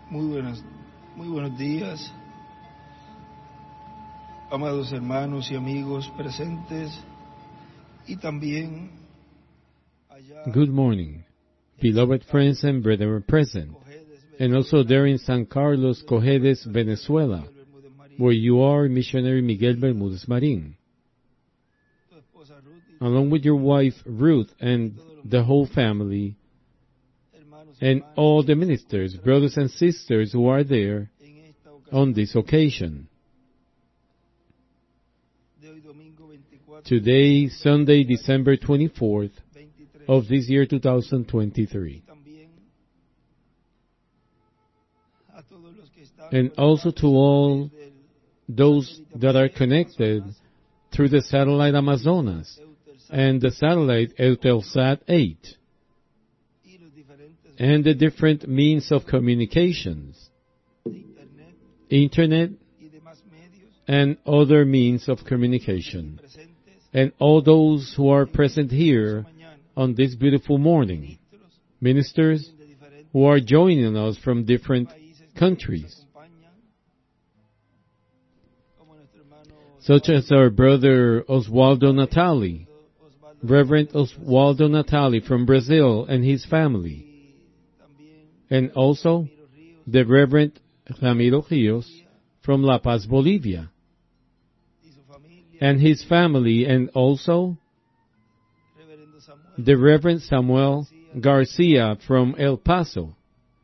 Muy buenos días, amados hermanos y amigos presentes y también allá. Good morning, beloved friends and brethren present, and also there in San Carlos, Cojedes, Venezuela, where you are, missionary Miguel Bermúdez Marín, along with your wife Ruth and the whole family, and all the ministers, brothers and sisters who are there on this occasion. Today, Sunday, December 24th of this year 2023. And also to all those that are connected through the satellite Amazonas and the satellite Eutelsat 8 and the different means of communications, internet and other means of communication, and all those who are present here on this beautiful morning, ministers who are joining us from different countries, such as our brother Oswaldo Natali, Reverend Oswaldo Natali from Brazil and his family, and also the Reverend Ramiro Rios from La Paz, Bolivia, and his family, and also the Reverend Samuel Garcia from El Paso,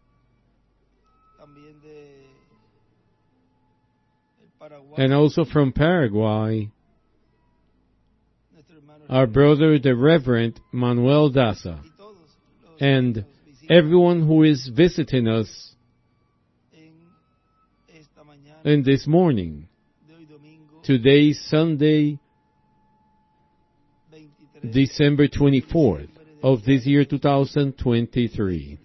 and also from Paraguay, our brother the Reverend Manuel Daza, and everyone who is visiting us in this morning. Today, Sunday, December 24th of this year 2023.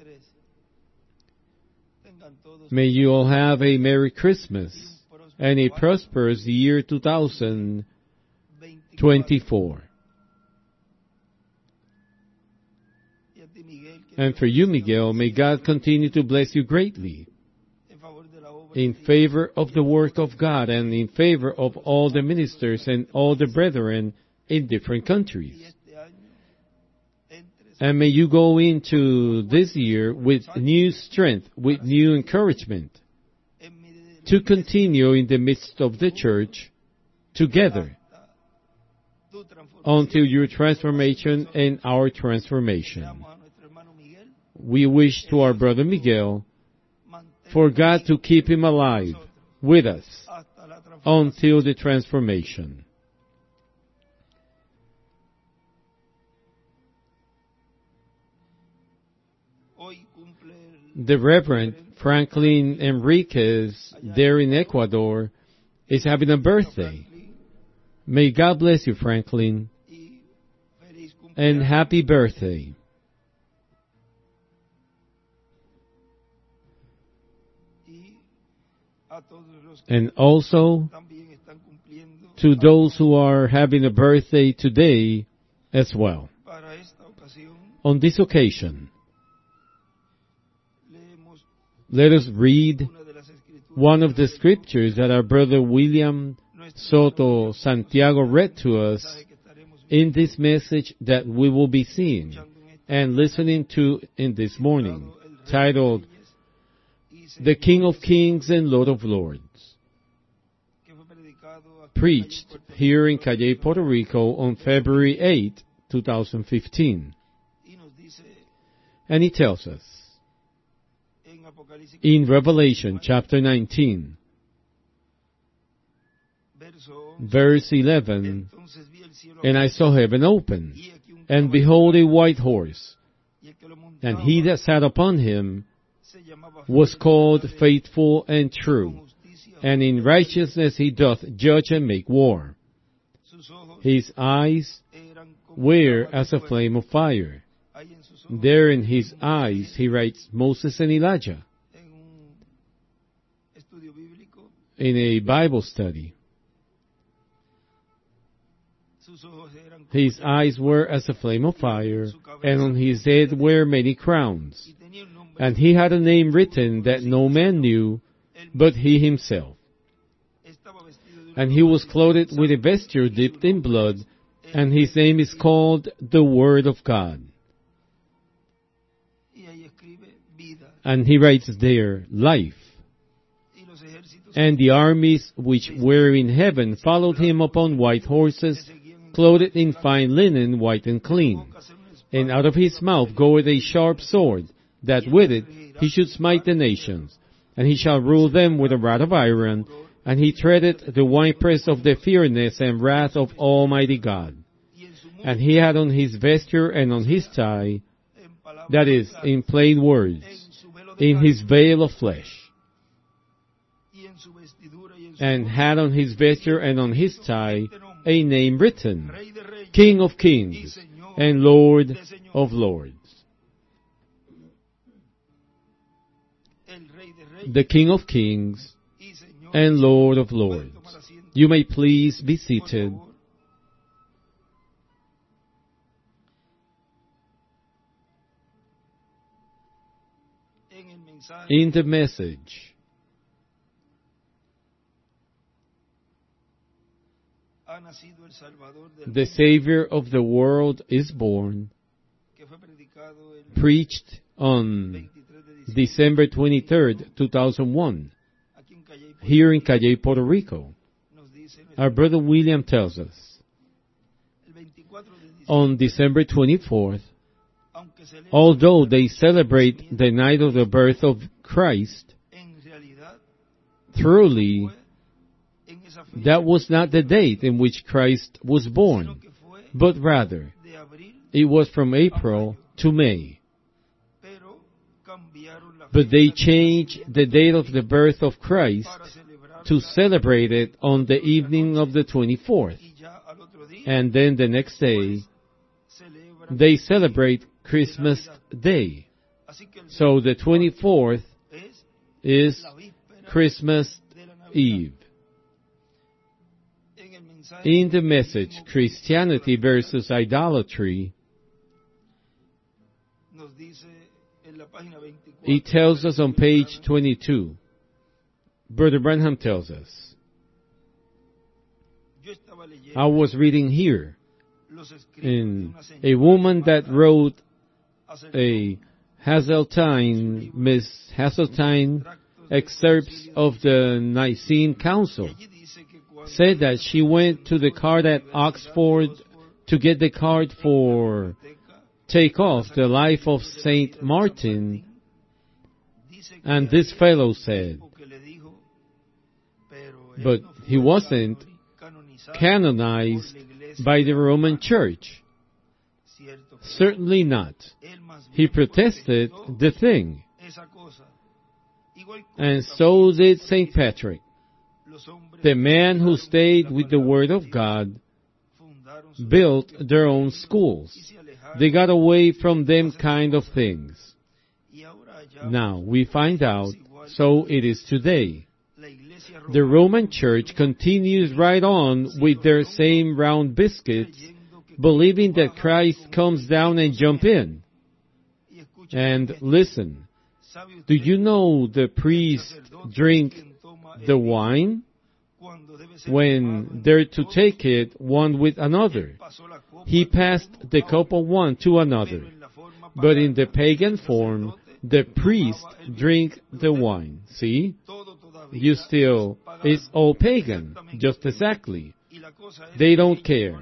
May you all have a Merry Christmas and a prosperous year 2024. And for you, Miguel, may God continue to bless you greatly in favor of the work of God and in favor of all the ministers and all the brethren in different countries. And may you go into this year with new strength, with new encouragement, to continue in the midst of the church together until your transformation and our transformation. We wish to our brother Miguel for God to keep him alive with us until the transformation. The Reverend Franklin Enriquez, there in Ecuador, is having a birthday. May God bless you, Franklin, and happy birthday. And also to those who are having a birthday today as well. On this occasion, let us read one of the scriptures that our brother William Soto Santiago read to us in this message that we will be seeing and listening to in this morning, titled, The King of Kings and Lord of Lords, preached here in Cayey, Puerto Rico on February 8, 2015. And he tells us, in Revelation chapter 19, verse 11, and I saw heaven open, and behold a white horse, and he that sat upon him was called Faithful and True, and in righteousness he doth judge and make war. His eyes were as a flame of fire. There in his eyes he writes Moses and Elijah in a Bible study. His eyes were as a flame of fire, and on his head were many crowns. And he had a name written that no man knew but he himself. And he was clothed with a vesture dipped in blood, and his name is called the Word of God. And he writes there, life. And the armies which were in heaven followed him upon white horses, clothed in fine linen, white and clean. And out of his mouth goeth a sharp sword, that with it he should smite the nations. And he shall rule them with a rod of iron, and he treadeth the winepress of the fierceness and wrath of Almighty God. And he had on his vesture and on his thigh, that is, in plain words, in his veil of flesh, and had on his vesture and on his thigh a name written, King of Kings and Lord of Lords. The King of Kings and Lord of Lords. You may please be seated. In the message, the Savior of the world is born, preached on December 23rd, 2001, here in Calley, Puerto Rico. Our brother William tells us, on December 24th, although they celebrate the night of the birth of Christ, truly, that was not the date in which Christ was born, but rather, it was from April to May. But they changed the date of the birth of Christ to celebrate it on the evening of the 24th. And then the next day, they celebrate Christmas Day. So the 24th is Christmas Eve. In the message, Christianity versus Idolatry, it tells us on page 22, Brother Branham tells us, I was reading here, in a woman that wrote a Miss Hasseltine excerpts of the Nicene Council, said that she went to the card at Oxford to get the card for Take Off the Life of Saint Martin, and this fellow said, but he wasn't canonized by the Roman Church. Certainly not. He protested the thing. And so did St. Patrick. The man who stayed with the Word of God built their own schools. They got away from them kind of things. Now, we find out, so it is today. The Roman Church continues right on with their same round biscuits, believing that Christ comes down and jump in. And listen, do you know the priest drink the wine when they're to take it one with another? He passed the cup of one to another. But in the pagan form, the priest drink the wine. See? You still, it's all pagan, just exactly. They don't care.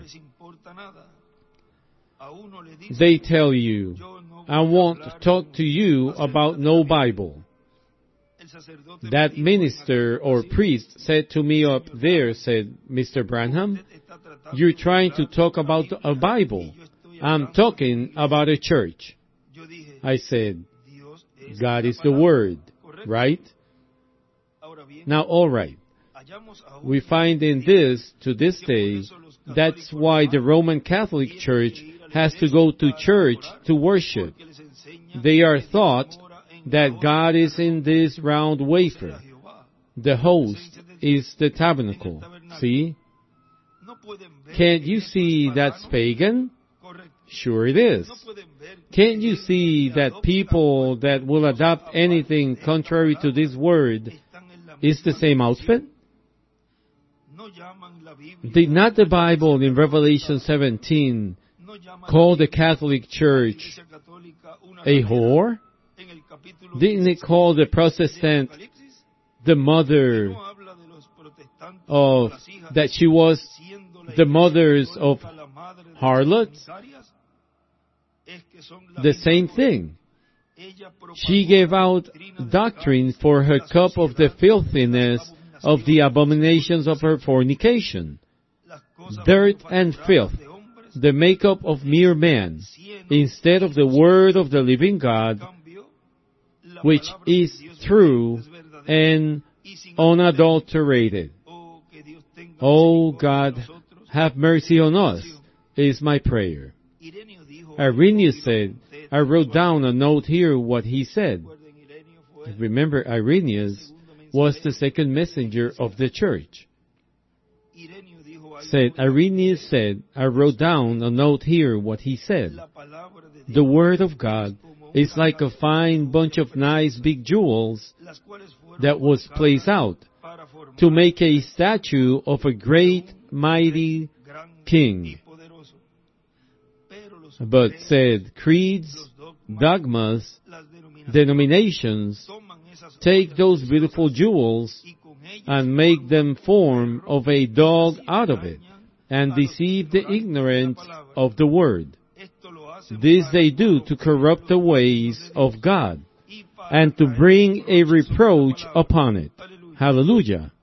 They tell you, I won't talk to you about no Bible. That minister or priest said to me up there, said, Mr. Branham, you're trying to talk about a Bible. I'm talking about a church. I said, God is the Word, right? Now, all right. We find in this, to this day, that's why the Roman Catholic Church has to go to church to worship. They are taught that God is in this round wafer. The host is the tabernacle. See? Can't you see that's pagan? Sure it is. Can't you see that people that will adopt anything contrary to this word is the same outfit? Did not the Bible in Revelation 17 call the Catholic Church a whore? Didn't it call the Protestant the mother of, that she was the mothers of harlots? The same thing. She gave out doctrine for her cup of the filthiness of the abominations of her fornication. Dirt and filth, the makeup of mere man, instead of the word of the living God, which is true and unadulterated. Oh God, have mercy on us, is my prayer. Irenaeus said, I wrote down a note here what he said. Remember, Irenaeus was the second messenger of the church. Irenaeus said, I wrote down a note here what he said. The word of God is like a fine bunch of nice big jewels that was placed out to make a statue of a great, mighty king. But said, creeds, dogmas, denominations take those beautiful jewels and make them form of a dog out of it, and deceive the ignorant of the word. This they do to corrupt the ways of God, and to bring a reproach upon it. Hallelujah.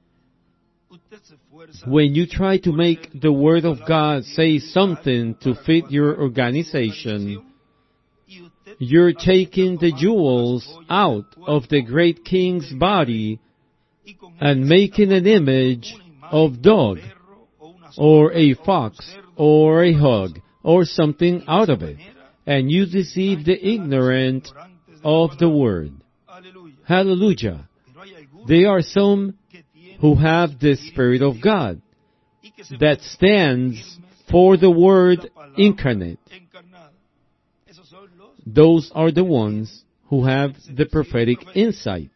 When you try to make the Word of God say something to fit your organization, you're taking the jewels out of the great king's body and making an image of dog, or a fox, or a hog, or something out of it, and you deceive the ignorant of the Word. Hallelujah. There are some who have the Spirit of God that stands for the Word incarnate. Those are the ones who have the prophetic insight.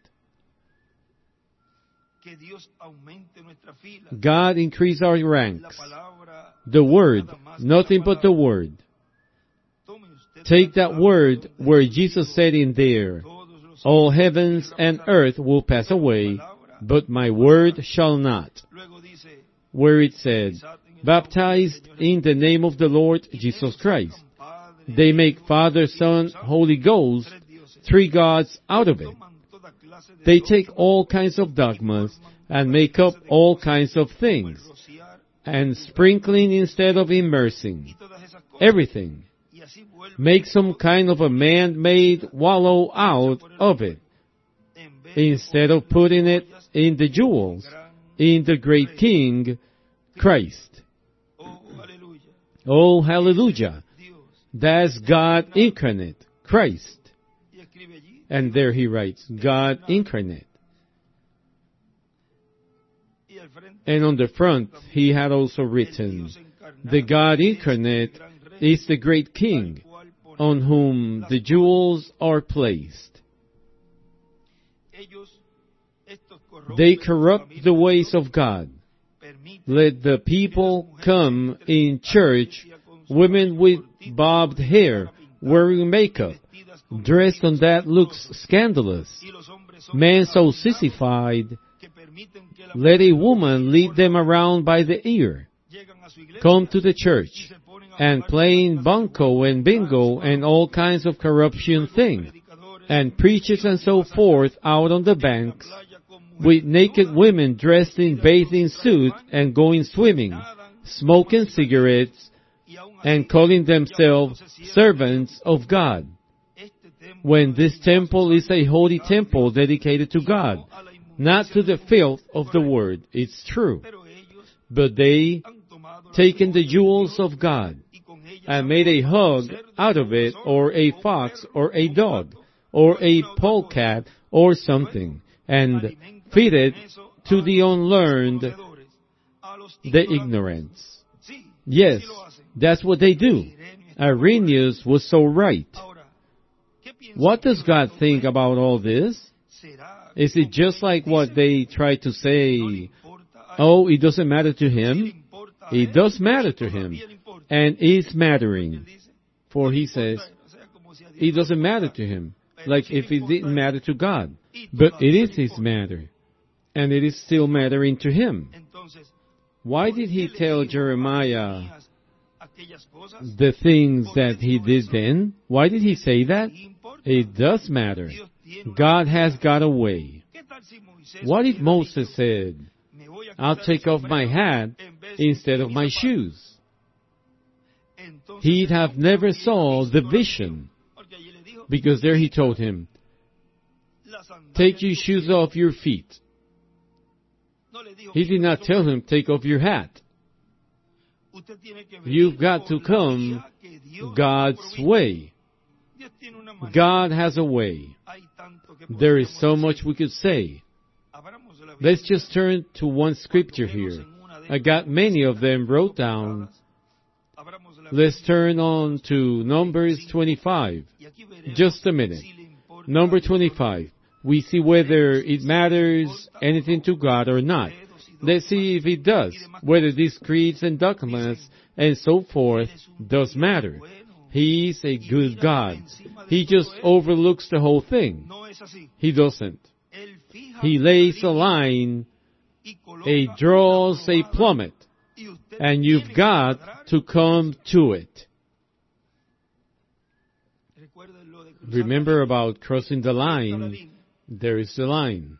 God increase our ranks. The Word, nothing but the Word. Take that word where Jesus said in there, all heavens and earth will pass away, but my word shall not. Where it said, baptized in the name of the Lord Jesus Christ. They make Father, Son, Holy Ghost, three gods out of it. They take all kinds of dogmas and make up all kinds of things, and sprinkling instead of immersing. Everything. Make some kind of a man-made wallow out of it, instead of putting it in the jewels, in the great King, Christ. Oh, hallelujah. That's God incarnate, Christ. And there he writes, God incarnate. And on the front, he had also written, the God incarnate is the great King, on whom the jewels are placed. They corrupt the ways of God. Let the people come in church, women with bobbed hair, wearing makeup, dressed on that looks scandalous, men so sissified. Let a woman lead them around by the ear. Come to the church and playing bunco and bingo and all kinds of corruption thing, and preachers and so forth out on the banks, with naked women dressed in bathing suit and going swimming, smoking cigarettes, and calling themselves servants of God, when this temple is a holy temple dedicated to God, not to the filth of the world. It's true. But they taken the jewels of God and made a hog out of it, or a fox, or a dog, or a polecat, or something, and feed it to the unlearned, the ignorance. Yes, that's what they do. Irenaeus was so right. What does God think about all this? Is it just like what they try to say, oh, it doesn't matter to him? It does matter to him, and it's mattering. For he says, it doesn't matter to him, like if it didn't matter to God. But it is his matter, and it is still mattering to him. Why did he tell Jeremiah the things that he did then? Why did he say that? It does matter. God has got a way. What if Moses said, I'll take off my hat instead of my shoes? He'd have never saw the vision, because there he told him, take your shoes off your feet. He did not tell him, take off your hat. You've got to come God's way. God has a way. There is so much we could say. Let's just turn to one scripture here. I got many of them wrote down. Let's turn on to Numbers 25. Just a minute. Number 25. We see whether it matters anything to God or not. Let's see if it does. Whether these creeds and dogmas and so forth does matter. He's a good God. He just overlooks the whole thing. He doesn't. He lays a line, he draws a plummet, and you've got to come to it. Remember about crossing the line. There is the line.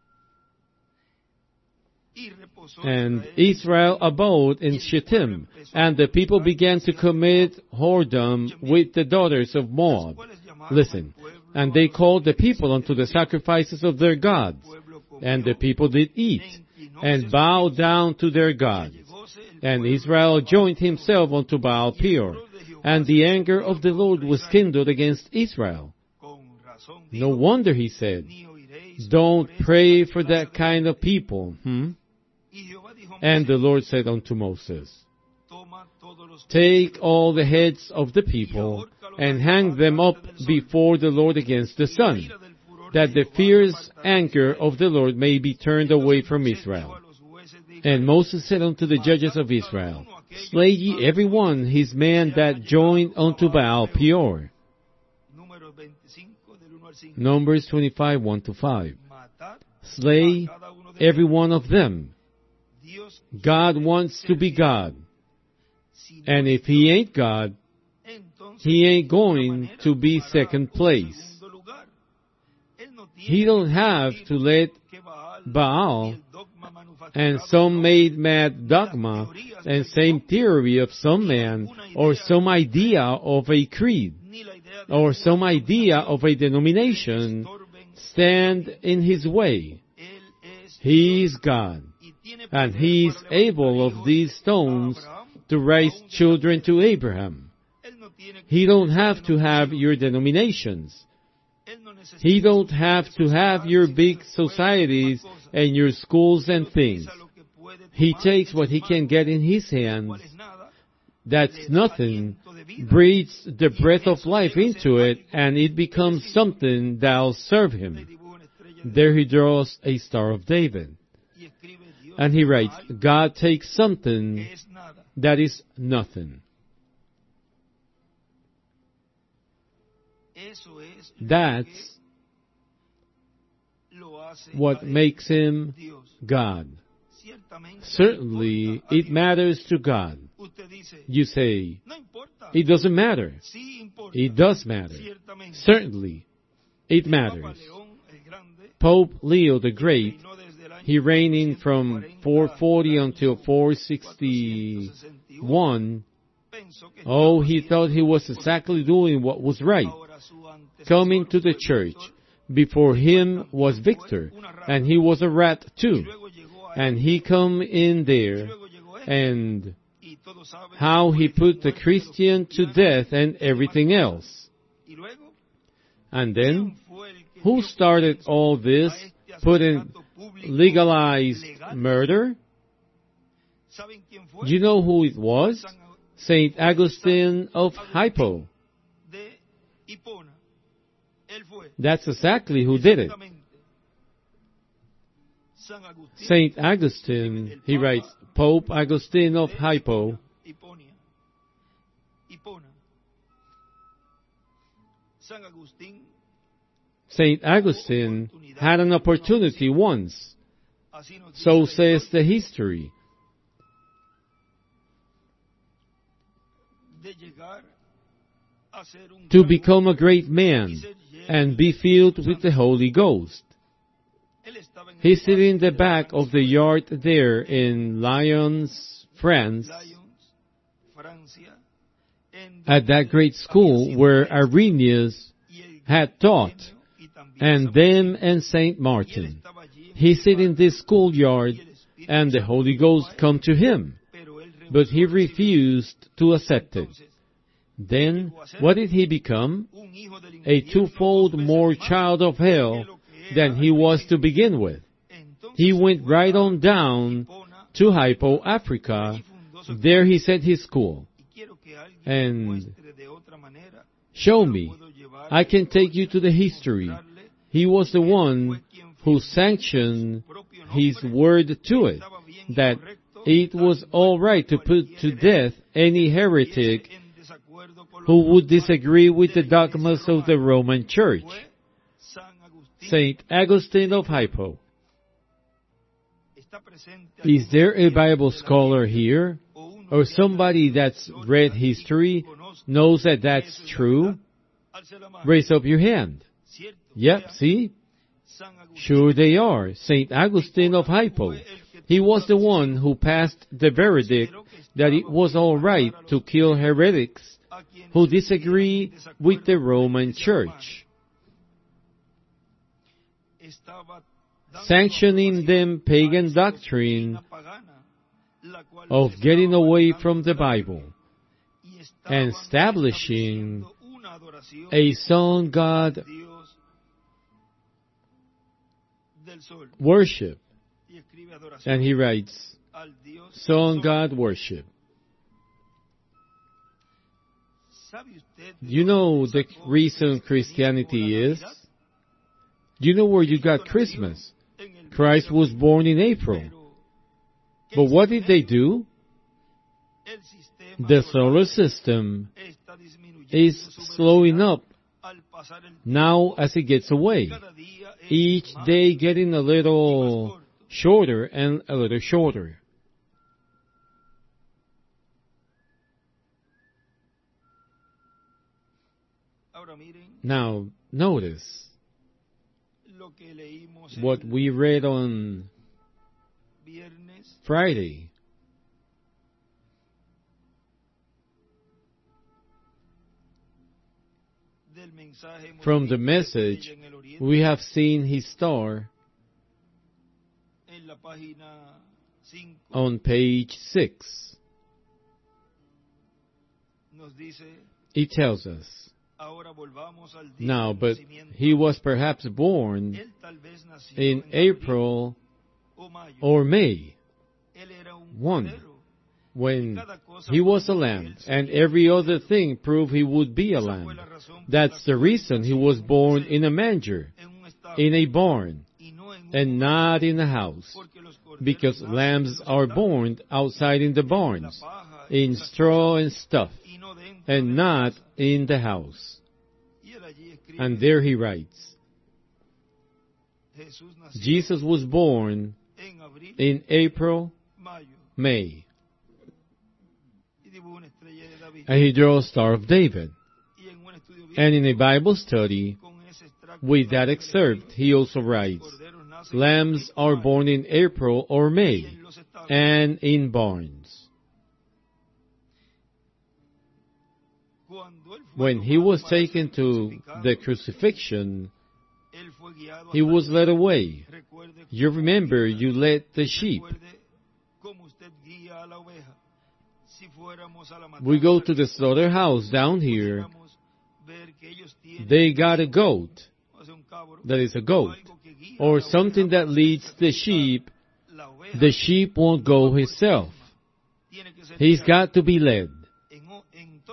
And Israel abode in Shittim, and the people began to commit whoredom with the daughters of Moab. Listen, and they called the people unto the sacrifices of their gods, and the people did eat, and bow down to their gods. And Israel joined himself unto Baal Peor, and the anger of the Lord was kindled against Israel. No wonder he said, don't pray for that kind of people. And the Lord said unto Moses, take all the heads of the people, and hang them up before the Lord against the sun, that the fierce anger of the Lord may be turned away from Israel. And Moses said unto the judges of Israel, slay ye every one his man that joined unto Baal Peor. Numbers 25, 1-5. Slay every one of them. God wants to be God. And if he ain't God, he ain't going to be second place. He don't have to let Baal and some made-mad dogma and same theory of some man or some idea of a creed or some idea of a denomination stand in his way. He is God, and he is able of these stones to raise children to Abraham. He don't have to have your denominations. He don't have to have your big societies and your schools and things. He takes what he can get in his hands. That's nothing. Breathes the breath of life into it, and it becomes something that'll serve him. There he draws a Star of David. And he writes, God takes something that is nothing. That's what makes him God. Certainly, it matters to God. You say, it doesn't matter. It does matter. Certainly, it matters. Pope Leo the Great, he reigned from 440 until 461. Oh, he thought he was exactly doing what was right. Coming to the church. Before him was Victor, and he was a rat too. And he come in there, and how he put the Christian to death and everything else. And then, who started all this, put in legalized murder? Do you know who it was? Saint Augustine of Hippo. de Hipona. Él fue That's exactly who did it. exactamente San Agustín Saint Augustine, he writes, Pope Augustine of Hippo, Hiponia. Hipona. San Agustín, Saint Augustine had an opportunity once, así nos dice so la says historia, the history, de llegar a ser un to gran become a hombre great y man ser lleno and be filled with the Holy Ghost. Él estaba en el He's sitting in the parque de back of the yard there in Lyons, France, Lyons, Francia, en at that great school where Irenaeus y el had taught, y también and San them and Saint y él Martin. estaba allí en He el sit in parque, this schoolyard, and the Holy Ghost come to him, pero él but he rehusó recibir. refused to accept it. Entonces, Then, what did he become? un hijo del A infierno, twofold dos veces more más child of hell que lo que era than he was to begin with. Entonces He went fue right a on down Hipona, to Hippo, Africa. y fundó su There he set his school. y quiero que alguien And muestre de otra manera. show Yo me. puedo llevar I can take you to the y history. mostrarle He was the que él one fue quien who firmó sanctioned su propio his nombre, word to it, estaba bien y that correcto, it dar was all right to put cualquier to hereje death any que heretic estuviese en desacuerdo con los who would dogmas disagree with de the la Iglesia dogmas of the romana. Roman Church. Fue San Agustín. Saint Augustine of Hippo. Está presente Is algún there a estudiante Bible de la scholar Biblia here? o uno Or que haya somebody leído that's historia read y history, conozca knows that que that's eso es la true? verdad? Alce la mano. Raise up your hand. Cierto. Yep, Vean, see? San Agustín Sure they are. Saint Augustine of Hippo. He was the one who passed the verdict that it was all right to kill heretics a quienes who estuvieran disagree en desacuerdo with the con la Roman Iglesia romana. Church, Estaba dando sanctioning aprobación them a pagan esa doctrine doctrina pagana, la cual of les getting estaba away alejando from de the la Bible Biblia, y and estaban establishing estableciendo una adoración a sun god Dios del sol, worship. y escribe adoración And he writes, al Dios del sun sol. god worship. ¿Sabe usted de You know dónde the sacó reason el cristianismo Christianity la is? Navidad? You know where you Cristo got nació Christmas? en el Christ was born in April. pero ¿qué But what did they sistema? do? El sistema The solar solar system está disminuyendo is su slowing velocidad up al pasar el tiempo. now as it gets away. Cada día es Each más day getting a y más little corto. shorter and a little shorter. Ahora miren Now, notice lo que leímos what el we read on viernes Friday. del mensaje. Hemos From the visto message, estrella en el oriente, we have seen his star en la página 5 on page 6. nos dice, It tells us, ahora volvamos al día now, del but nacimiento. he was perhaps born Él tal vez nació in en abril April o mayo. or May, Él era un one, cordero. when he was a lamb, and every other thing proved he would be a Esa fue lamb. la razón por That's la the cual reason he was born in a manger, en un establo in a barn, y no en un and not in a house, porque los corderos because nacen lambs en los are establos, born outside in the en la barns, paja, in las straw cosas, and stuff, y no dentro and de la not casa. in the house. Y él allí escribe, And there he writes, Jesús nació Jesus was born en abril, in April, mayo, May, y dibujó una estrella de David. and he drew a Star of David. Y en un estudio And in a bíblico, Bible study, con ese extracto with that del excerpt, Evangelio, he also los writes, corderos nacen en lambs abril o are mayo, born in April or y May, en los establos. and in barns. Cuando él fue When he tomado was para ser taken to crucificado, the crucifixion, él fue guiado he hasta was el led cielo. away. Recuerde You cómo remember, guía- you led the sheep. recuerde cómo usted guía a la oveja. Si fuéramos a la We go matanza, to the slaughterhouse down here. pudiéramos ver que ellos tienen They got a goat, o sea, un cabro, that is a o goat, algo que guía or a la something oveja that para leads the sacrificar. sheep. La oveja The sheep won't go himself. tiene que ser He's guiada. got to be led. En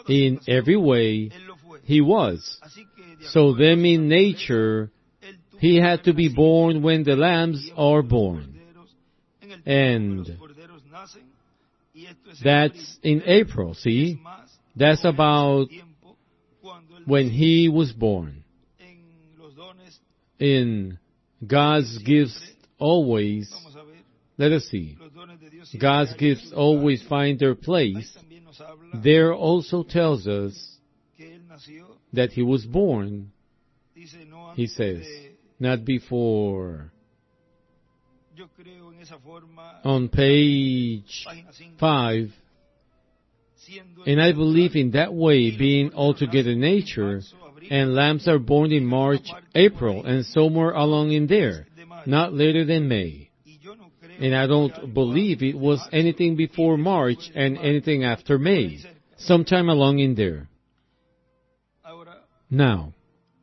In every way, Él lo fue. he was. Así que, de So acuerdo then a in la nature, Él tuvo he que had to be nacer born when the lambs en el are tiempo de los born. corderos, en el tiempo And que los corderos nacen, y esto es en That's abril. in April, Es see? más, That's no en ese about tiempo, cuando él when nació. he was born. En los dones, In God's gifts always, vamos a ver, let us see, los dones de Dios siempre God's hallan gifts su always lugar. find their Ahí place. también nos habla There also tells us que él nació, that he was born, dice, no he antes says, de, not before. yo creo en esa forma, On page página 5, 5, siendo and el I believe natural, in that way, y los being corderos altogether nacen en nature, marzo, abril, and lambs are born in March, April, and somewhere along in there, de mayo. not later than May. Y yo no creo And I que don't algo believe it antes de was marzo, anything before y March después de and mayo, anything after por ahí May, cerca. sometime along in there. Ahora, Now,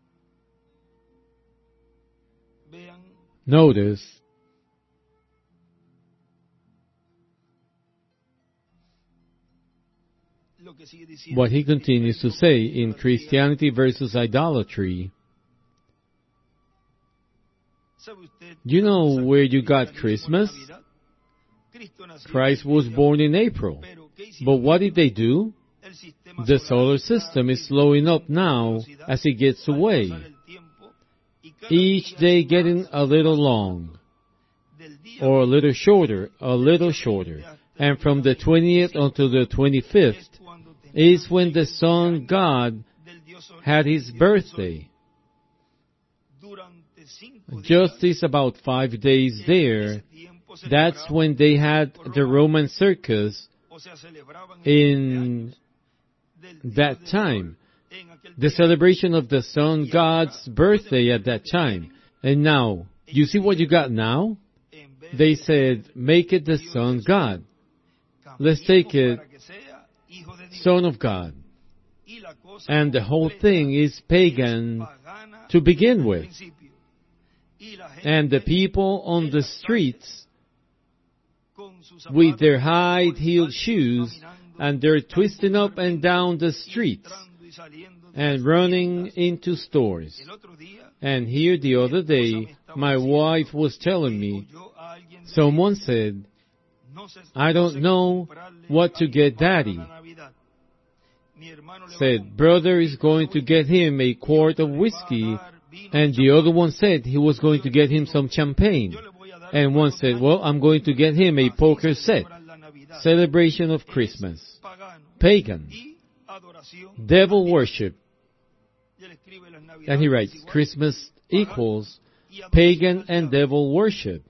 vean notice lo que sigue diciendo. what he continues to say in Christianity versus idolatry. ¿Sabe usted You know cuándo where salió you el got cristianismo, Christmas? la Navidad? Cristo nació Christ en was Navidad, born in April. pero ¿qué hicieron? But what did they do? El sistema The solar solar está system is slowing up now as it gets al away, pasar el tiempo, y cada each día day es getting más a little corto. long, Del día or a little shorter, and from the 20th until the 25th es cuando tenía is when the sun God del Dios sol, had his birthday. durante 5 Just días, is about 5 days en there. ese tiempo That's celebraban, when they had the Roman circus o sea, celebraban el in cumpleaños del Dios that del sol time, en aquel the tiempo. celebration of the sun God's birthday at that time. And now, you see what you got now? En vez They de said, make it the Dios sun del sol, God, let's cambiemos take it para que sea hijo de Dios. Son of God. Y la cosa And the whole completa thing is es pagan pagana to begin desde el with. principio. Y la gente And the people on en the las streets con sus with zapatos their high-heeled descalzos, shoes, caminando and they're twisting up and down the y streets entrando y saliendo de and las running tiendas. into stores. El otro día, And here the other day, my wife was telling me, oyó a alguien decir, someone said, "No sé- I no don't sé know comprarle what to a mi get papá para Daddy." la Navidad. Mi hermano le va a said, comprar brother is un going litro to de get him a quart of whisky, whiskey, le va a dar vino and y the other champán. one said he was going to get him some champagne. Yo le voy a dar And un one juego de said, año. well, I'm going to get him a Así poker se set. celebra la Navidad. Celebration of Es Christmas. pagano Pagan. y adoración Devil al diablo. worship. Y él escribe las Navidades And he writes, igual, Christmas equals y adoración pagan al and diablo. devil worship.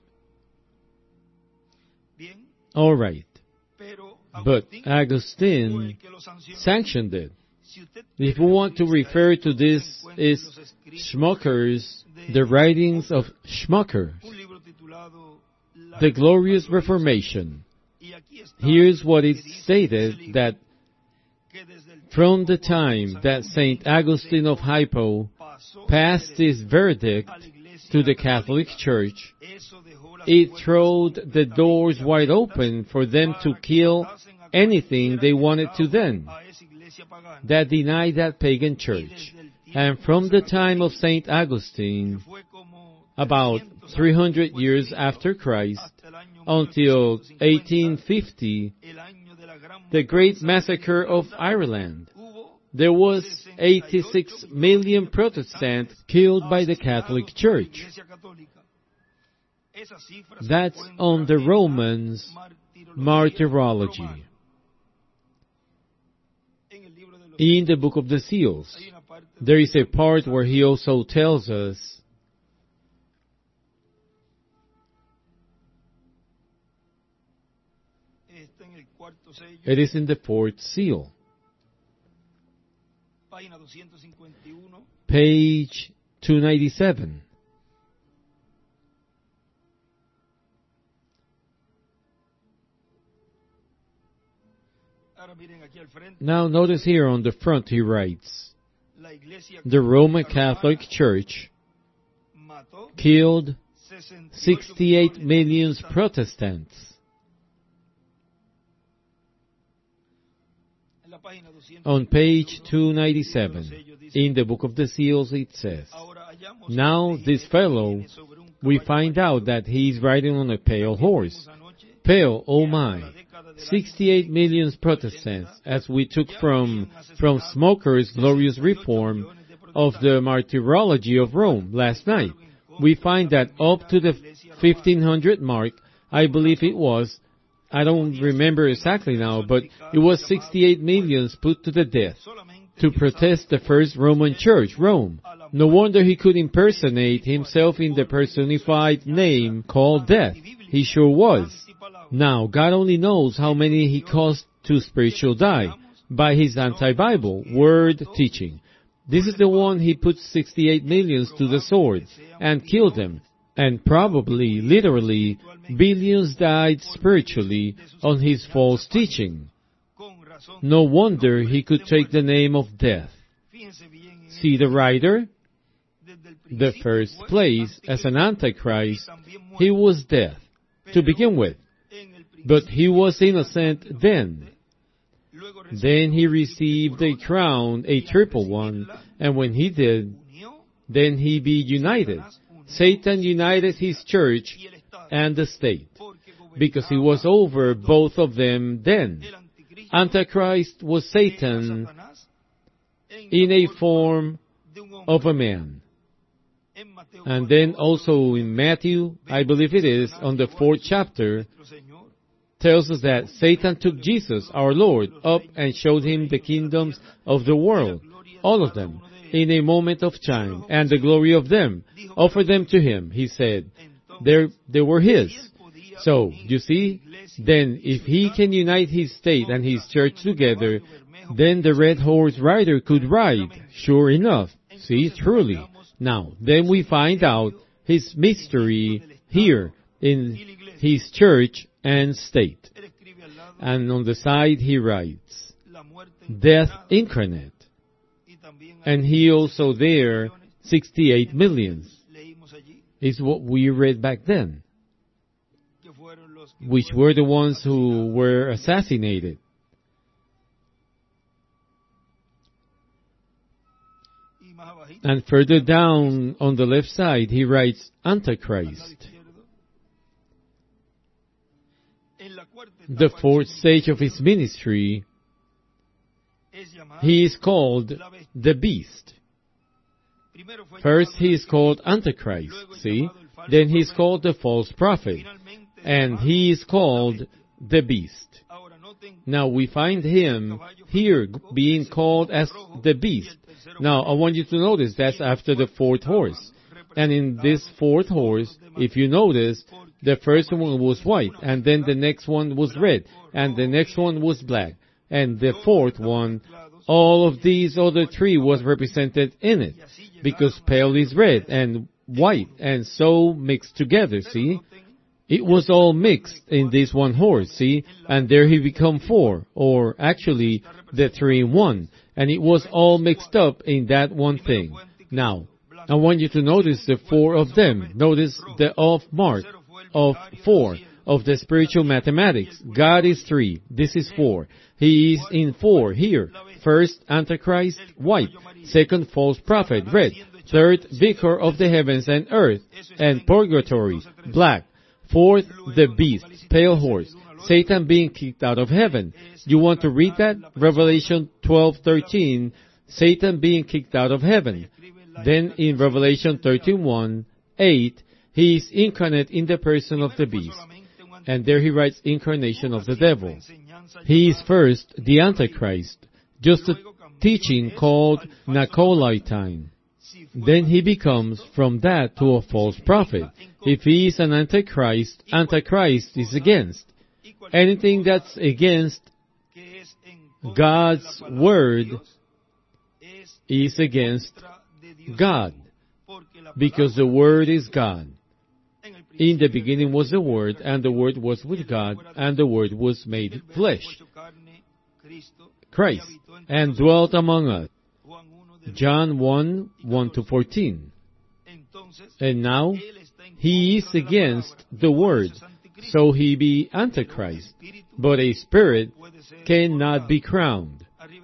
Bien, All right. pero But Agustín fue Augustine el que lo sancionó. sanctioned it. Si usted If quiere we want to referirse a refer esto, to this, se encuentra en is los escritos, Schmucker's, the writings of Schmucker, un libro titulado La The Glorious Reformación. Reformation. Y aquí está Here's what lo is que dice stated, ese libro, that que desde el from the tiempo time cuando that San St. Augustine of Hippo pasó passed his verdict a la Iglesia to the Catholic Católica, Church, eso dejó las it puertas throwed the doors completamente wide abiertas open for them to para que kill matasen a anything cualquiera they que wanted to negaba then a esa iglesia pagana. that denied that pagan Y church. desde el And tiempo from de the San time of Agustín, St. que Augustine, fue como about 300 300 años years después de after Cristo, Christ, hasta el año until 1850, 1850, el año de la gran the great matanza massacre of de Ireland, hubo there was 86 million Protestants killed by the Catholic asesinados por la Church. Iglesia Católica. Esa cifra se That's encuentra on the en la Romans' martyrology. romana. En el libro de los In the Book of the Seals, hay una parte there is a part where he also tells us, está en el cuarto sello, it is in the fourth seal, página 251. page 297. Ahora miren aquí al frente. Now notice here on the front he writes, La Iglesia the Roman Católica Catholic Romana Church mató killed 68 millones million de Protestants. En la On page 297, in the Book of the Seals, it says, now this fellow, we find out that he is riding on a pale horse. Pale, oh my. 68 million Protestants, as we took from Smoker's glorious reform of the martyrology of Rome last night. We find that up to the 1500 mark, I believe it was, I don't remember exactly now, but it was 68 millions put to the death to protest the first Roman church, Rome. No wonder he could impersonate himself in the personified name called death. He sure was. Now, God only knows how many he caused to spiritual die by his anti-Bible word teaching. This is the one he put 68 millions to the sword and killed them. And probably, literally, billions died spiritually on his false teaching. No wonder he could take the name of death. See the writer? The first place, as an antichrist, he was death, to begin with. But he was innocent then. Then he received a crown, a triple one, and when he did, then he be united. Satan united his church and the state, because he was over both of them then. Antichrist was Satan in a form of a man. And then also in Matthew, I believe it is, on the 4th chapter, tells us that Satan took Jesus, our Lord, up and showed him the kingdoms of the world, all of them, in a moment of time, and the glory of them, offered them to him. He said, they were his. So, you see, then if he can unite his state and his church together, then the red horse rider could ride, sure enough. See, truly. Now, then we find out his mystery here in his church and state. And on the side he writes, death incarnate. And he also there, 68 millions, is what we read back then, which were the ones who were assassinated. And further down on the left side, he writes Antichrist. The fourth stage of his ministry, he is called the beast. First he is called Antichrist, see? Then he is called the false prophet. And he is called the beast. Now we find him here being called as the beast. Now I want you to notice that's after the fourth horse. And in this fourth horse, if you notice, the first one was white, and then the next one was red, and the next one was black, and the fourth one, all of these other three was represented in it, because pale is red and white, and so mixed together, see? It was all mixed in this one horse, see? And there he become four, or actually the 3 in 1, and it was all mixed up in that one thing. Now, I want you to notice the 4 of them. Notice the off mark of 4 of the spiritual mathematics. God is 3. This is 4. He is in 4 here. First, Antichrist, white. Second, false prophet, red. Third, vicar of the heavens and earth, and purgatory, black. Fourth, the beast, pale horse. Satan being kicked out of heaven. You want to read that? Revelation 12:13, Satan being kicked out of heaven. Then in Revelation 13:1-8, he is incarnate in the person of the beast. And there he writes incarnation of the devil. He is first the Antichrist, just a teaching called Nicolaitan. Then he becomes from that to a false prophet. If he is an Antichrist, Antichrist is against. Anything that's against God's word is against God, because the Word is God. In the beginning was the Word, and the Word was with God, and the Word was made flesh, Christ, and dwelt among us. John 1:1-14. And now, he is against the Word, so he be Antichrist, but a spirit cannot be crowned.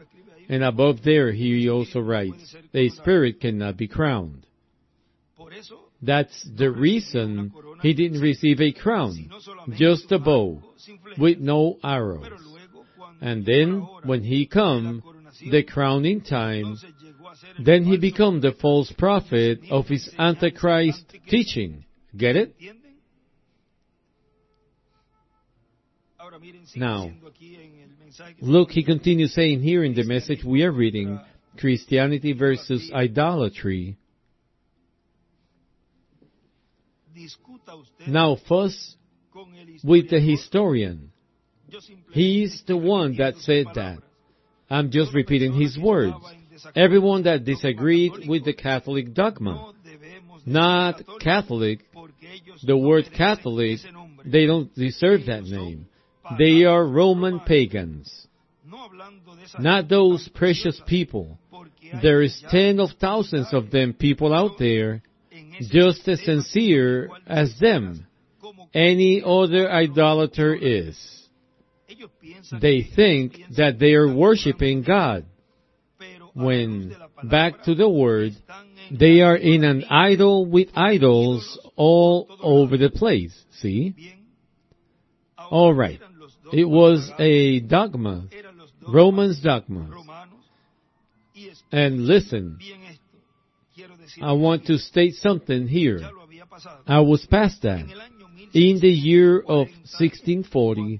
And above there, he also writes, a spirit cannot be crowned. That's the reason he didn't receive a crown, just a bow, with no arrows. And then, when he come, the crowning time, then he become the false prophet of his Antichrist teaching. Get it? Now, look, he continues saying here in the message we are reading, Christianity versus idolatry. Now, first, with the historian. He's the one that said that. I'm just repeating his words. Everyone that disagreed with the Catholic dogma, not Catholic, the word Catholic, they don't deserve that name. They are Roman pagans, not those precious people. There is tens of thousands of them people out there, just as sincere as them, any other idolater is. They think that they are worshiping God, when, back to the word, they are in an idol with idols all over the place, see? Alright, it was a dogma, Romans dogma. And listen, I want to state something here. I was past that. In the year of 1640,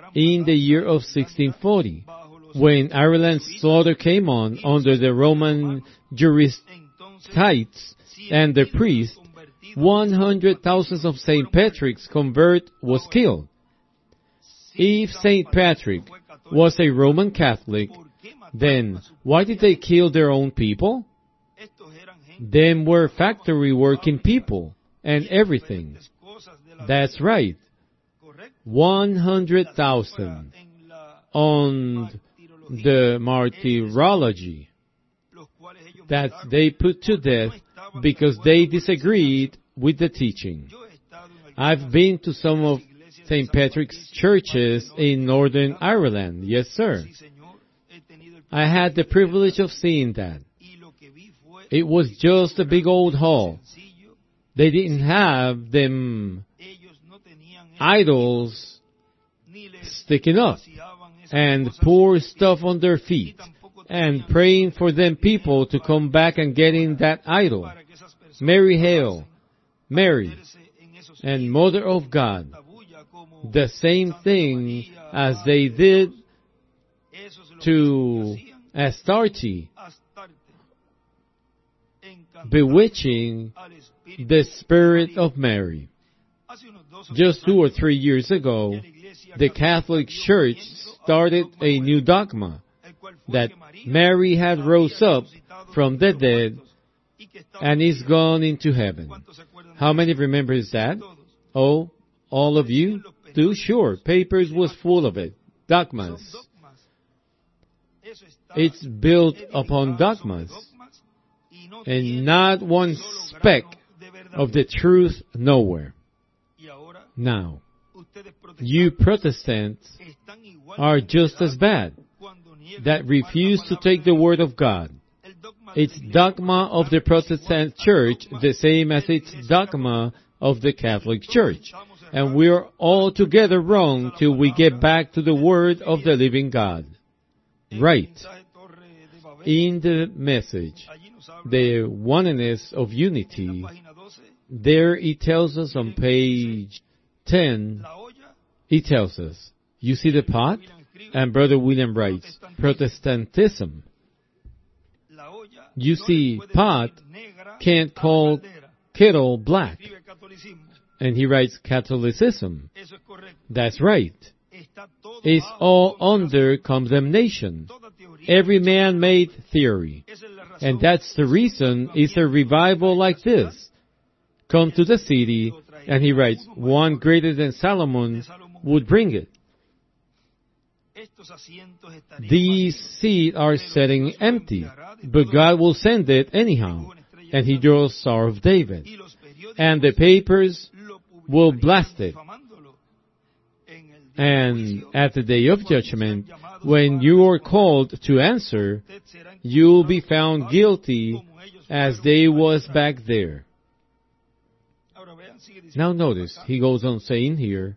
when Ireland's slaughter came on under the Roman jurisdictions and the priest, 100,000 of St. Patrick's convert was killed. If St. Patrick was a Roman Catholic, then why did they kill their own people? Them were factory working people and everything. That's right. 100,000 on the martyrology that they put to death because they disagreed with the teaching. I've been to some of St. Patrick's churches in Northern Ireland. Yes, sir. I had the privilege of seeing that. It was just a big old hall. They didn't have them idols sticking up and pour stuff on their feet and praying for them people to come back and get in that idol. Mary Hail, Mary, and Mother of God. The same thing as they did to Astarte, bewitching the spirit of Mary. Just 2 or 3 years ago, the Catholic Church started a new dogma that Mary had rose up from the dead and is gone into heaven. How many remembers that? Oh, all of you? Do? Sure. Papers was full of it. Dogmas. It's built upon dogmas and not one speck of the truth nowhere. Now, you Protestants are just as bad, that refuse to take the Word of God. It's dogma of the Protestant Church, the same as it's dogma of the Catholic Church. And we're all together wrong till we get back to the Word of the living God. Right. In the message, the oneness of unity, there it tells us on page 10, it tells us, you see the pot? And Brother William writes, Protestantism. You see, pot can't call kettle black. And he writes Catholicism. That's right. It's all under condemnation. Every man-made theory. And that's the reason it's a revival like this. Come to the city, and he writes, one greater than Solomon would bring it. These seats are sitting empty, but God will send it anyhow. And he draws Star of David. And the papers will blast it. And at the day of judgment, when you are called to answer, you'll be found guilty as they was back there. Now notice, he goes on saying here,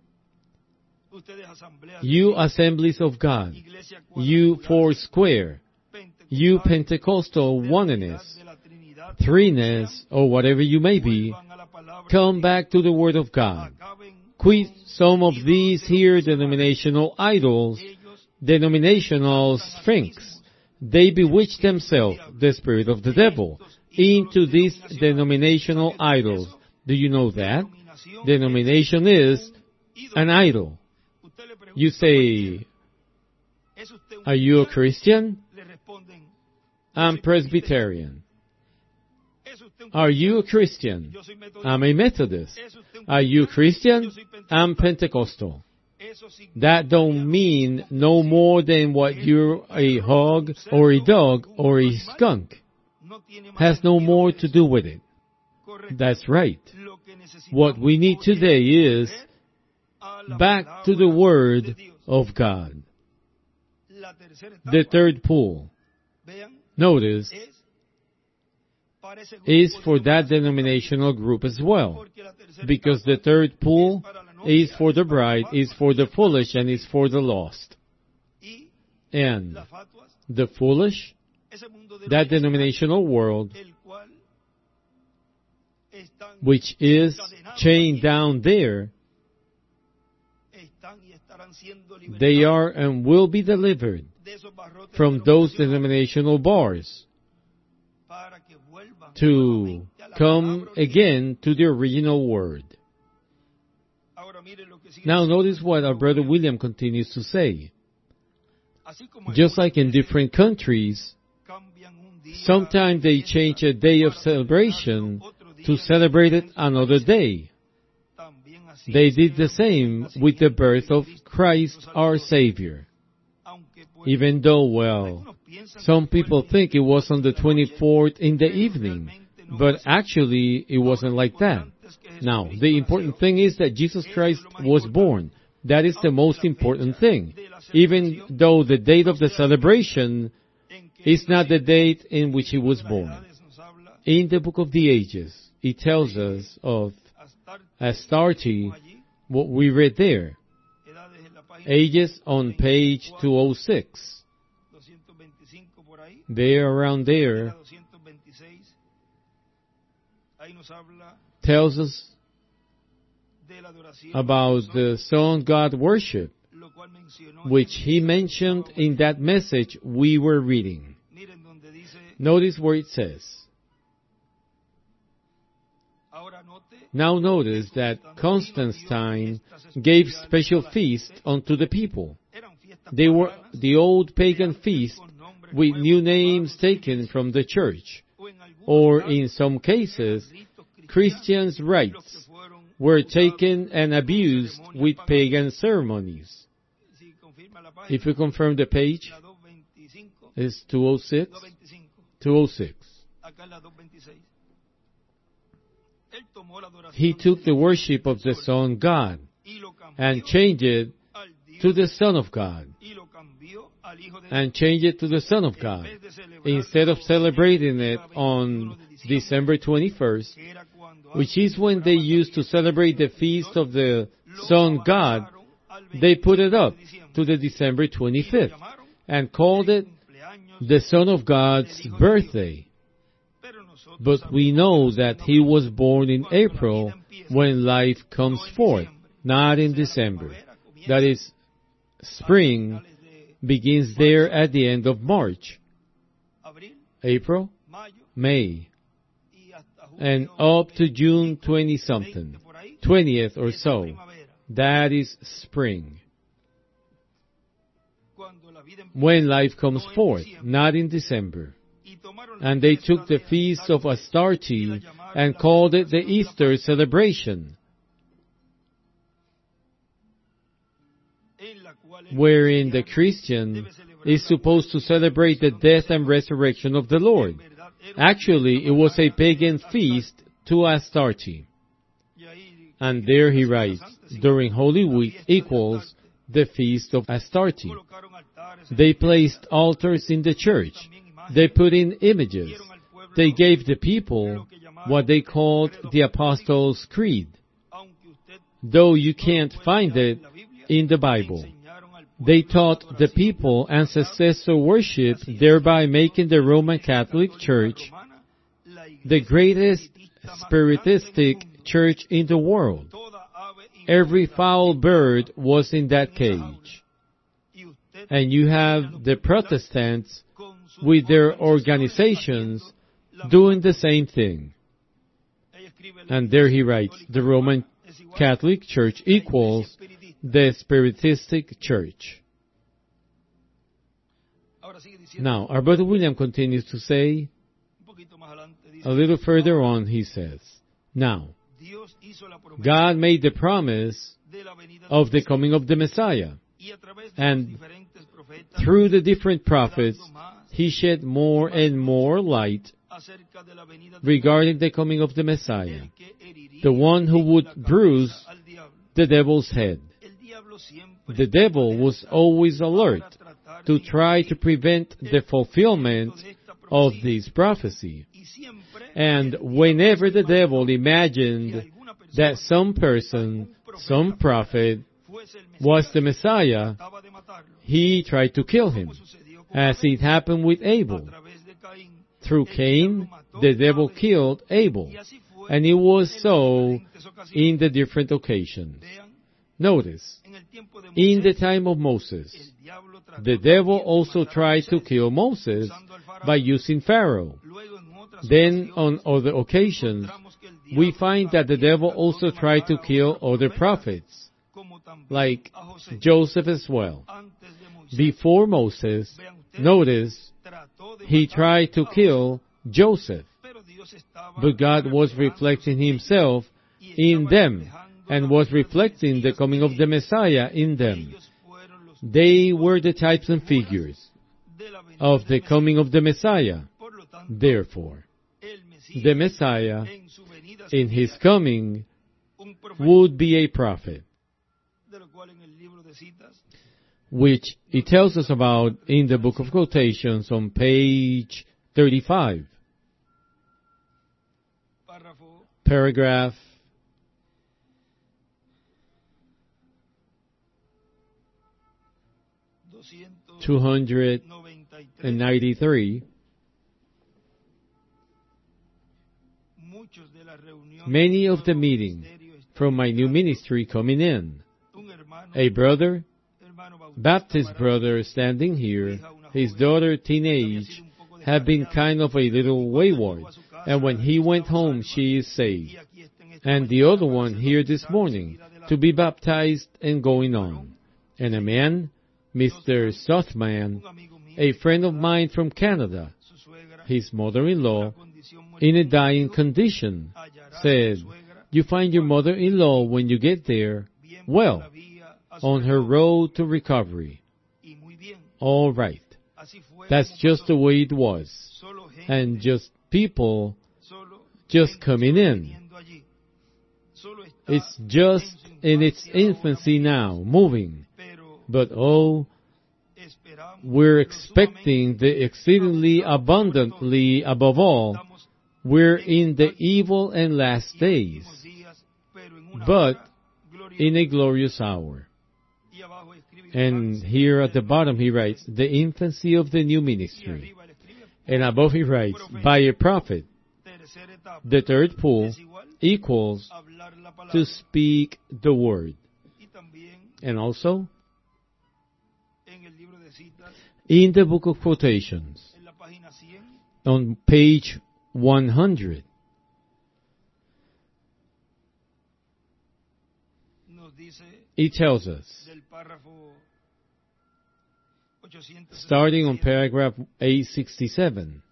you assemblies of God, you Foursquare, you Pentecostal oneness, threeness, or whatever you may be, come back to the Word of God. Quit some of these here denominational idols, denominational sphinx. They bewitch themselves, the spirit of the devil, into these denominational idols. Do you know that? Denomination is an idol. You say, are you a Christian? I'm Presbyterian. Are you a Christian? I'm a Methodist. Are you Christian? I'm Pentecostal. That don't mean no more than what you're a hog or a dog or a skunk. Has no more to do with it. That's right. What we need today is back to the Word of God. The third pull, notice, is for that denominational group as well. Because the third pull is for the bride, is for the foolish, and is for the lost. And the foolish, that denominational world, which is chained down there, they are and will be delivered from those denominational bars to come again to the original Word. Now notice what our brother William continues to say. Just like in different countries, sometimes they change a day of celebration to celebrate it another day. They did the same with the birth of Christ our Savior. Even though, well, some people think it was on the 24th in the evening, but actually it wasn't like that. Now, the important thing is that Jesus Christ was born. That is the most important thing. Even though the date of the celebration is not the date in which he was born. In the book of the Ages, it tells us of Astarte, what we read there. Ages on page 206. There, around there, tells us about the Son God worship, which he mentioned in that message we were reading. Notice where it says. Now notice that Constantine gave special feasts unto the people. They were the old pagan feasts with new names taken from the church, or in some cases, Christians' rites were taken and abused with pagan ceremonies. If you confirm the page, it's 206. 206. He took the worship of the Son God and changed it to the Son of God. And changed it to the Son of God. Instead of celebrating it on December 21st, which is when they used to celebrate the feast of the Son God, they put it up to the December 25th and called it the Son of God's birthday. But we know that he was born in April when life comes forth, not in December. That is, spring begins there at the end of March, April, May, and up to June 20-something, 20th or so. That is spring. When life comes forth, not in December. And they took the feast of Astarte and called it the Easter celebration, wherein the Christian is supposed to celebrate the death and resurrection of the Lord. Actually, it was a pagan feast to Astarte. And there he writes, during Holy Week equals the feast of Astarte. They placed altars in the church. They put in images. They gave the people what they called the Apostles' Creed, though you can't find it in the Bible. They taught the people ancestor worship, thereby making the Roman Catholic Church the greatest spiritistic church in the world. Every foul bird was in that cage. And you have the Protestants with their organizations doing the same thing. And there he writes, the Roman Catholic Church equals the Spiritistic Church. Now, our brother William continues to say, a little further on he says, now, God made the promise of the coming of the Messiah, and through the different prophets, he shed more and more light regarding the coming of the Messiah, the one who would bruise the devil's head. The devil was always alert to try to prevent the fulfillment of this prophecy. And whenever the devil imagined that some person, some prophet, was the Messiah, he tried to kill him, as it happened with Abel. Through Cain, the devil killed Abel, and it was so in the different occasions. Notice, in the time of Moses, the devil also tried to kill Moses by using Pharaoh. Then, on other occasions, we find that the devil also tried to kill other prophets, like Joseph as well. Before Moses, notice, he tried to kill Joseph, but God was reflecting himself in them, and was reflecting the coming of the Messiah in them. They were the types and figures of the coming of the Messiah. Therefore, the Messiah, in his coming, would be a prophet, which it tells us about in the Book of Quotations on page 35. Paragraph 293. Many of the meeting from my new ministry coming in. A brother, Baptist brother standing here, his daughter teenage, have been kind of a little wayward, and when he went home she is saved. And the other one here this morning, to be baptized and going on. And a man, Mr. Sothman, a friend of mine from Canada, his mother-in-law, in a dying condition, said, you find your mother-in-law when you get there, well, on her road to recovery. All right. That's just the way it was. And just people just coming in. It's just in its infancy now, moving. But oh, we're expecting the exceedingly abundantly above all. We're in the evil and last days, but in a glorious hour. And here at the bottom he writes, the infancy of the new ministry. And above he writes, by a prophet. The third pull equals to speak the word. And also, in the Book of Quotations, on page 100, it tells us, starting on paragraph 867,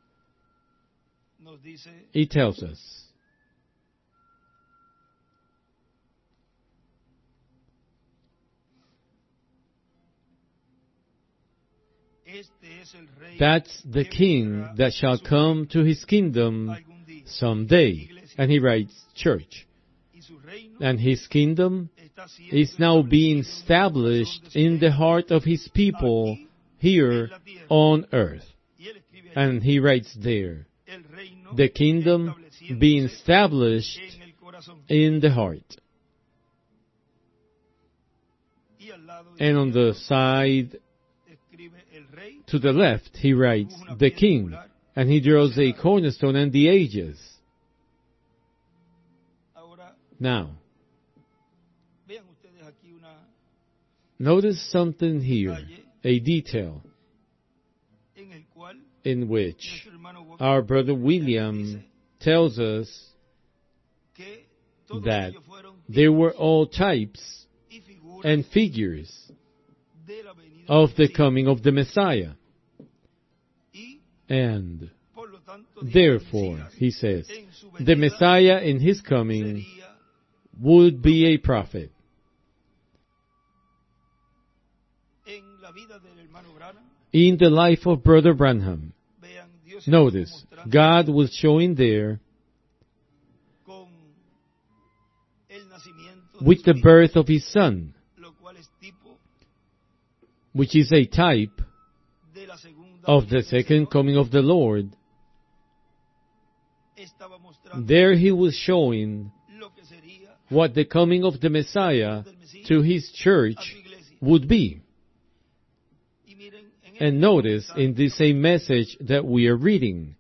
it tells us, that's the king that shall come to his kingdom someday. And he writes, church. and His kingdom is now being established in the heart of His people here on earth. And he writes there, the kingdom being established in the heart. And on the side to the left, he writes, the king, and he draws a cornerstone and the ages. Now, notice something here, a detail, in which our brother William tells us that they were all types and figures of the coming of the Messiah. And therefore, he says, the Messiah in his coming would be a prophet. In the life of Brother Branham, notice, God was showing there with the birth of His Son, which is a type of the second coming of the Lord. There He was showing what the coming of the Messiah to His church would be. And notice in this same message that we are reading,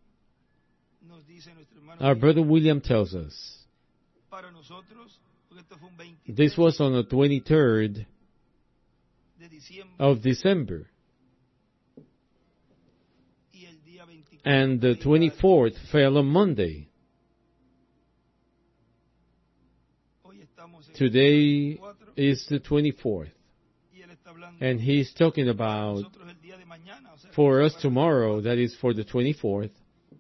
our brother William tells us, this was on the 23rd of December, and the 24th fell on Monday. Today is the 24th, and he's talking about for us tomorrow, that is for the 24th.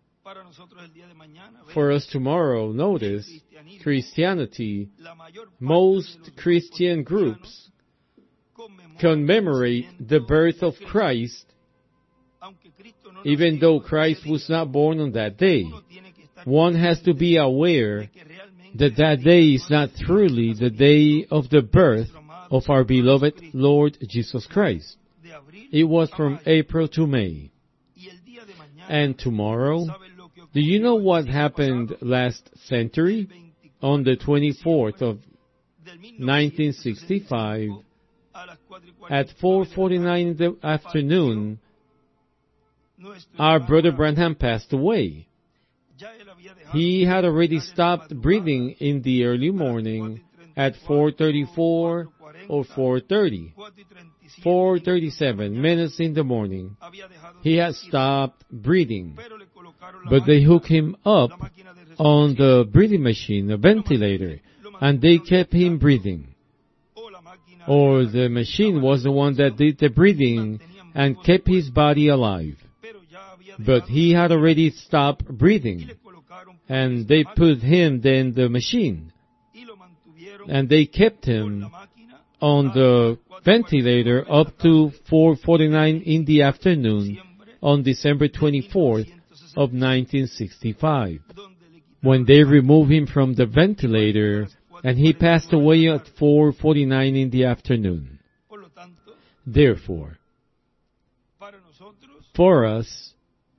For us tomorrow, notice, Christianity, most Christian groups commemorate the birth of Christ, even though Christ was not born on that day. One has to be aware that that day is not truly the day of the birth of our beloved Lord Jesus Christ. It was from April to May. And tomorrow, do you know what happened last century? On the 24th of 1965, at 4:49 in the afternoon, our brother Branham passed away. He had already stopped breathing in the early morning at 4:34 or 4:30. 4:37 minutes in the morning. He had stopped breathing, but they hooked him up on the breathing machine, a ventilator, and they kept him breathing. Or the machine was the one that did the breathing and kept his body alive. But he had already stopped breathing, and they put him then in the machine, and they kept him on the ventilator up to 4:49 in the afternoon on December 24th of 1965, when they removed him from the ventilator, and he passed away at 4:49 in the afternoon. Therefore, for us,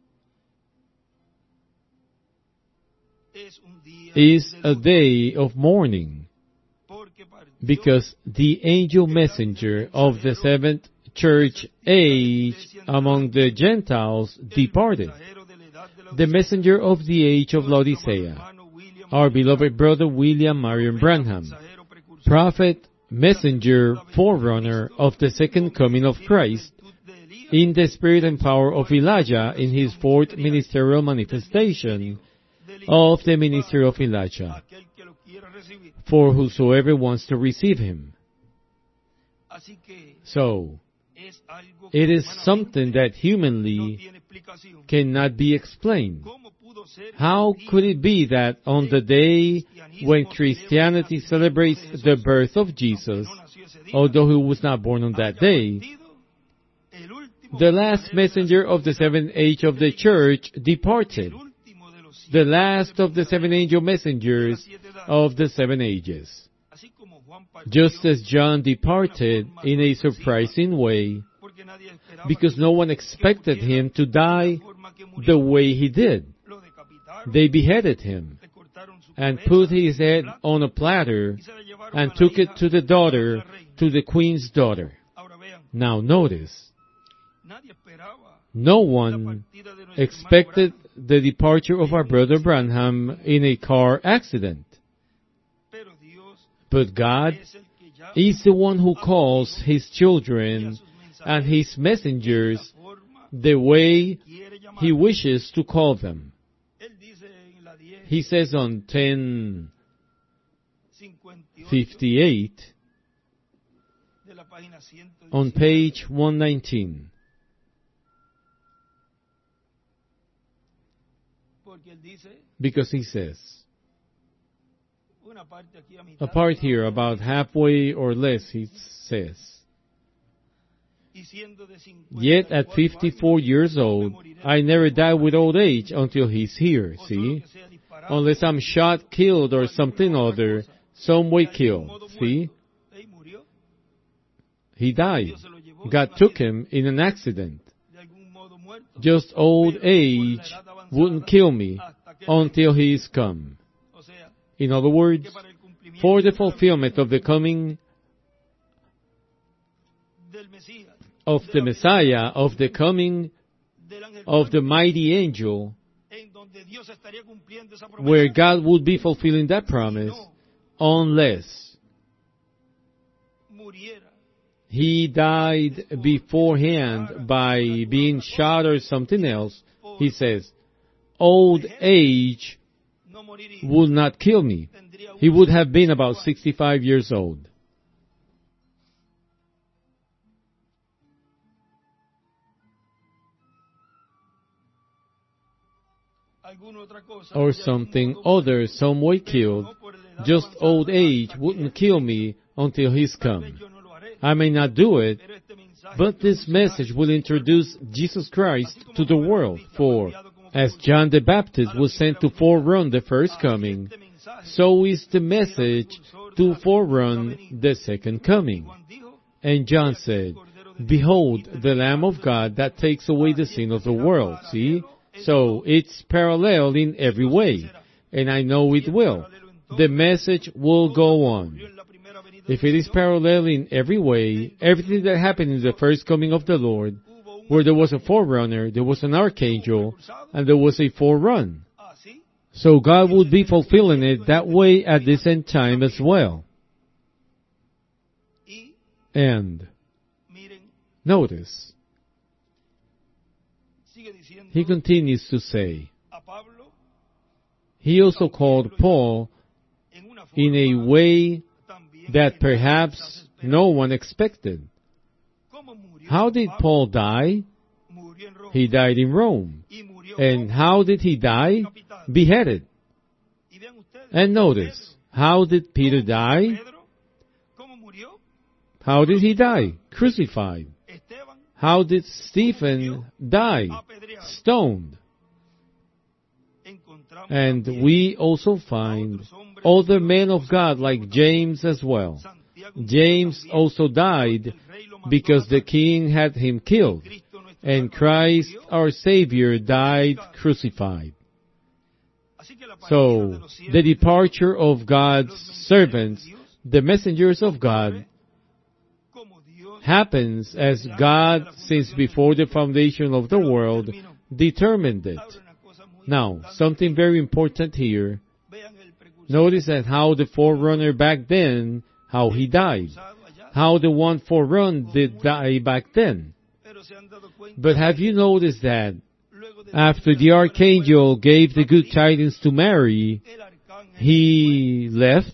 is a day of mourning, because the angel messenger of the seventh church age among the Gentiles departed. The messenger of the age of Laodicea, our beloved brother William Marion Branham, prophet, messenger, forerunner of the second coming of Christ, in the spirit and power of Elijah in his fourth ministerial manifestation of the ministry of Elijah, for whosoever wants to receive him. So, it is something that humanly cannot be explained. How could it be that on the day when Christianity celebrates the birth of Jesus, although he was not born on that day, the last messenger of the seventh age of the church departed, the last of the 7 angel messengers of the 7 ages. Just as John departed in a surprising way, because no one expected him to die the way he did. They beheaded him and put his head on a platter and took it to the queen's daughter. Now notice, no one expected the departure of our brother Branham in a car accident. But God is the one who calls His children and His messengers the way He wishes to call them. He says on 1058, on page 119, because he says, a part here about halfway or less, he says, yet at 54 years old, I never die with old age until he's here, see? Unless I'm shot, killed, or something other, some way killed, see? He died. God took him in an accident. Just old age wouldn't kill me until he is come. In other words, for the fulfillment of the coming of the Messiah, of the coming of the mighty angel, where God would be fulfilling that promise, unless he died beforehand by being shot or something else, he says, old age would not kill me. He would have been about 65 years old. Or something other, some way killed. Just old age wouldn't kill me until he's come. I may not do it, but this message will introduce Jesus Christ to the world. For as John the Baptist was sent to forerun the first coming, so is the message to forerun the second coming. And John said, behold, the Lamb of God that takes away the sin of the world. See? So it's parallel in every way. And I know it will. The message will go on. If it is parallel in every way, everything that happened in the first coming of the Lord, where there was a forerunner, there was an archangel, and there was a forerun. So God would be fulfilling it that way at this end time as well. And notice, he continues to say, he also called Paul in a way that perhaps no one expected. How did Paul die? He died in Rome. And how did he die? Beheaded. And notice, how did Peter die? How did he die? Crucified. How did Stephen die? Stoned. And we also find other men of God like James as well. James also died because the king had him killed, and Christ our Savior died crucified. So, the departure of God's servants, the messengers of God, happens as God, since before the foundation of the world, determined it. Now, something very important here. Notice that how the forerunner back then, how he died. How the one forerun did die back then. But have you noticed that after the archangel gave the good tidings to Mary, he left?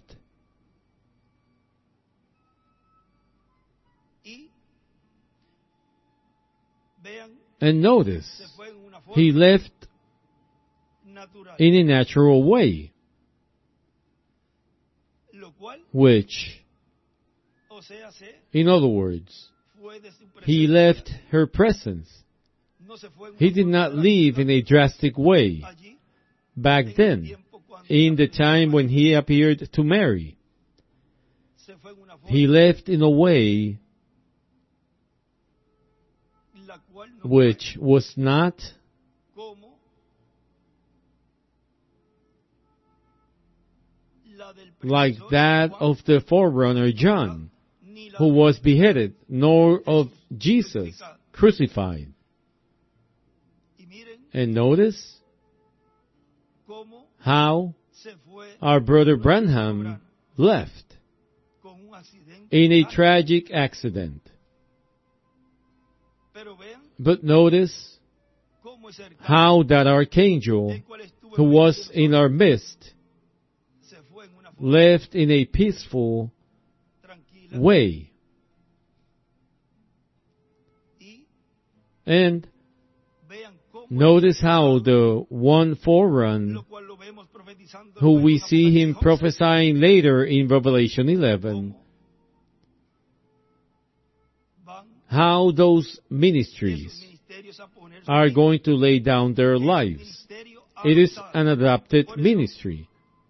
And notice, he left in a natural way, which, in other words, he left her presence. He did not leave in a drastic way, back then, in the time when he appeared to Mary. He left in a way which was not like that of the forerunner John, who was beheaded, nor of Jesus crucified. And notice how our brother Branham left in a tragic accident. But notice how that archangel who was in our midst left in a peaceful way. And notice how the one forerunner, who we see him prophesying later in Revelation 11, how those ministries are going to lay down their lives. It is an adopted ministry.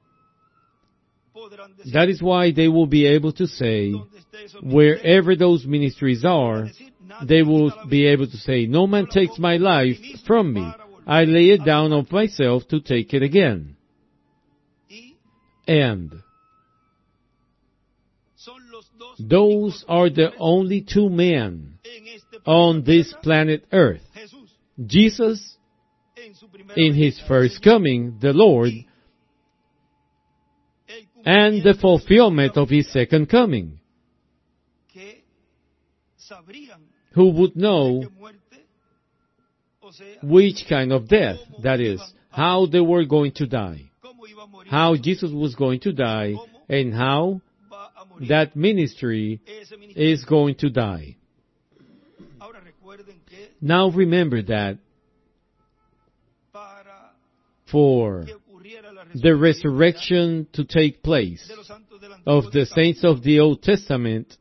That is why they will be able to say, wherever those ministries are, they will be able to say, no man takes my life from me. I lay it down of myself to take it again. And those are the only two men on this planet Earth. Jesus, in His first coming, the Lord, and the fulfillment of His second coming, who would know which kind of death, that is, how they were going to die, how Jesus was going to die, and how that ministry is going to die. Now remember that for the resurrection to take place of the saints of the Old Testament,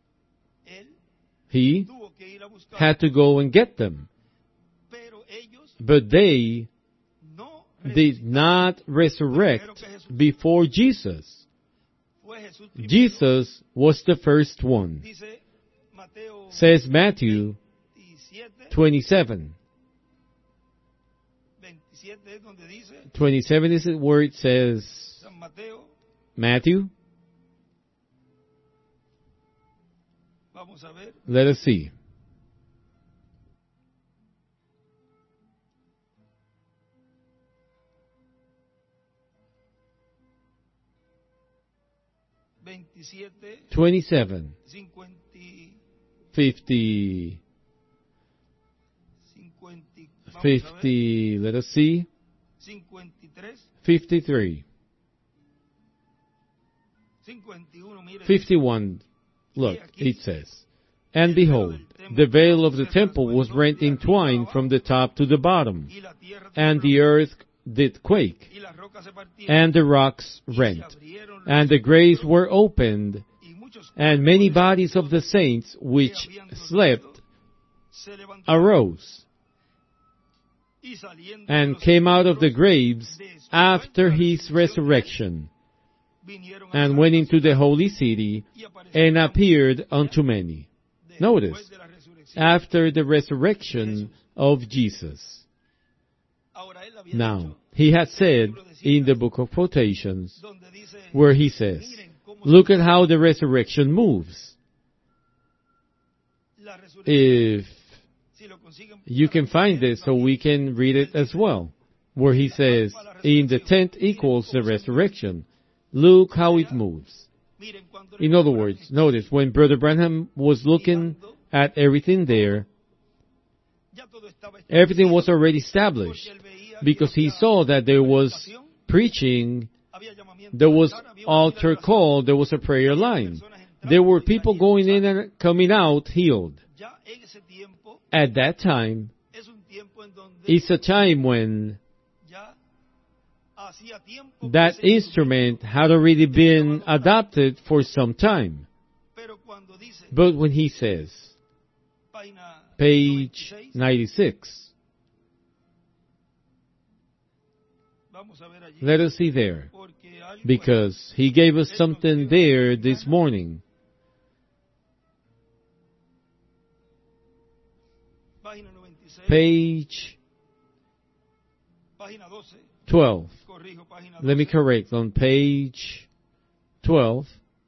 He had to go and get them. But they did not resurrect before Jesus. Jesus was the first one. Says Matthew 27. 27 is where it says Matthew. Let us see. $27, 50, let us see, 53, 51, look, it says, and behold, the veil of the temple was rent in twine from the top to the bottom, and the earth did quake, and the rocks rent, and the graves were opened, and many bodies of the saints which slept arose, and came out of the graves after His resurrection, and went into the holy city, and appeared unto many. Notice, after the resurrection of Jesus. Now, He had said in the book of quotations, where He says, look at how the resurrection moves. If you can find this so we can read it as well, where He says, in the tent equals the resurrection. Look how it moves. In other words, notice, when Brother Branham was looking at everything there, everything was already established, because he saw that there was preaching, there was altar call, there was a prayer line. There were people going in and coming out healed. At that time, it's a time when that instrument had already been adopted for some time. But when he says, page 96, Let us see there, because he gave us something there this morning. Page 12. Let me correct. On page 12,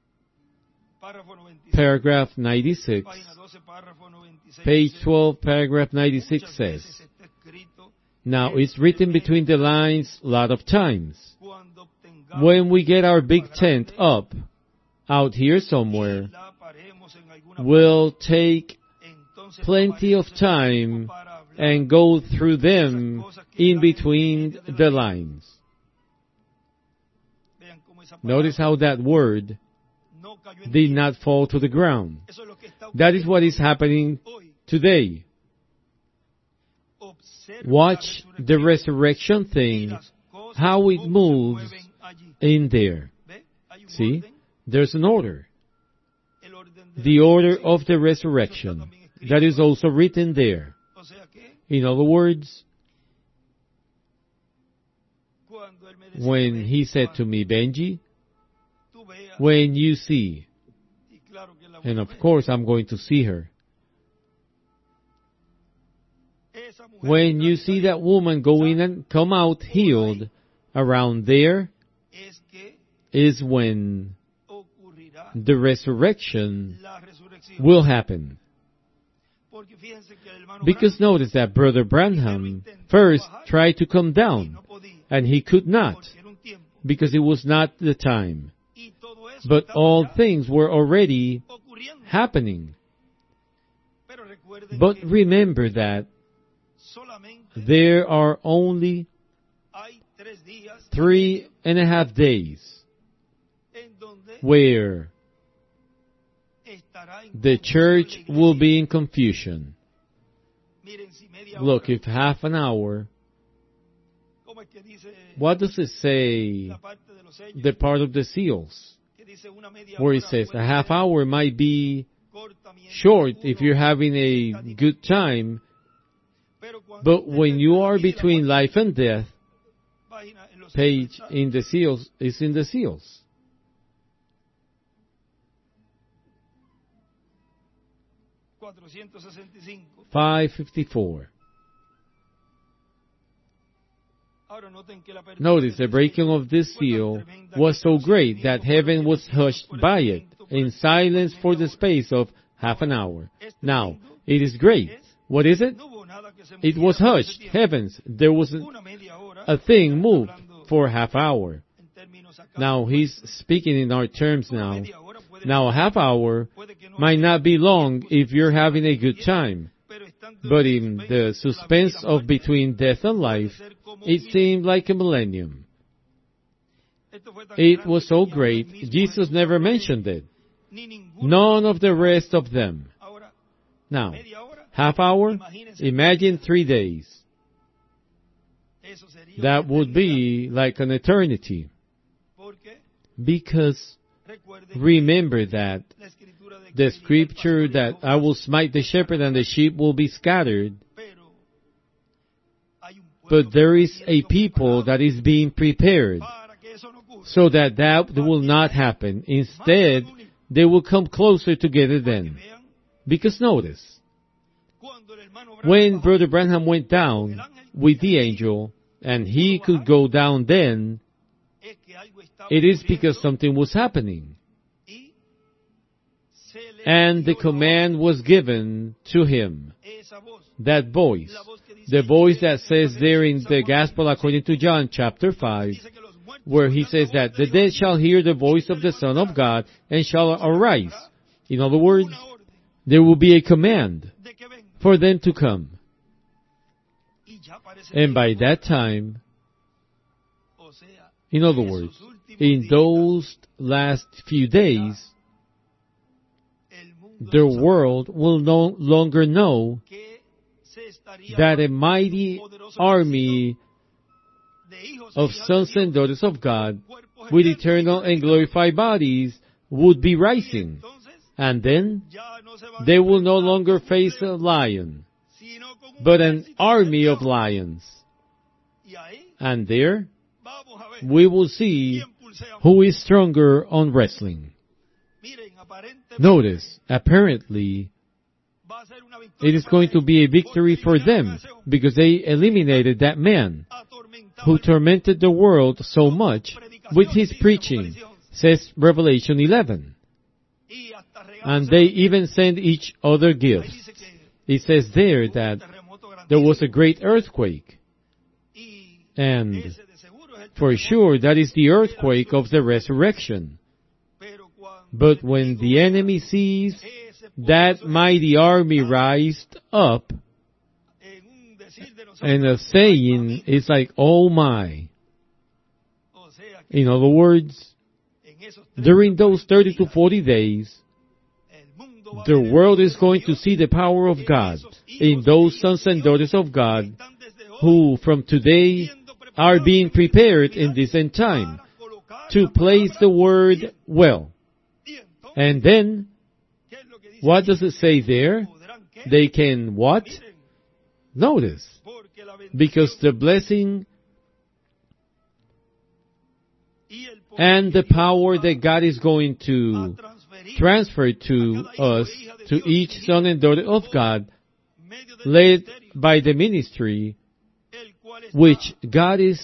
paragraph 96, page 12, paragraph 96 says, now it's written between the lines a lot of times. When we get our big tent up, out here somewhere, we'll take plenty of time and go through them in between the lines. Notice how that word did not fall to the ground. That is what is happening today. Watch the resurrection thing, how it moves in there. See, there's an order. The order of the resurrection. That is also written there. In other words, when he said to me, Benji, when you see, and of course I'm going to see her, when you see that woman go in and come out healed, around there is when the resurrection will happen. Because notice that Brother Branham first tried to come down, and he could not, because it was not the time. But all things were already happening. But remember that there are only 3.5 days where the church will be in confusion. Look, if half an hour, what does it say, the part of the seals, where it says a half hour might be short if you're having a good time, but when you are between life and death, page in the seals is in the seals. 554. Notice the breaking of this seal was so great that heaven was hushed by it, in silence for the space of half an hour. Now, it is great. What is it? It was hushed. Heavens, there wasn't a thing moved for half hour. Now, he's speaking in our terms now. Now, a half hour might not be long if you're having a good time. But in the suspense of between death and life, it seemed like a millennium. It was so great, Jesus never mentioned it. None of the rest of them. Now, half hour? Imagine 3 days. That would be like an eternity. Because remember that the scripture that I will smite the shepherd and the sheep will be scattered. But there is a people that is being prepared so that that will not happen. Instead, they will come closer together then. Because notice, when Brother Branham went down with the angel, and he could go down then, it is because something was happening. And the command was given to him. That voice, the voice that says there in the Gospel according to John chapter 5, where he says that the dead shall hear the voice of the Son of God and shall arise. In other words, there will be a command for them to come. And by that time, in other words, in those last few days, the world will no longer know that a mighty army of sons and daughters of God with eternal and glorified bodies would be rising. And then they will no longer face a lion, but an army of lions. And there we will see who is stronger on wrestling. Notice, apparently, it is going to be a victory for them because they eliminated that man who tormented the world so much with his preaching, says Revelation 11. And they even sent each other gifts. It says there that there was a great earthquake. And for sure, that is the earthquake of the resurrection. But when the enemy sees that mighty army rised up, and the saying is like, oh my. In other words, during those 30 to 40 days, the world is going to see the power of God in those sons and daughters of God who from today are being prepared in this end time to place the word well. And then, what does it say there? They can what? Notice. Because the blessing and the power that God is going to transfer to us, to each son and daughter of God, led by the ministry which God is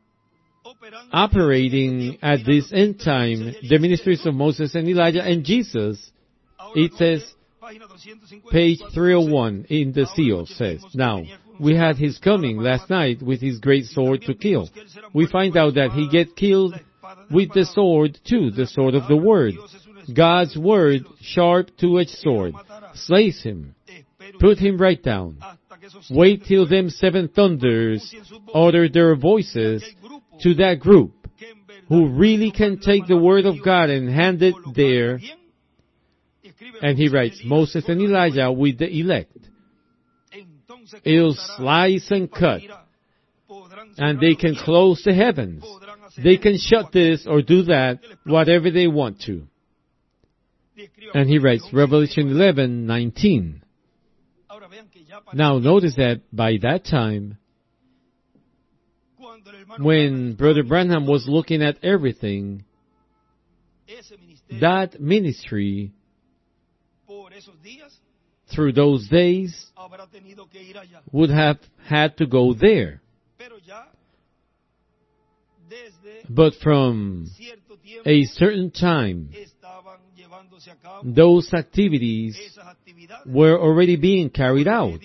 operating at this end time, the ministries of Moses and Elijah and Jesus. It says, page 301 in the seal says, now, we had his coming last night with his great sword to kill. We find out that he get killed with the sword too, the sword of the word. God's word, sharp two-edged sword, slays him, put him right down. Wait till them seven thunders utter their voices to that group who really can take the word of God and hand it there. And he writes, Moses and Elijah with the elect. It'll slice and cut. And they can close the heavens. They can shut this or do that, whatever they want to. And he writes, Revelation 11:19. Now notice that by that time, when Brother Branham was looking at everything, that ministry, through those days, would have had to go there. But from a certain time, those activities were already being carried out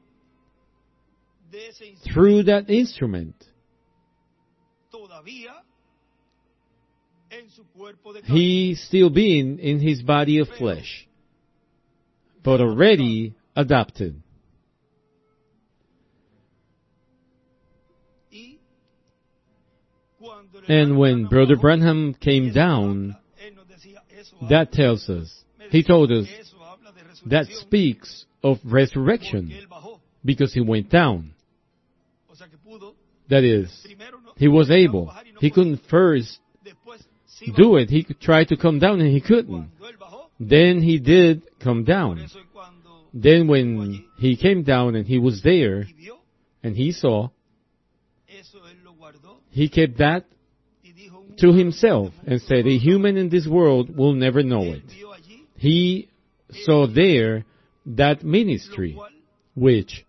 through that instrument. He still being in his body of flesh, but already adopted. And when Brother Branham came down, that tells us, he told us, that speaks of resurrection, because he went down. That is, he was able. He couldn't first do it. He could try to come down and he couldn't. Then he did come down. Then when he came down and he was there, and he saw, he kept that to himself and said, a human in this world will never know it. He saw there that ministry, which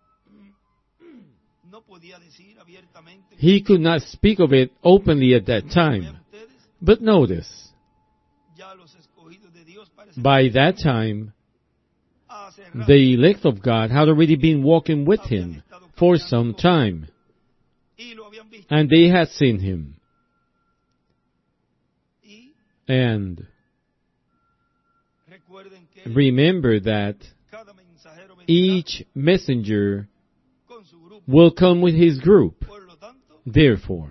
he could not speak of it openly at that time. But notice, by that time, the elect of God had already been walking with him for some time, and they had seen him. And remember that each messenger will come with his group. Therefore,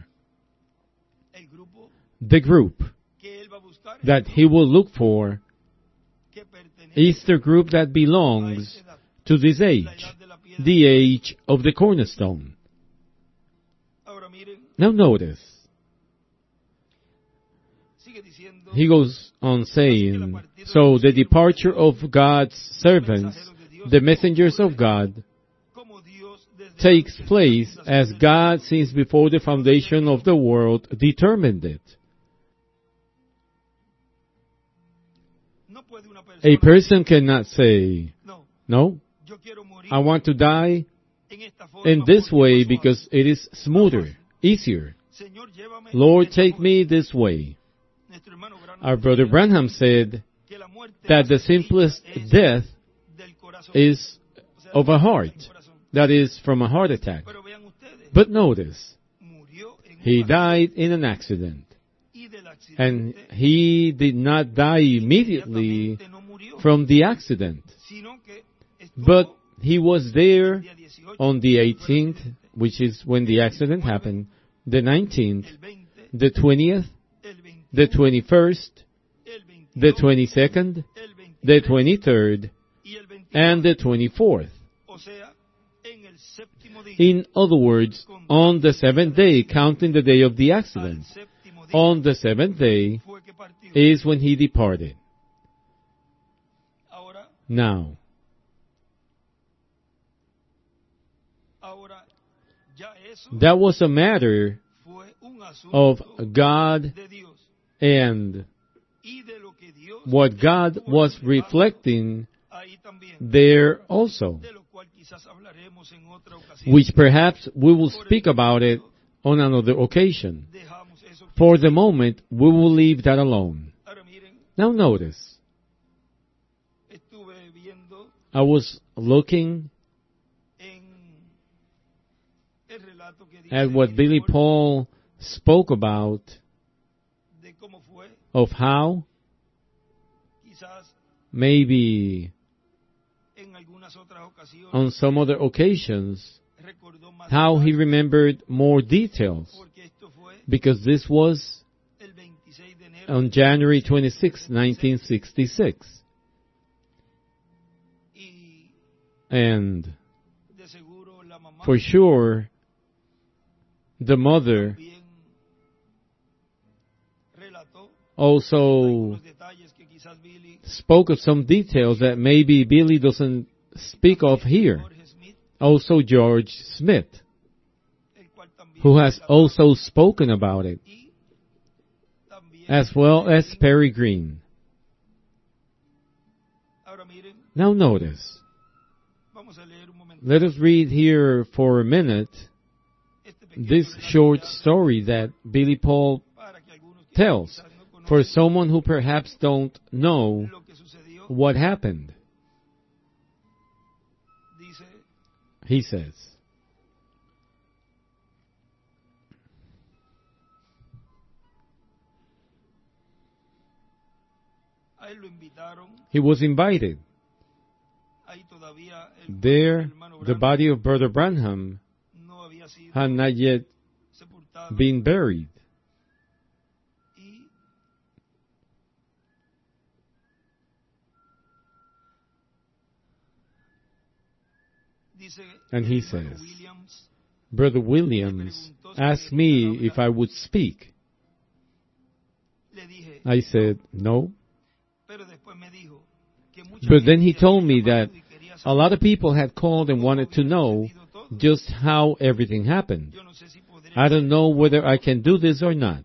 the group that he will look for is the group that belongs to this age, the age of the cornerstone. Now notice, he goes on saying, so the departure of God's servants, the messengers of God, takes place as God, since before the foundation of the world, determined it. A person cannot say, no, I want to die in this way because it is smoother, easier. Lord, take me this way. Our brother Branham said that the simplest death is of a heart, that is, from a heart attack. But notice, he died in an accident. And he did not die immediately from the accident. But he was there on the 18th, which is when the accident happened, the 19th, the 20th, the 21st, the 22nd, the 23rd, and the 24th. In other words, on the seventh day, counting the day of the accident, on the seventh day is when he departed. Now, that was a matter of God and what God was reflecting there also, which perhaps we will speak about it on another occasion. For the moment, we will leave that alone. Now notice, I was looking at what Billy Paul spoke about, of how maybe on some other occasions, how he remembered more details, because this was on January 26, 1966. And for sure, the mother also spoke of some details that maybe Billy doesn't speak of here. Also George Smith, who has also spoken about it, as well as Perry Green. Now notice, let us read here for a minute this short story that Billy Paul tells, for someone who perhaps don't know what happened. He says, he was invited. There, the body of Brother Branham had not yet been buried. And he says, Brother Williams asked me if I would speak. I said, no. But then he told me that a lot of people had called and wanted to know just how everything happened. I don't know whether I can do this or not,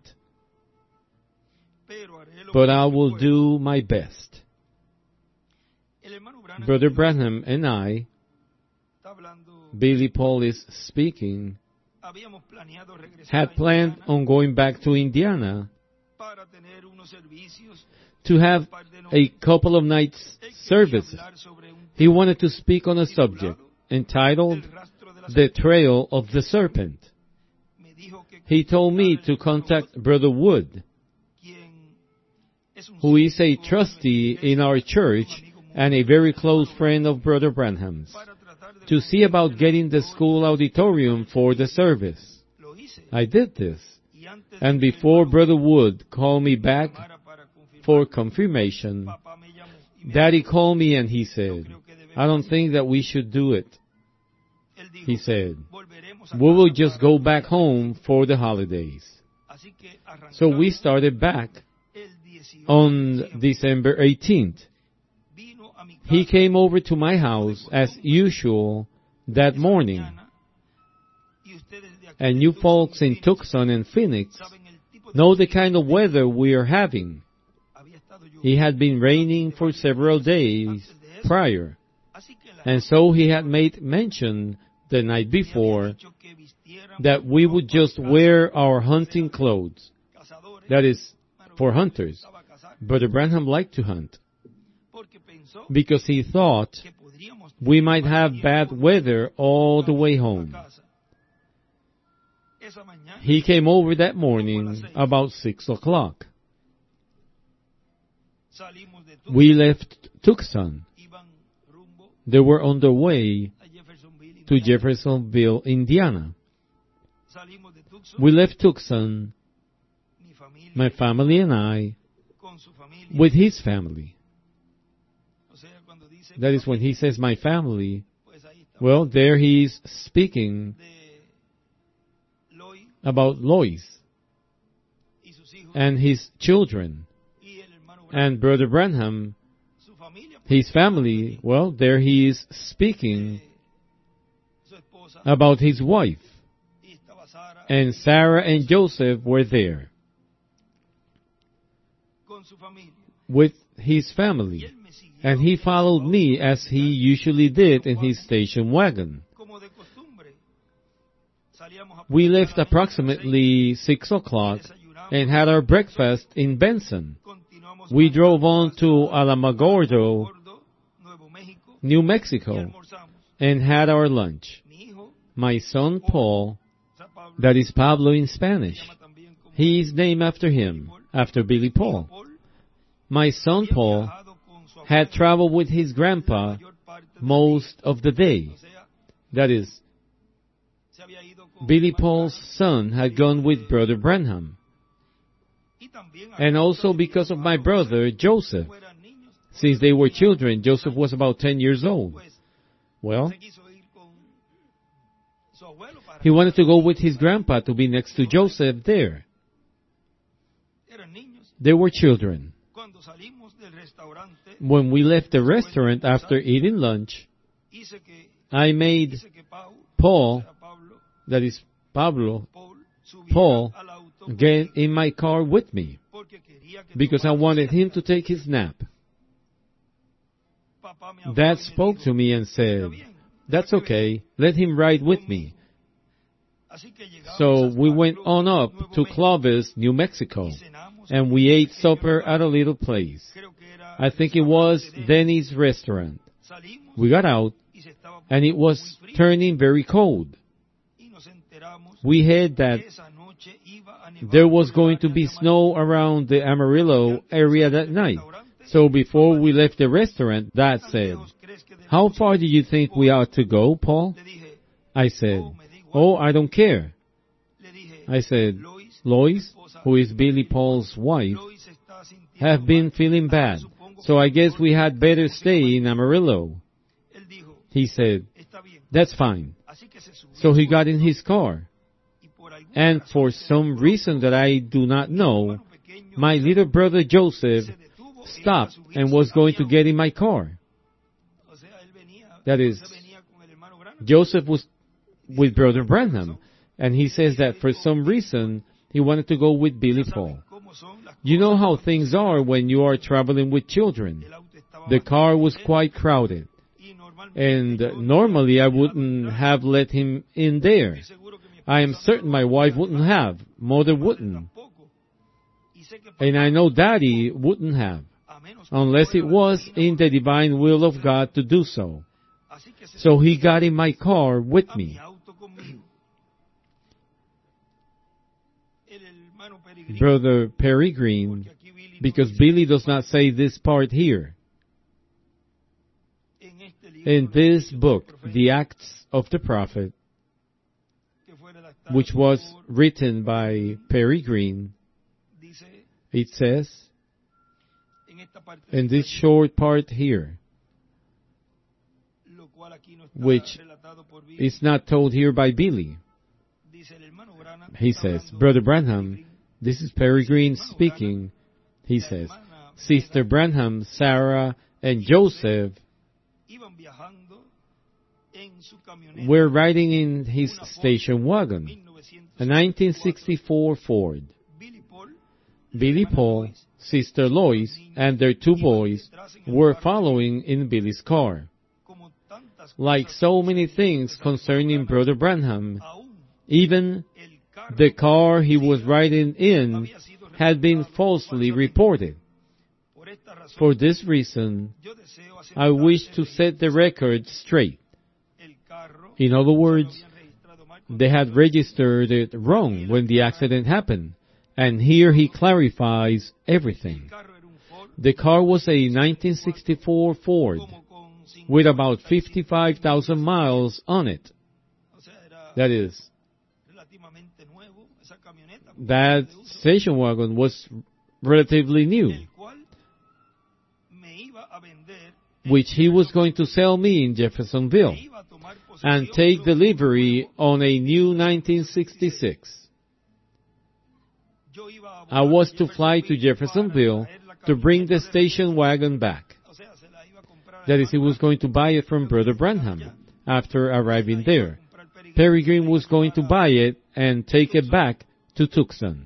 but I will do my best. Brother Branham and I, Billy Paul is speaking, had planned on going back to Indiana to have a couple of nights services. He wanted to speak on a subject entitled The Trail of the Serpent. He told me to contact Brother Wood, who is a trustee in our church and a very close friend of Brother Branham's, to see about getting the school auditorium for the service. I did this, and before Brother Wood called me back for confirmation, Daddy called me and he said, I don't think that we should do it. He said, we will just go back home for the holidays. So we started back on December 18th. He came over to my house as usual that morning, And you folks in Tucson and Phoenix know the kind of weather we are having. It had been raining for several days prior, and so he had made mention the night before that we would just wear our hunting clothes. That is, for hunters. Brother Branham liked to hunt, because he thought we might have bad weather all the way home. He came over that morning about 6 o'clock. We left Tucson. They were on their way to Jeffersonville, Indiana. We left Tucson, my family and I, with his family. That is, when he says my family, well, there he is speaking about Lois and his children. And Brother Branham, his family, well, there he is speaking about his wife. And Sarah and Joseph were there with his family. And he followed me as he usually did in his station wagon. We left approximately 6 o'clock and had our breakfast in Benson. We drove on to Alamogordo, New Mexico, and had our lunch. My son Paul, that is Pablo in Spanish, he is named after him, after Billy Paul. My son Paul had traveled with his grandpa most of the day. That is, Billy Paul's son had gone with Brother Branham. And also because of my brother Joseph. Since they were children, Joseph was about 10 years old. Well, he wanted to go with his grandpa to be next to Joseph there. They were children. When we left the restaurant after eating lunch, I made Paul, that is Pablo, Paul, get in my car with me, because I wanted him to take his nap. Dad spoke to me and said, "That's okay, let him ride with me." So we went on up to Clovis, New Mexico, and we ate supper at a little place. I think it was Denny's restaurant. We got out, and it was turning very cold. We heard that there was going to be snow around the Amarillo area that night. So before we left the restaurant, Dad said, "How far do you think we ought to go, Paul?" I said, "Oh, I don't care." I said, "Lois, who is Billy Paul's wife, have been feeling bad, so I guess we had better stay in Amarillo." He said, "That's fine." So he got in his car. And for some reason that I do not know, my little brother Joseph stopped and was going to get in my car. That is, Joseph was with Brother Branham, and he says that for some reason he wanted to go with Billy Paul. You know how things are when you are traveling with children. The car was quite crowded, and normally I wouldn't have let him in there. I am certain my wife wouldn't have, Mother wouldn't, and I know Daddy wouldn't have, unless it was in the divine will of God to do so. So he got in my car with me. Brother Peregrine, because Billy does not say this part here. In this book, The Acts of the Prophet, which was written by Peregrine, it says, in this short part here, which is not told here by Billy, he says, Brother Branham, this is Peregrine speaking, he says, Sister Branham, Sarah, and Joseph were riding in his station wagon, a 1964 Ford. Billy Paul, Sister Lois, and their two boys were following in Billy's car. Like so many things concerning Brother Branham, even the car he was riding in had been falsely reported. For this reason, I wish to set the record straight. In other words, they had registered it wrong when the accident happened, and here he clarifies everything. The car was a 1964 Ford with about 55,000 miles on it. That is, that station wagon was relatively new, which he was going to sell me in Jeffersonville and take delivery on a new 1966. I was to fly to Jeffersonville to bring the station wagon back. That is, he was going to buy it from Brother Branham after arriving there. Peregrine was going to buy it and take it back to Tucson.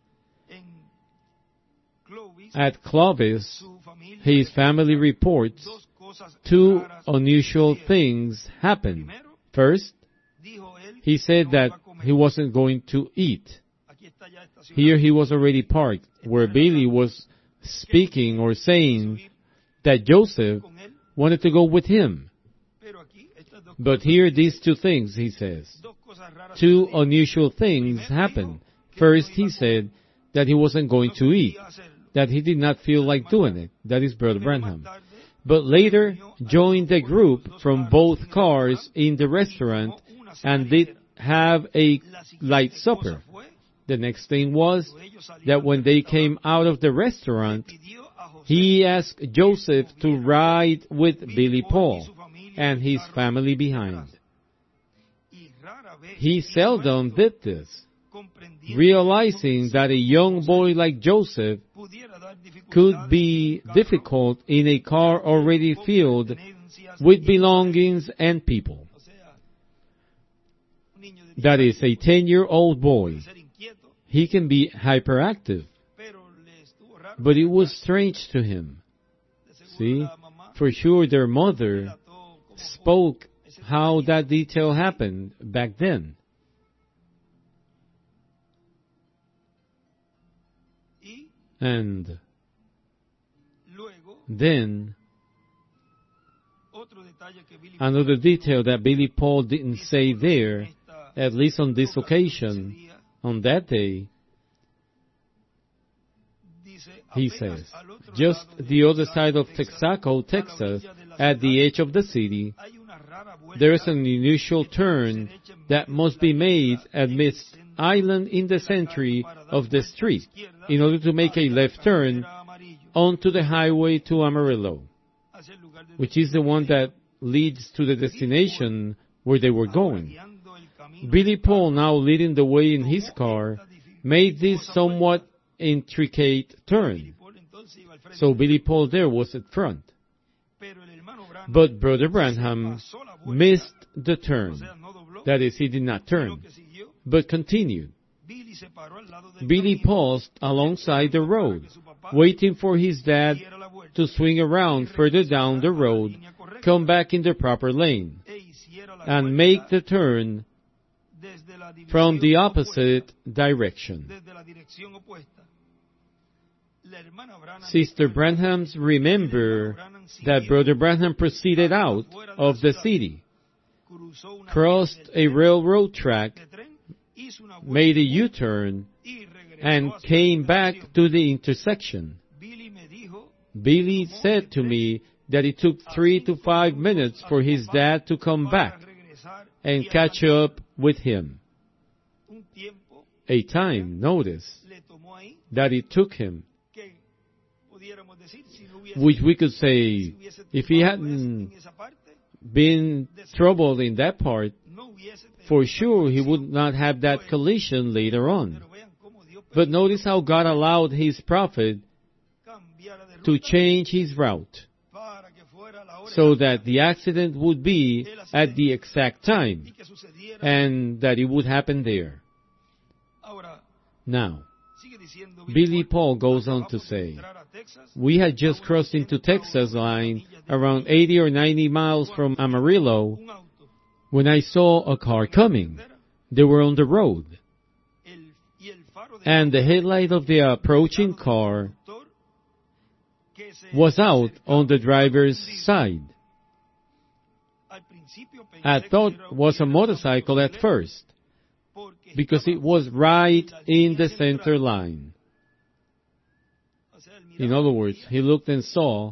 At Clovis, his family reports two unusual things happened. First, he said that he wasn't going to eat. Here he was already parked, where Billy was speaking or saying that Joseph wanted to go with him. But here these two things, he says. Two unusual things happened. First, he said that he wasn't going to eat, that he did not feel like doing it. That is Brother Branham. But later joined a group from both cars in the restaurant and did have a light supper. The next thing was that when they came out of the restaurant, he asked Joseph to ride with Billy Paul and his family behind. He seldom did this, realizing that a young boy like Joseph could be difficult in a car already filled with belongings and people. That is, a 10-year-old boy. He can be hyperactive, but it was strange to him. See, for sure their mother spoke how that detail happened back then. And then, another detail that Billy Paul didn't say there, at least on this occasion, on that day, he says, just the other side of Texaco, Texas, at the edge of the city, there is an unusual turn that must be made amidst island in the center of the street in order to make a left turn onto the highway to Amarillo, which is the one that leads to the destination where they were going. Billy Paul, now leading the way in his car, made this somewhat intricate turn. So Billy Paul there was at front. But Brother Branham missed the turn. That is, he did not turn, but continued. Billy paused alongside the road, waiting for his dad to swing around further down the road, come back in the proper lane, and make the turn from the opposite direction. Sister Branham's remember that Brother Branham proceeded out of the city, crossed a railroad track, made a U-turn, and came back to the intersection. Billy said to me that it took 3 to 5 minutes for his dad to come back and catch up with him. A time, notice, that it took him, which we could say, if he hadn't been troubled in that part, for sure he would not have that collision later on. But notice how God allowed His prophet to change his route so that the accident would be at the exact time and that it would happen there. Now, Billy Paul goes on to say, we had just crossed into Texas line around 80 or 90 miles from Amarillo when I saw a car coming. They were on the road. And the headlight of the approaching car was out on the driver's side. I thought it was a motorcycle at first, because it was right in the center line. In other words, he looked and saw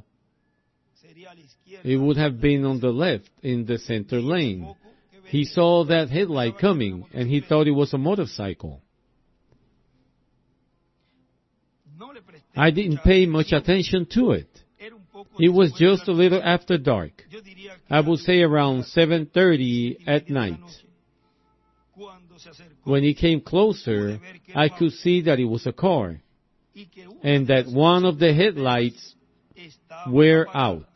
it would have been on the left in the center lane. He saw that headlight coming and he thought it was a motorcycle. I didn't pay much attention to it. It was just a little after dark. I would say around 7:30 at night. When he came closer, I could see that it was a car, and that one of the headlights were out.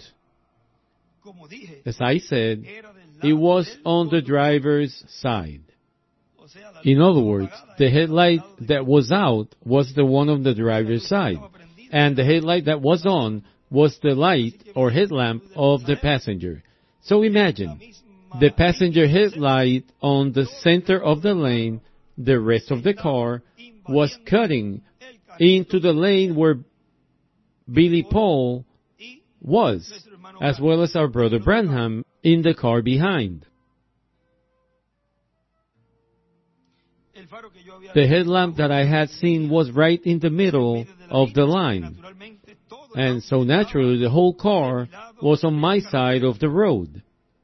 As I said, it was on the driver's side. In other words, the headlight that was out was the one on the driver's side, and the headlight that was on was the light or headlamp of the passenger. So imagine, the passenger headlight on the center of the lane, the rest of the car was cutting into the lane where Billy Paul was, as well as our brother Branham in the car behind. The headlamp that I had seen was right in the middle of the line, and so naturally the whole car was on my side of the road.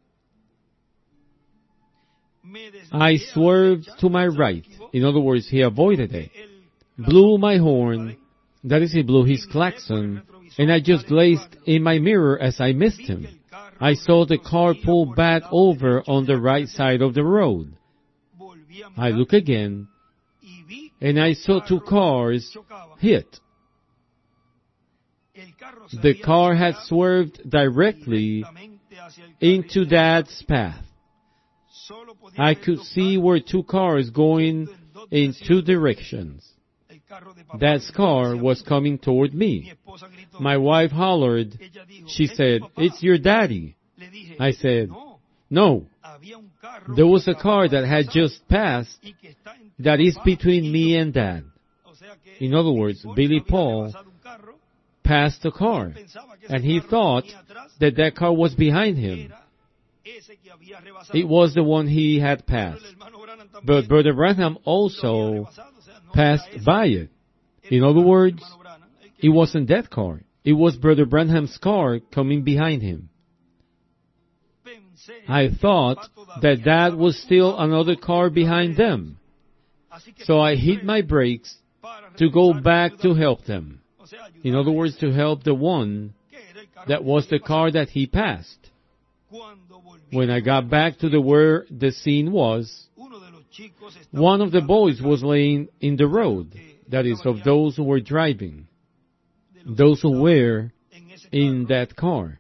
I swerved to my right. In other words, he avoided it. Blew my horn, that is, he blew his klaxon, and I just glazed in my mirror as I missed him. I saw the car pull back over on the right side of the road. I look again, and I saw two cars hit. The car had swerved directly into Dad's path. I could see where two cars going in two directions. Dad's car was coming toward me. My wife hollered. She said, "It's your daddy." I said, "No. There was a car that had just passed that is between me and Dad." In other words, Billy Paul passed a car, and he thought that that car was behind him. It was the one he had passed. But Brother Branham also passed by it. In other words, it wasn't that car. It was Brother Branham's car coming behind him. I thought that that was still another car behind them. So I hit my brakes to go back to help them. In other words, to help the one that was the car that he passed. When I got back to where the scene was, one of the boys was laying in the road, that is, of those who were driving, those who were in that car.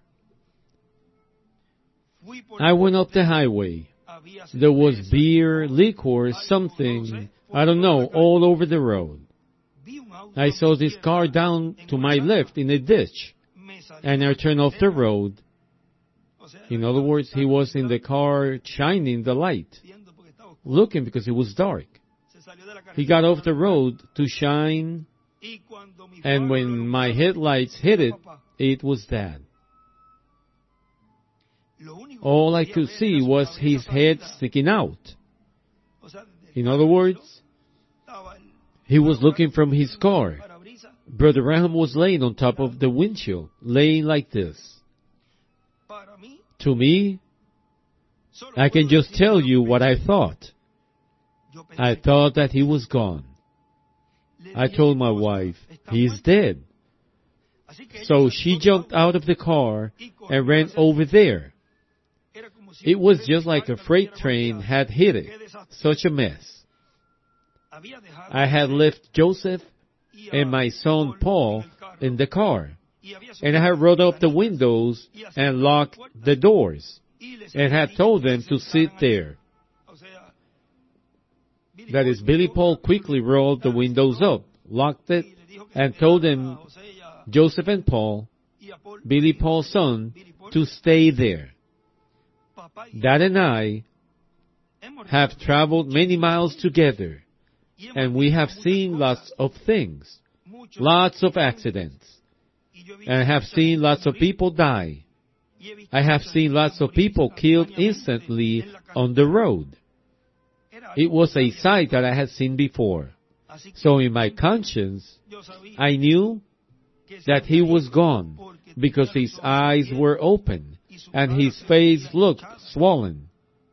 I went up the highway. There was beer, liquor, something, I don't know, all over the road. I saw this car down to my left in a ditch, and I turned off the road. In other words, he was in the car shining the light, looking because it was dark. He got off the road to shine, and when my headlights hit it, it was Dad. All I could see was his head sticking out. In other words, he was looking from his car. Brother Branham was laying on top of the windshield, laying like this. To me, I can just tell you what I thought. I thought that he was gone. I told my wife, "He's dead." So she jumped out of the car and ran over there. It was just like a freight train had hit it. Such a mess. I had left Joseph and my son Paul in the car. and I had rolled up the windows and locked the doors, and had told them to sit there. That is, Billy Paul quickly rolled the windows up, locked it, and told them, Joseph and Paul, Billy Paul's son, to stay there. Dad and I have traveled many miles together, and we have seen lots of things, lots of accidents, and I have seen lots of people die. I have seen lots of people killed instantly on the road. It was a sight that I had seen before. So in my conscience, I knew that he was gone because his eyes were open and his face looked swollen.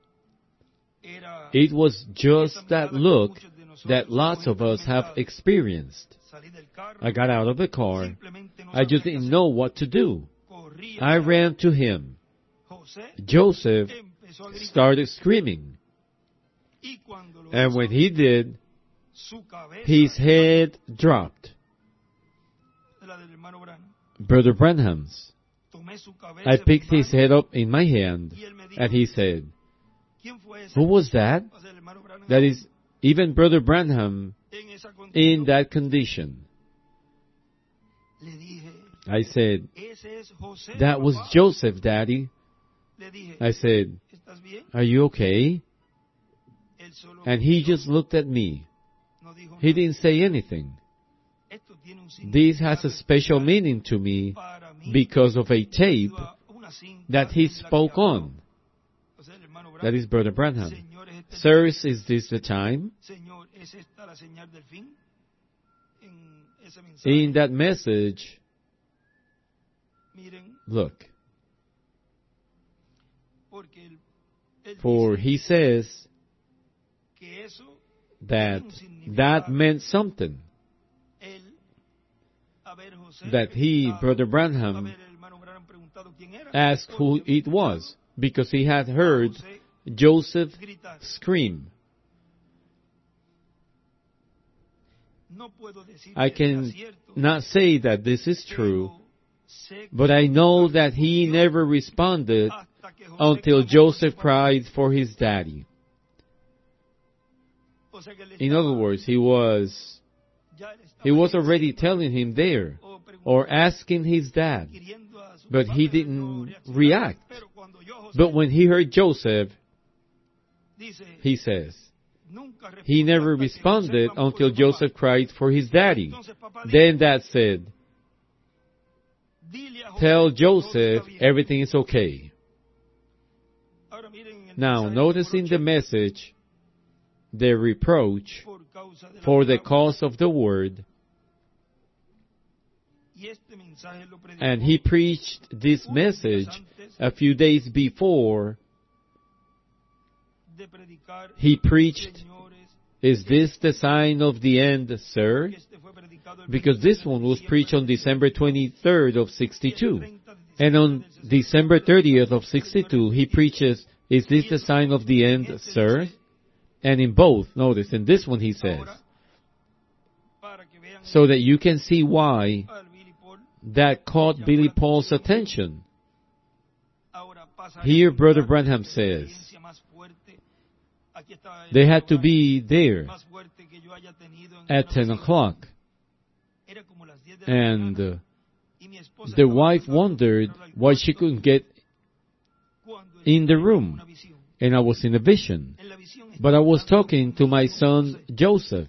It was just that look that lots of us have experienced. I got out of the car. I just didn't know what to do. I ran to him. Joseph started screaming. And when he did, his head dropped. Brother Branham's. I picked his head up in my hand, and he said, "Who was that?" That is, even Brother Branham in that condition. I said, "That was Joseph, Daddy." I said, "Are you okay?" And he just looked at me. He didn't say anything. This has a special meaning to me because of a tape that he spoke on. That is Brother Branham. "Sirs, is this the time?" In that message, look, for he says that meant something. That he, Brother Branham, asked who it was, because he had heard Joseph scream. I can not say that this is true, but I know that he never responded until Joseph cried for his daddy. In other words, he was already telling him there, or asking his dad, but he didn't react. But when he heard Joseph, he says, he never responded until Joseph cried for his daddy. Then Dad said, "Tell Joseph everything is okay." Now, notice in the message, the reproach for the cause of the word. And he preached this message a few days before. He preached, "Is this the sign of the end, sir?" Because this one was preached on December 23rd of 62. And on December 30th of 62, he preaches, "Is this the sign of the end, sir?" And in both, notice, in this one he says, so that you can see why that caught Billy Paul's attention. Here Brother Branham says, they had to be there at 10 o'clock. And the wife wondered why she couldn't get in the room. And I was in a vision. But I was talking to my son Joseph.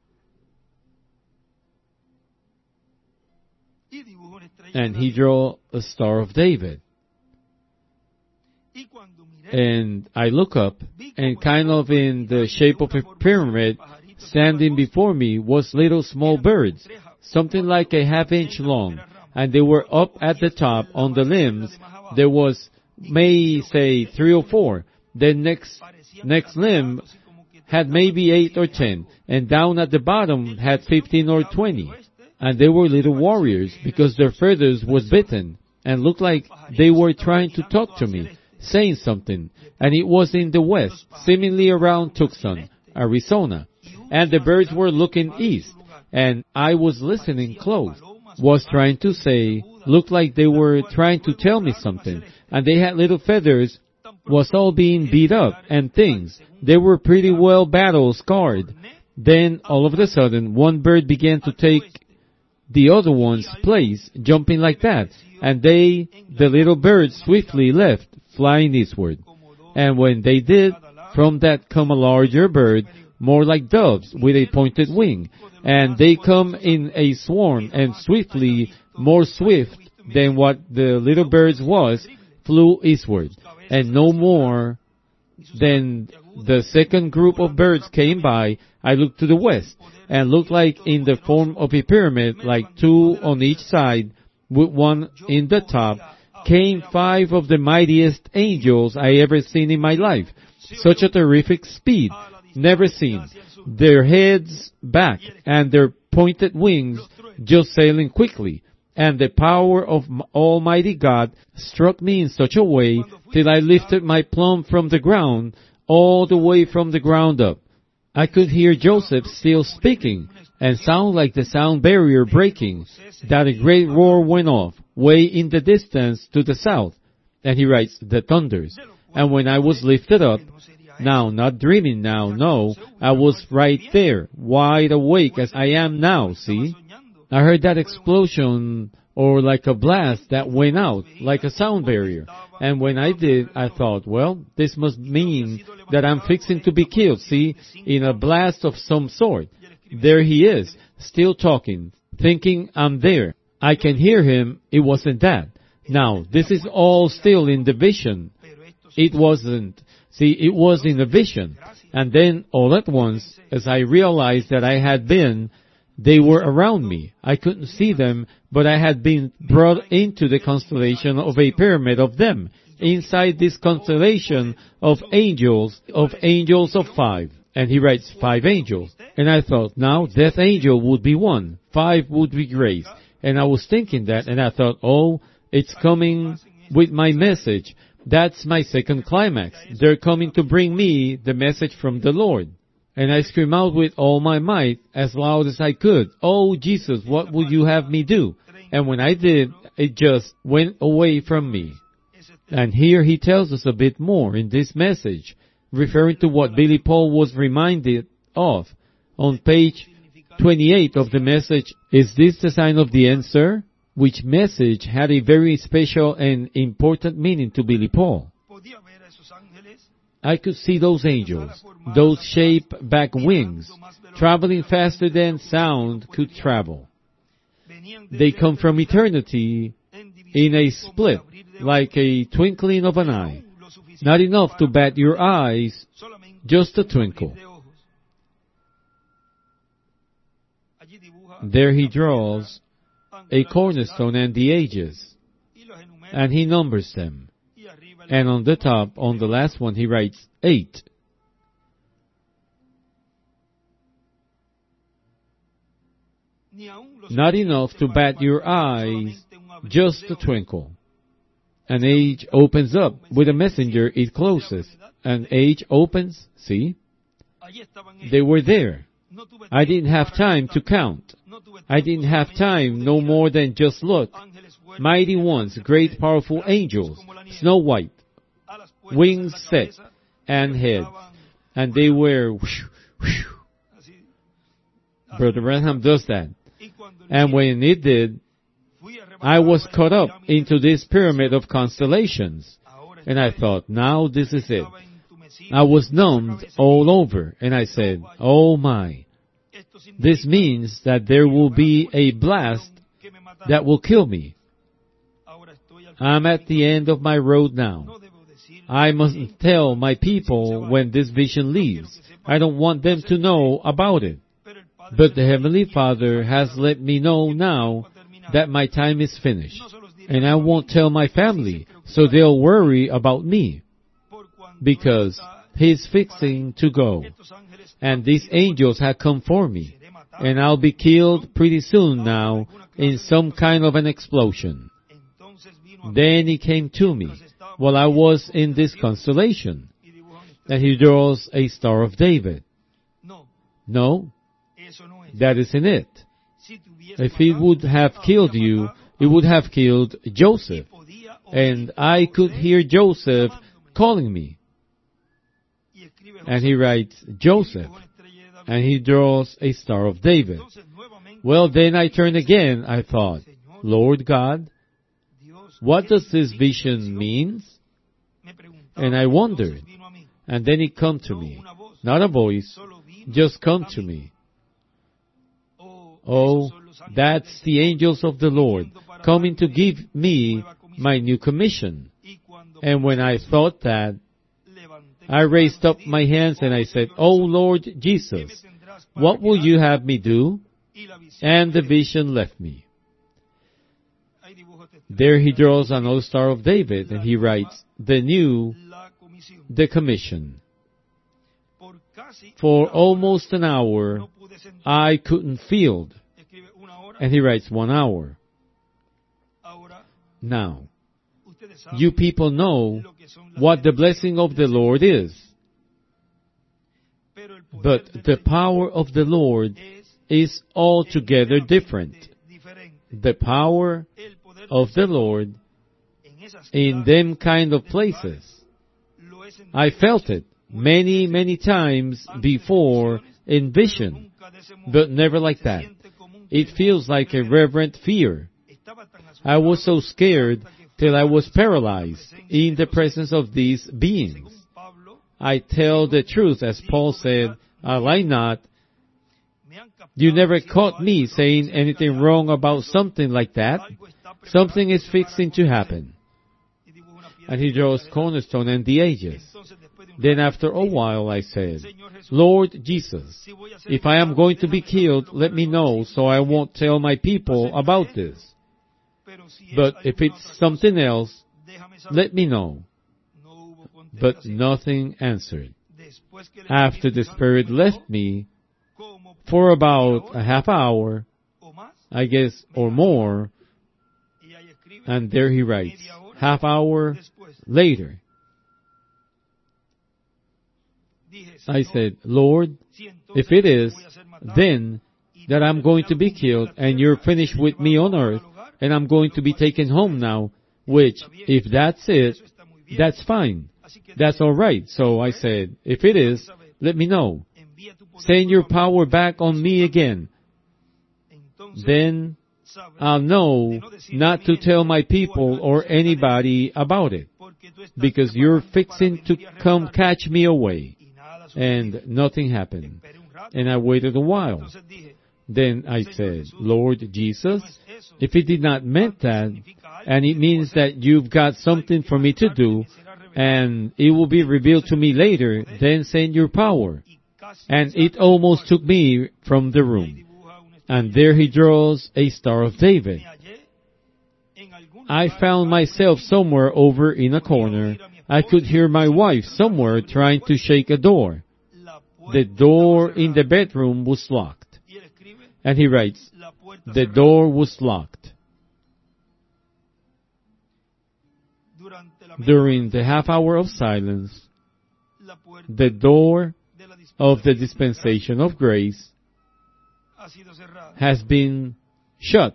And he drew a Star of David. And I look up, and kind of in the shape of a pyramid, standing before me was little small birds, something like a half-inch long, and they were up at the top on the limbs. There was, may say, 3 or 4. The next limb had maybe 8 or 10, and down at the bottom had 15 or 20. And they were little warriors, because their feathers was bitten, and looked like they were trying to talk to me, saying something. And it was in the west, seemingly around Tucson, Arizona. And the birds were looking east, and I was listening close, was trying to say, looked like they were trying to tell me something, and they had little feathers, was all being beat up and things. They were pretty well battle scarred. Then, all of a sudden, one bird began to take the other one's place, jumping like that, and the little birds swiftly left, flying eastward. And when they did, from that come a larger bird, more like doves, with a pointed wing, and they come in a swarm, and swiftly, more swift than what the little birds was, flew eastward. And no more than the second group of birds came by, I looked to the west, and looked like in the form of a pyramid, like two on each side, with one in the top, came 5 of the mightiest angels I ever seen in my life. Such a terrific speed, never seen. Their heads back, and their pointed wings just sailing quickly. And the power of Almighty God struck me in such a way till I lifted my plumb from the ground, all the way from the ground up. I could hear Joseph still speaking, and sound like the sound barrier breaking, that a great roar went off, way in the distance to the south. And he writes, the thunders. And when I was lifted up, now, not dreaming now, no, I was right there, wide awake as I am now, see? I heard that explosion, or like a blast that went out, like a sound barrier. And when I did, I thought, well, this must mean that I'm fixing to be killed, see, in a blast of some sort. There he is, still talking, thinking I'm there. I can hear him, it wasn't that. Now, this is all still in the vision. It wasn't. See, it was in the vision. And then, all at once, as I realized that I had been, they were around me. I couldn't see them, but I had been brought into the constellation of a pyramid of them, inside this constellation of angels of 5. And he writes 5 angels. And I thought, now, death angel would be 1, 5 would be grace. And I was thinking that, and I thought, oh, it's coming with my message. That's my second climax. They're coming to bring me the message from the Lord. And I screamed out with all my might, as loud as I could, oh Jesus, what would you have me do? And when I did, it just went away from me. And here he tells us a bit more in this message, referring to what Billy Paul was reminded of on page 28 of the message, Is this the sign of the end, sir? Which message had a very special and important meaning to Billy Paul. I could see those angels, those shape-back wings, traveling faster than sound could travel. They come from eternity in a split, like a twinkling of an eye. Not enough to bat your eyes, just a twinkle. There he draws a cornerstone and the ages, and he numbers them. And on the top, on the last one, he writes 8. Not enough to bat your eyes, just a twinkle. An age opens up. With a messenger, it closes. An age opens, see? They were there. I didn't have time to count. I didn't have time, no more than just look. Mighty ones, great powerful angels, snow white, wings set, and head. And they were, whoosh, whoosh. Brother Branham does that. And when it did, I was caught up into this pyramid of constellations. And I thought, now this is it. I was numbed all over, and I said, oh my. This means that there will be a blast that will kill me. I'm at the end of my road now. I mustn't tell my people when this vision leaves. I don't want them to know about it. But the Heavenly Father has let me know now that my time is finished. And I won't tell my family, so they'll worry about me. Because He's fixing to go. And these angels have come for me. And I'll be killed pretty soon now in some kind of an explosion. Then he came to me while I was in this constellation. And he draws a Star of David. No, that isn't it. If he would have killed you, it would have killed Joseph. And I could hear Joseph calling me. And he writes, Joseph. And he draws a Star of David. Well, then I turned again. I thought, Lord God, what does this vision mean? And I wondered. And then it come to me. Not a voice, just come to me. Oh, that's the angels of the Lord coming to give me my new commission. And when I thought that, I raised up my hands and I said, Oh Lord Jesus, what will you have me do? And the vision left me. There he draws another Star of David and he writes, the commission. For almost an hour, I couldn't feel. And he writes 1 hour. Now, you people know what the blessing of the Lord is. But the power of the Lord is altogether different. The power of the Lord in them kind of places. I felt it many, many times before in vision, but never like that. It feels like a reverent fear. I was so scared till I was paralyzed in the presence of these beings. I tell the truth, as Paul said, I lie not. You never caught me saying anything wrong about something like that. Something is fixing to happen. And he draws cornerstone and the ages. Then after a while I said, Lord Jesus, if I am going to be killed, let me know so I won't tell my people about this. But if it's something else, let me know. But nothing answered. After the Spirit left me, for about a half hour, I guess, or more, and there he writes, half hour later, I said, Lord, if it is, then that I'm going to be killed and you're finished with me on earth and I'm going to be taken home now, which, if that's it, that's fine. That's all right. So I said, if it is, let me know. Send your power back on me again. Then I'll know not to tell my people or anybody about it, because you're fixing to come catch me away. And nothing happened. And I waited a while. Then I said, Lord Jesus, if it did not mean that, and it means that you've got something for me to do, and it will be revealed to me later, then send your power. And it almost took me from the room. And there he draws a Star of David. I found myself somewhere over in a corner. I could hear my wife somewhere trying to shake a door. The door in the bedroom was locked. And he writes, the door was locked. During the half hour of silence, the door of the dispensation of grace has been shut.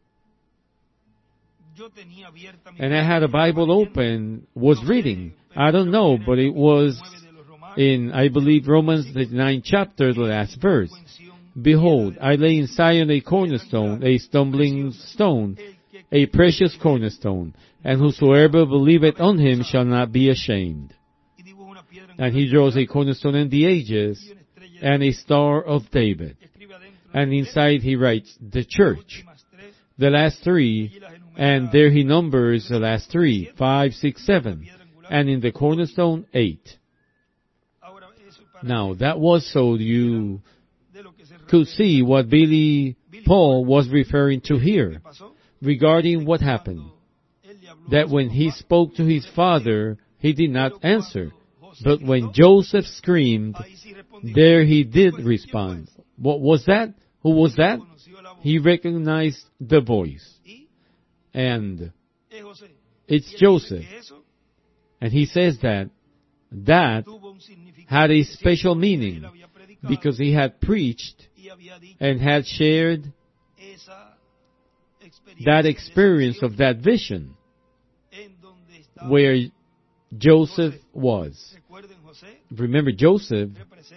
And I had a Bible open, was reading. I don't know, but it was in, I believe, Romans the 9th chapter, the last verse. Behold, I lay in Zion a cornerstone, a stumbling stone, a precious cornerstone, and whosoever believeth on him shall not be ashamed. And he draws a cornerstone in the ages, and a Star of David. And inside he writes, the church, the last three, and there he numbers the last three, 5, 6, 7, and in the cornerstone, 8. Now, that was so you could see what Billy Paul was referring to here, regarding what happened. That when he spoke to his father, he did not answer. But when Joseph screamed, there he did respond. What was that? Who was that? He recognized the voice. And it's Joseph. And he says that had a special meaning because he had preached and had shared that experience of that vision where Joseph was. Remember, Joseph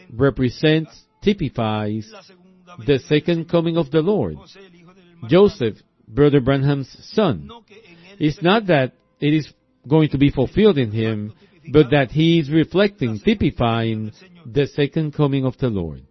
typifies the second coming of the Lord. Joseph, Brother Branham's son. It's not that it is going to be fulfilled in him, but that he is reflecting, typifying the second coming of the Lord.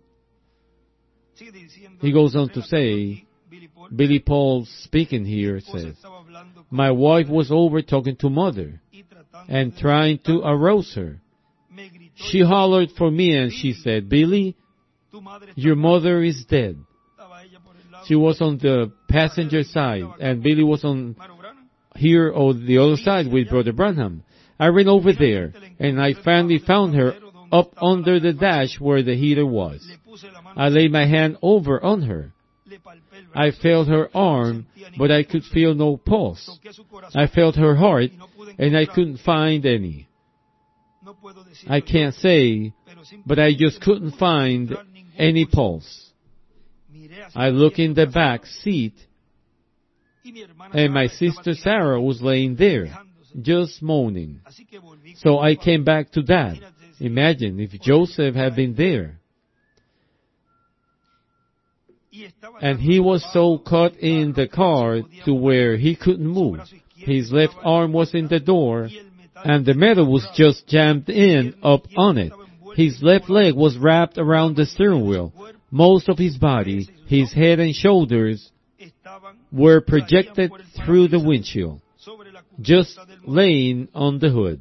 He goes on to say, Billy Paul speaking here says, my wife was over talking to Mother and trying to arouse her. She hollered for me and she said, Billy, your mother is dead. She was on the passenger side and Billy was on here on the other side with Brother Branham. I ran over there and I finally found her up under the dash where the heater was. I laid my hand over on her. I felt her arm, but I could feel no pulse. I felt her heart, and I couldn't find any. I can't say, but I just couldn't find any pulse. I looked in the back seat, and my sister Sarah was laying there, just moaning. So I came back to that. Imagine if Joseph had been there. And he was so caught in the car to where he couldn't move. His left arm was in the door, and the metal was just jammed in up on it. His left leg was wrapped around the steering wheel. Most of his body, his head and shoulders, were projected through the windshield, just laying on the hood.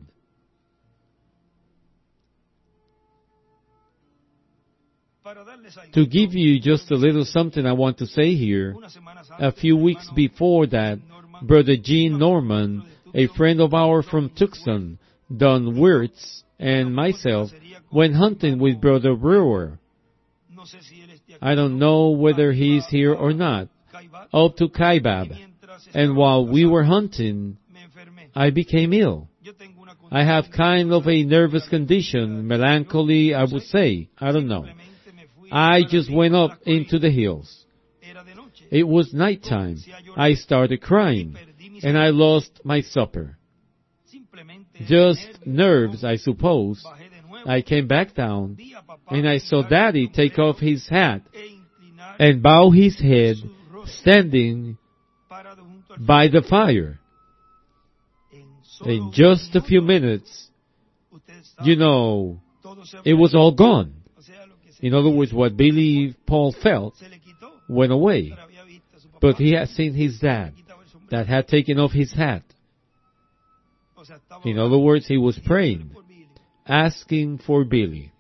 To give you just a little something I want to say here, a few weeks before that, Brother Gene Norman, a friend of ours from Tucson, Don Wirtz, and myself went hunting with Brother Brewer. I don't know whether he's here or not, up to Kaibab. And while we were hunting, I became ill. I have kind of a nervous condition, melancholy, I would say. I don't know. I just went up into the hills. It was nighttime. I started crying, and I lost my supper. Just nerves, I suppose. I came back down, and I saw Daddy take off his hat and bow his head, standing by the fire. In just a few minutes, it was all gone. In other words, what Billy Paul felt went away. But he had seen his dad that had taken off his hat. In other words, he was praying, asking for Billy.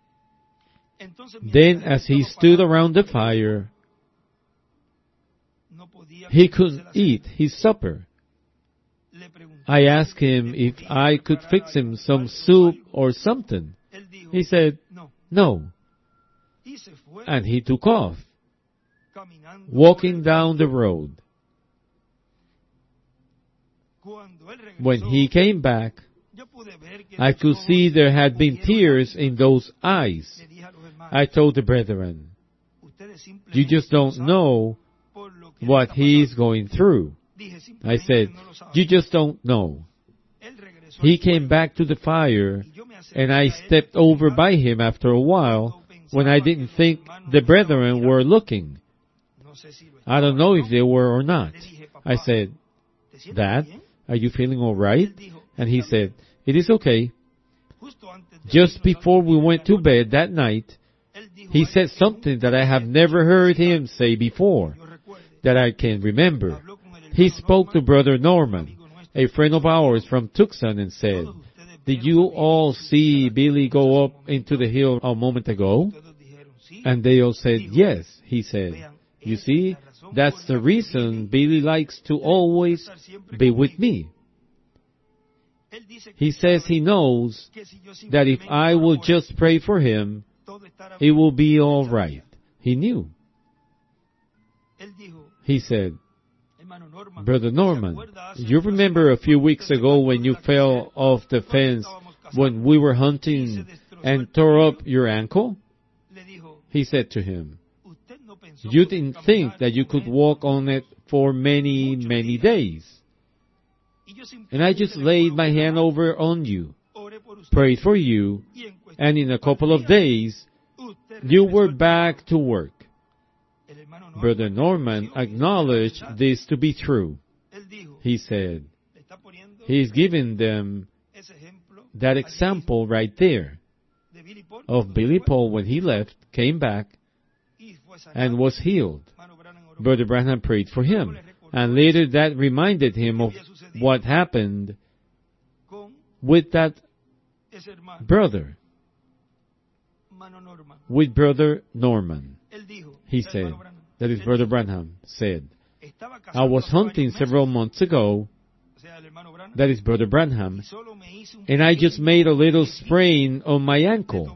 Then as he stood around the fire, he couldn't eat his supper. I asked him if I could fix him some soup or something. He said, no. And he took off, walking down the road. When he came back, I could see there had been tears in those eyes. I told the brethren, you just don't know what he is going through. I said, you just don't know. He came back to the fire, and I stepped over by him after a while when I didn't think the brethren were looking. I don't know if they were or not. I said, Dad, are you feeling all right? And he said, it is okay. Just before we went to bed that night, he said something that I have never heard him say before, that I can remember. He spoke to Brother Norman, a friend of ours from Tucson, and said, did you all see Billy go up into the hill a moment ago? And they all said, yes. He said, you see, that's the reason Billy likes to always be with me. He says he knows that if I will just pray for him, it will be all right. He knew. He said, Brother Norman, you remember a few weeks ago when you fell off the fence when we were hunting and tore up your ankle? He said to him, you didn't think that you could walk on it for many, many days. And I just laid my hand over on you, prayed for you, and in a couple of days, you were back to work. Brother Norman acknowledged this to be true. He said, he's giving them that example right there of Billy Paul when he left, came back, and was healed. Brother Branham prayed for him. And later that reminded him of what happened with that brother, with Brother Norman. He said, that is Brother Branham said, I was hunting several months ago, that is Brother Branham, and I just made a little sprain on my ankle.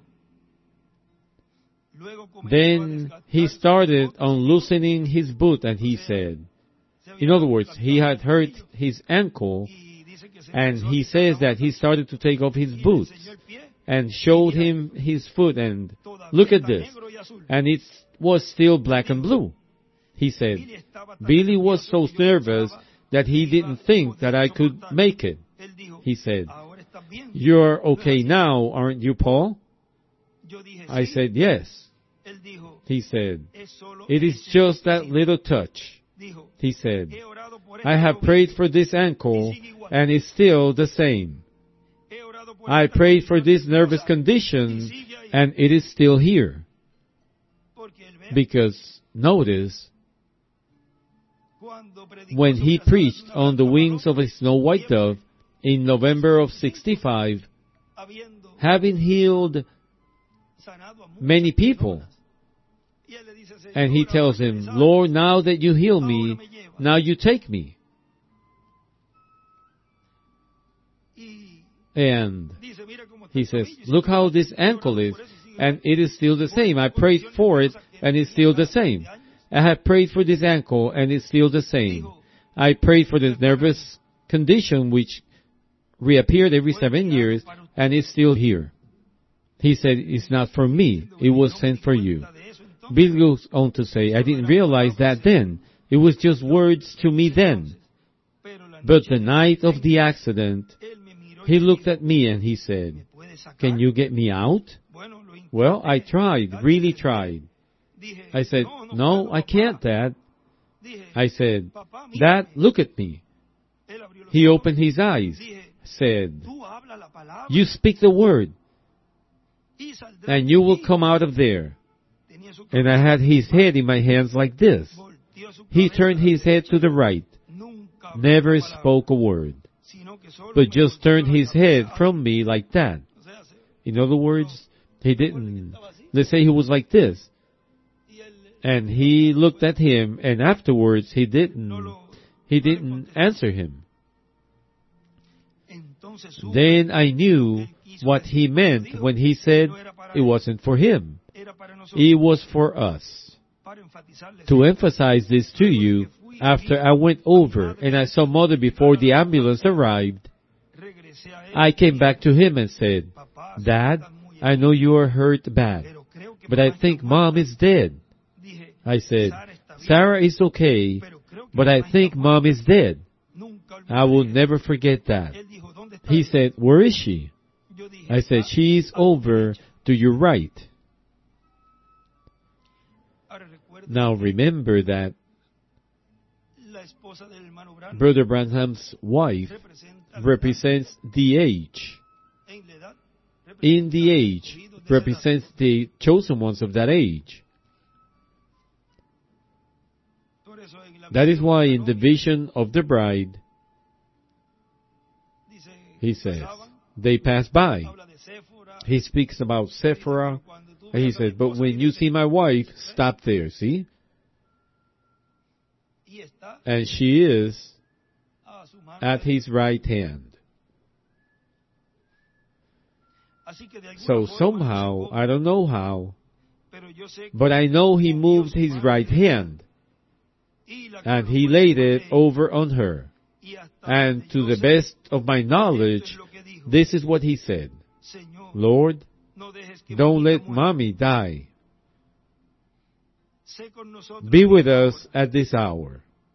Then he started on loosening his boot, and he said, in other words, he had hurt his ankle, and he says that he started to take off his boots and showed him his foot, and look at this, and it was still black and blue. He said, Billy was so nervous that he didn't think that I could make it. He said, you're okay now, aren't you, Paul? I said, yes. He said, it is just that little touch. He said, I have prayed for this ankle, and it's still the same. I prayed for this nervous condition, and it is still here. Because, notice, when he preached on the wings of a snow white dove in November of 65, having healed many people, and he tells him, Lord, now that you heal me, now you take me. And he says, look how this ankle is, and it is still the same. I prayed for it, and it's still the same. I have prayed for this ankle, and it's still the same. I prayed for this nervous condition, which reappeared every 7 years, and it's still here. He said, it's not for me. It was sent for you. Bill goes on to say, I didn't realize that then. It was just words to me then. But the night of the accident, he looked at me and he said, can you get me out? Well, I tried, really tried. I said, no, I can't, Dad. I said, Dad, look at me. He opened his eyes, said, you speak the word, and you will come out of there. And I had his head in my hands like this. He turned his head to the right, never spoke a word, but just turned his head from me like that. In other words, he didn't, let's say he was like this. And he looked at him, and afterwards he didn't answer him. Then I knew what he meant when he said it wasn't for him. It was for us. To emphasize this to you, after I went over and I saw Mother before the ambulance arrived, I came back to him and said, Dad, I know you are hurt bad, but I think Mom is dead. I said, Sarah is okay, but I think Mom is dead. I will never forget that. He said, where is she? I said, she is over to your right. Now remember that Brother Branham's wife represents the age. In the age, represents the chosen ones of that age. That is why in the vision of the bride, he says, they pass by. He speaks about Sephora, and he says, but when you see my wife, stop there, see? And she is at his right hand. So somehow, I don't know how, but I know he moved his right hand, and he laid it over on her. And to the best of my knowledge, this is what he said, Lord, don't let Mommy die. Be with us at this hour.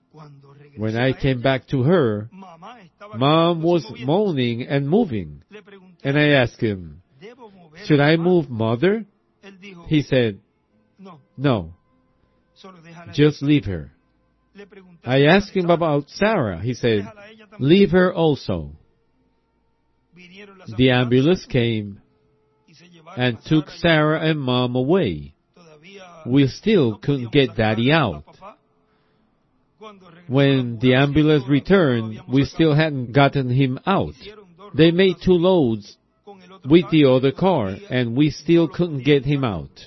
When I came back to her, Mom was moaning and moving. And I asked him, "Should I move Mother?" He said, "No, just leave her." I asked him about Sarah. He said, "Leave her also." The ambulance came and took Sarah and Mom away. We still couldn't get Daddy out. When the ambulance returned, we still hadn't gotten him out. They made 2 loads with the other car, and we still couldn't get him out.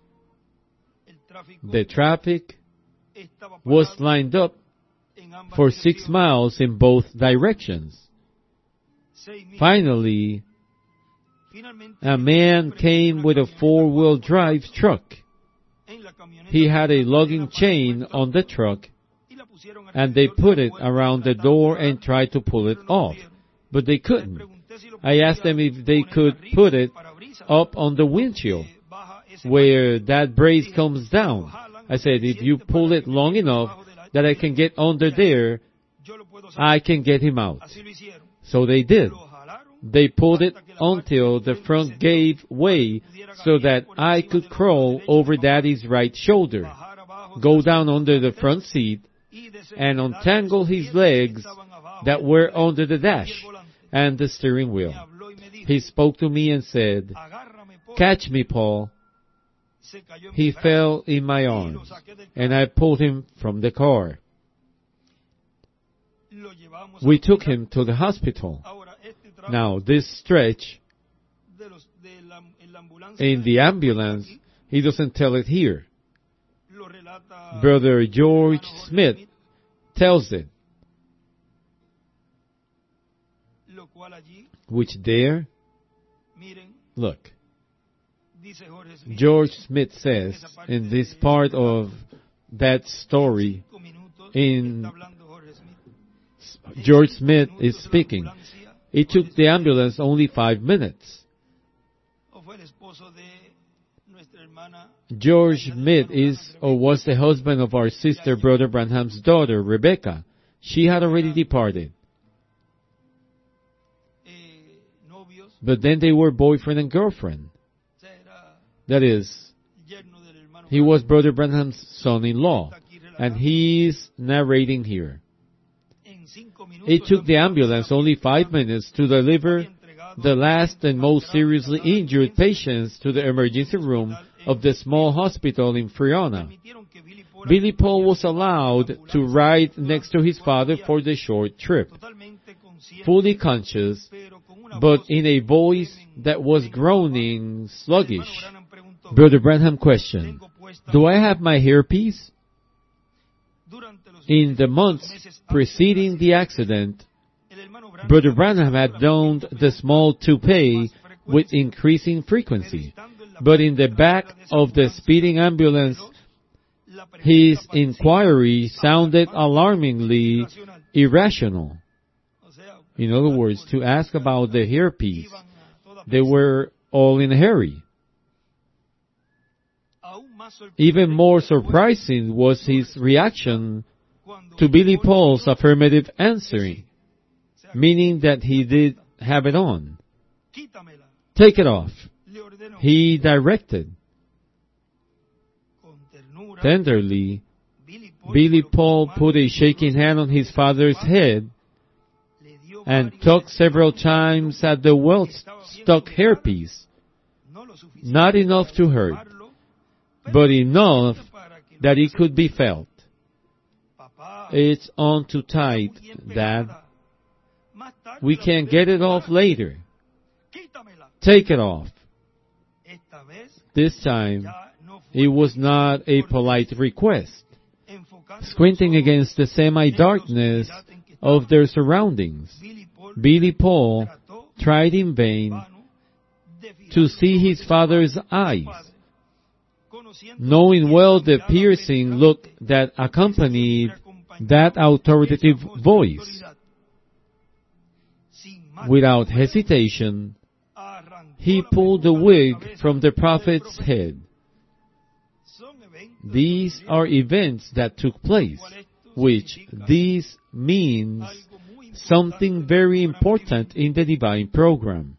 The traffic was lined up for 6 miles in both directions. Finally, a man came with a 4-wheel drive truck. He had a lugging chain on the truck, and they put it around the door and tried to pull it off, but they couldn't. I asked them if they could put it up on the windshield, where that brace comes down. I said, "If you pull it long enough that I can get under there, I can get him out." So they did. They pulled it until the front gave way so that I could crawl over Daddy's right shoulder, go down under the front seat, and untangle his legs that were under the dash and the steering wheel. He spoke to me and said, "Catch me, Paul." He fell in my arms, and I pulled him from the car. We took him to the hospital. Now, this stretch in the ambulance, he doesn't tell it here. Brother George Smith tells it, which there, look, George Smith says in this part of that story, George Smith is speaking. It took the ambulance only 5 minutes. George Smith was the husband of our sister, Brother Branham's daughter, Rebecca. She had already departed. But then they were boyfriend and girlfriend. That is, he was Brother Branham's son-in-law, and he's narrating here. It took the ambulance only 5 minutes to deliver the last and most seriously injured patients to the emergency room of the small hospital in Friona. Billy Paul was allowed to ride next to his father for the short trip, fully conscious, but in a voice that was groaning sluggish. Brother Branham questioned, "Do I have my hairpiece?" In the months preceding the accident, Brother Branham had donned the small toupee with increasing frequency, but in the back of the speeding ambulance, his inquiry sounded alarmingly irrational. In other words, to ask about the hairpiece, they were all in a hurry. Even more surprising was his reaction to Billy Paul's affirmative answering, meaning that he did have it on. "Take it off," he directed. Tenderly, Billy Paul put a shaking hand on his father's head and tugged several times at the well-stuck hairpiece, not enough to hurt, but enough that it could be felt. "It's on too tight, Dad. We can get it off later. Take it off." This time, it was not a polite request. Squinting against the semi-darkness of their surroundings, Billy Paul tried in vain to see his father's eyes, knowing well the piercing look that accompanied that authoritative voice. Without hesitation, he pulled the wig from the prophet's head. These are events that took place. which this means something very important in the divine program.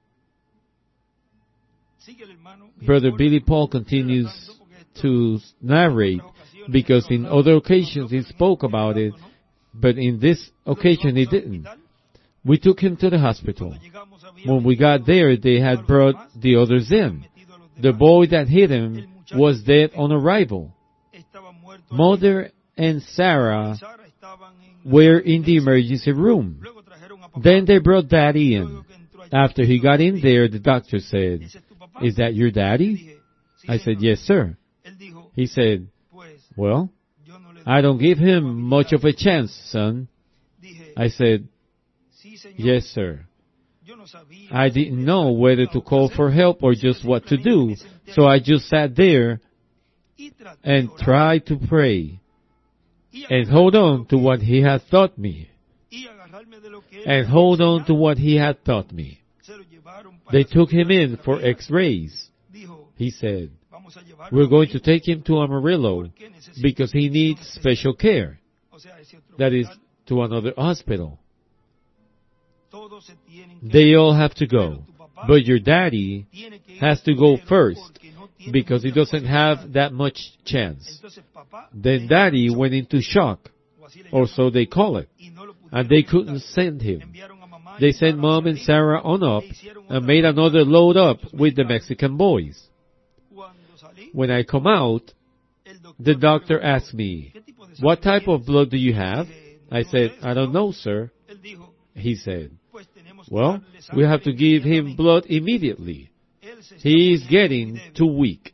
Brother Billy Paul continues to narrate, because in other occasions he spoke about it, but in this occasion he didn't. We took him to the hospital. When we got there, they had brought the others in. The boy that hit him was dead on arrival. Mother and Sarah were in the emergency room. Then they brought Daddy in. After he got in there, the doctor said, "Is that your daddy?" I said, "Yes, sir." He said, "Well, I don't give him much of a chance, son." I said, "Yes, sir." I didn't know whether to call for help or just what to do, so I just sat there and tried to pray and hold on to what he had taught me. And hold on to what he had taught me. They took him in for x-rays. He said, "We're going to take him to Amarillo because he needs special care." That is, to another hospital. They all have to go. But your daddy has to go first because he doesn't have that much chance. Then Daddy went into shock, or so they call it, and they couldn't send him. They sent Mom and Sarah on up and made another load up with the Mexican boys. When I come out, the doctor asked me, "What type of blood do you have?" I said, "I don't know, sir." He said, "Well, we have to give him blood immediately. He is getting too weak."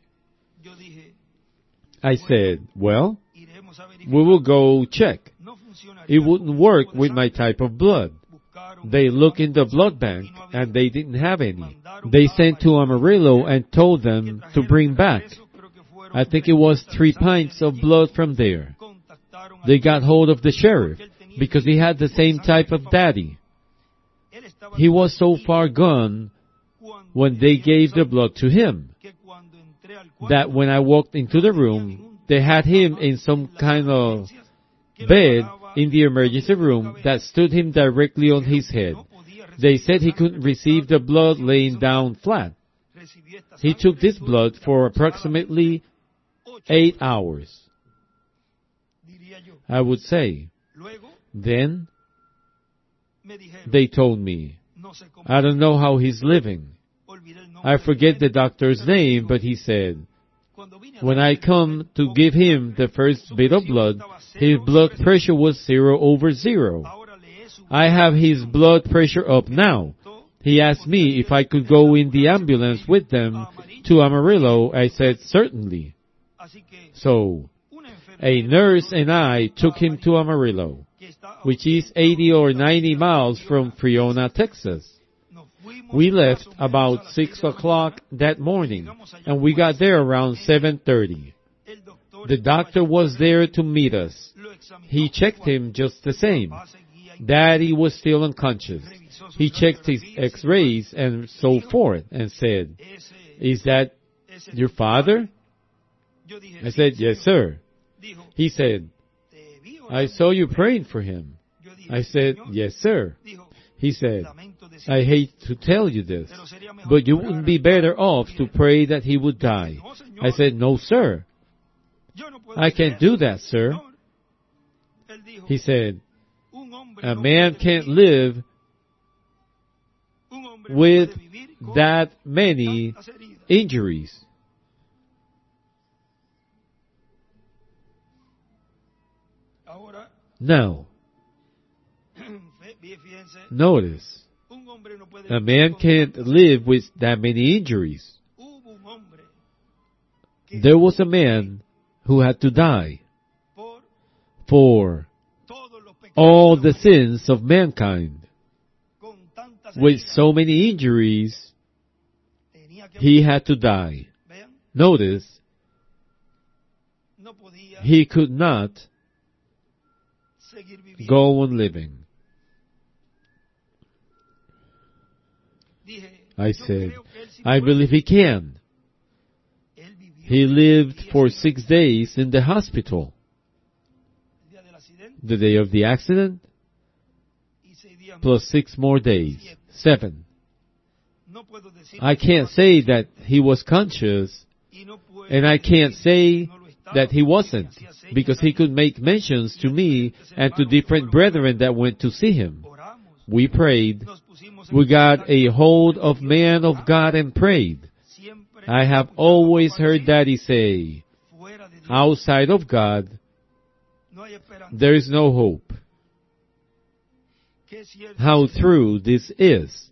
I said, "Well, we will go check. It wouldn't work with my type of blood." They looked in the blood bank and they didn't have any. They sent to Amarillo and told them to bring back. I think it was 3 pints of blood from there. They got hold of the sheriff because he had the same type of daddy. He was so far gone when they gave the blood to him that when I walked into the room, they had him in some kind of bed in the emergency room that stood him directly on his head. They said he couldn't receive the blood laying down flat. He took this blood for approximately 8 hours. I would say. Then they told me, "I don't know how he's living." I forget the doctor's name, but he said, "When I come to give him the first bit of blood, his blood pressure was 0/0. I have his blood pressure up now." He asked me if I could go in the ambulance with them to Amarillo. I said, "Certainly." So, a nurse and I took him to Amarillo, which is 80 or 90 miles from Friona, Texas. We left about 6 o'clock that morning, and we got there around 7:30. The doctor was there to meet us. He checked him just the same. Daddy was still unconscious. He checked his x-rays and so forth and said, "Is that your father?" I said, "Yes, sir." He said, "I saw you praying for him." I said, "Yes, sir." He said, "I hate to tell you this, but you wouldn't be better off to pray that he would die." I said, "No, sir. I can't do that, sir." He said, "A man can't live with that many injuries." Now, notice, a man can't live with that many injuries. There was a man who had to die for all the sins of mankind. With so many injuries, he had to die. Notice, he could not go on living. I said, "I believe he can." He lived for 6 days in the hospital. The day of the accident, y 6 días más. plus 6 more days. 7. No puedo decir I que can't estaba say that he was conscious, y no puedo and I can't say no lo estaba, that he wasn't, porque hacía señas because he a could mí. make mentions to me and to different brethren that went to see him. Oramos, We prayed. nos pusimos en We got contacto a con hold Dios, of man of God and prayed. siempre I have escuchado always papá heard decir, Daddy say, fuera de Dios outside of God, no hay esperanza. there is no hope. Qué cierto How es. true this is.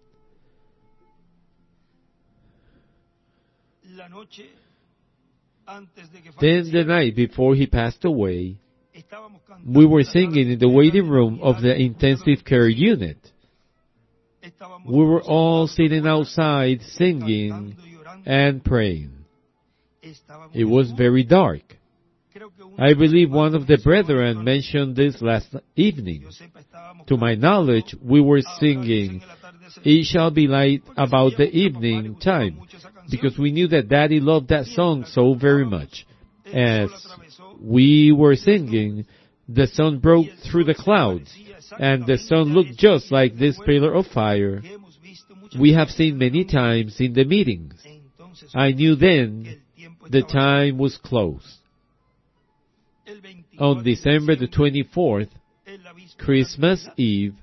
La noche antes de que Then the falleciera, night before he passed away, estábamos cantando we were en la sala singing de in the espera waiting del room of the hospital, intensive care unit. estábamos We were todos all sentados sitting afuera, outside singing cantando y orando. and praying. Estaba muy It was oscuro. very dark. Creo que uno I de los believe hermanos one of the mencionó brethren esto, mentioned this last evening. yo sepa, estábamos To my cantando, knowledge, we were "Habrá luz singing, en el atardecer", It shall be light porque about the sabíamos que a papá le evening gustaba time, mucho esa canción. because we knew that Daddy loved that song so very much. El As sol atravesó we were singing, the sun broke through the clouds, and the sun looked just like this pillar of fire que hemos visto muchas we have veces seen en many la times in the meetings. Entonces, I knew que then el tiempo the estaba time was close. el 24 On de December the diciembre, 24th, en la víspera Christmas de Navidad, Eve,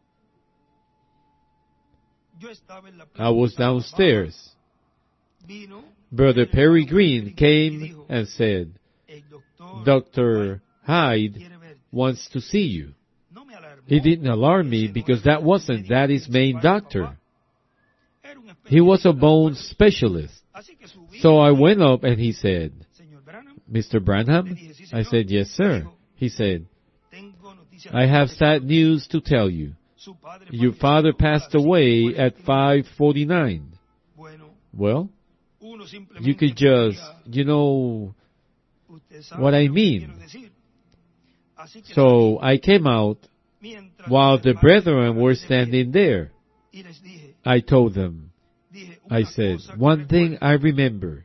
yo estaba en la I was planta, downstairs. vino Brother el Perry hermano Green y came dijo, and said, "El doctor Dr. Hyde quiere verte". wants to see you. No me alarmó. It didn't alarm me Ese no because era that el wasn't médico Daddy's main principal de doctor. papá. Era un He was a especialista bone de la specialist. Así que subí So I y went up and he said, "Señor Branham", Mr. Branham? le dije, "Sí, I señor". said, yes, sir. Dijo, He said, "Tengo noticias I have tristes. sad news to tell you. Su padre Your falleció father a passed las away at 5:49". 5:49. Bueno, Well, uno you simplemente could just, podría, usted sabe what I lo que mean. quiero decir. Así que So I came out mientras while los the hermanos brethren were estaban de pie, standing there. y les dije, I told them, una I said, cosa que one thing recuerdo. I remember.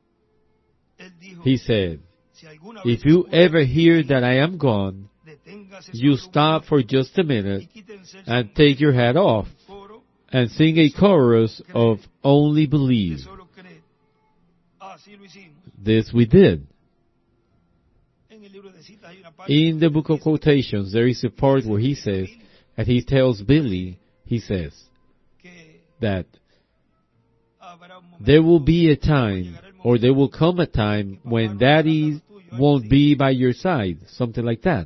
Él dijo, He said, si alguna if vez you escucha ever que hear diga, that I am gone, deténgase you solo un stop minuto for just a y minute quítense el and sombrero take your hat off y coro and sing a chorus of Only de Believe. solo creer. Así lo hicimos. This we did. En el libro de citas hay una parte In the donde book of dice, quotations, there is a part where he says, and he tells Billy, he says, que that habrá un momento there will be a o time, llegará el or momento there will come a time when Daddy won't be by your side, something like that.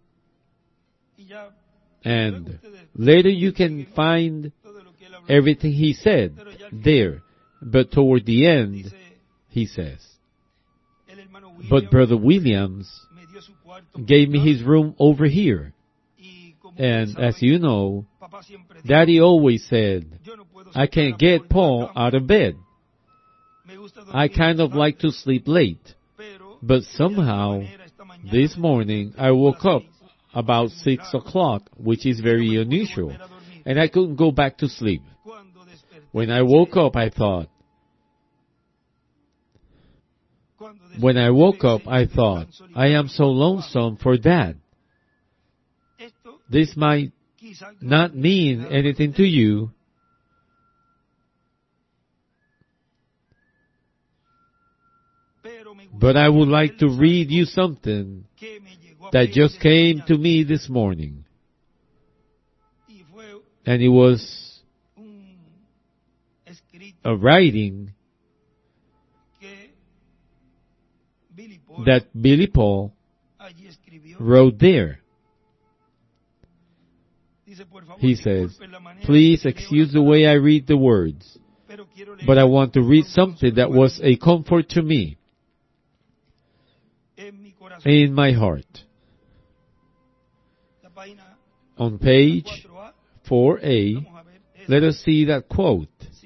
y ya And luego ustedes later you can find todo lo que él habló. everything he said there. But toward the end, Dice, he says, el hermano William but Brother Williams me dio su cuarto gave me his room over here. y como And ustedes as saben, you know, papá siempre dijo, Daddy always said, yo no puedo I sacar can't a get Paul de la Paul cama. out of bed. Me gusta I dormir kind of tarde, like to sleep late. pero But de alguna somehow, manera esta mañana this me morning desperté I como a woke las up 6. about Es muy 6 raro. o'clock, which is Y no very me pude unusual. volver a dormir. And I couldn't go back to sleep. Cuando desperté, When I woke up, I thought, I am so lonesome for Dad. This might not mean anything to you, but I would like to read you something that just came to me this morning. And it was a writing that Billy Paul wrote there. He says, please excuse the way I read the words, but I want to read something that was a comfort to me in my heart. On page 4A, let us see that quote.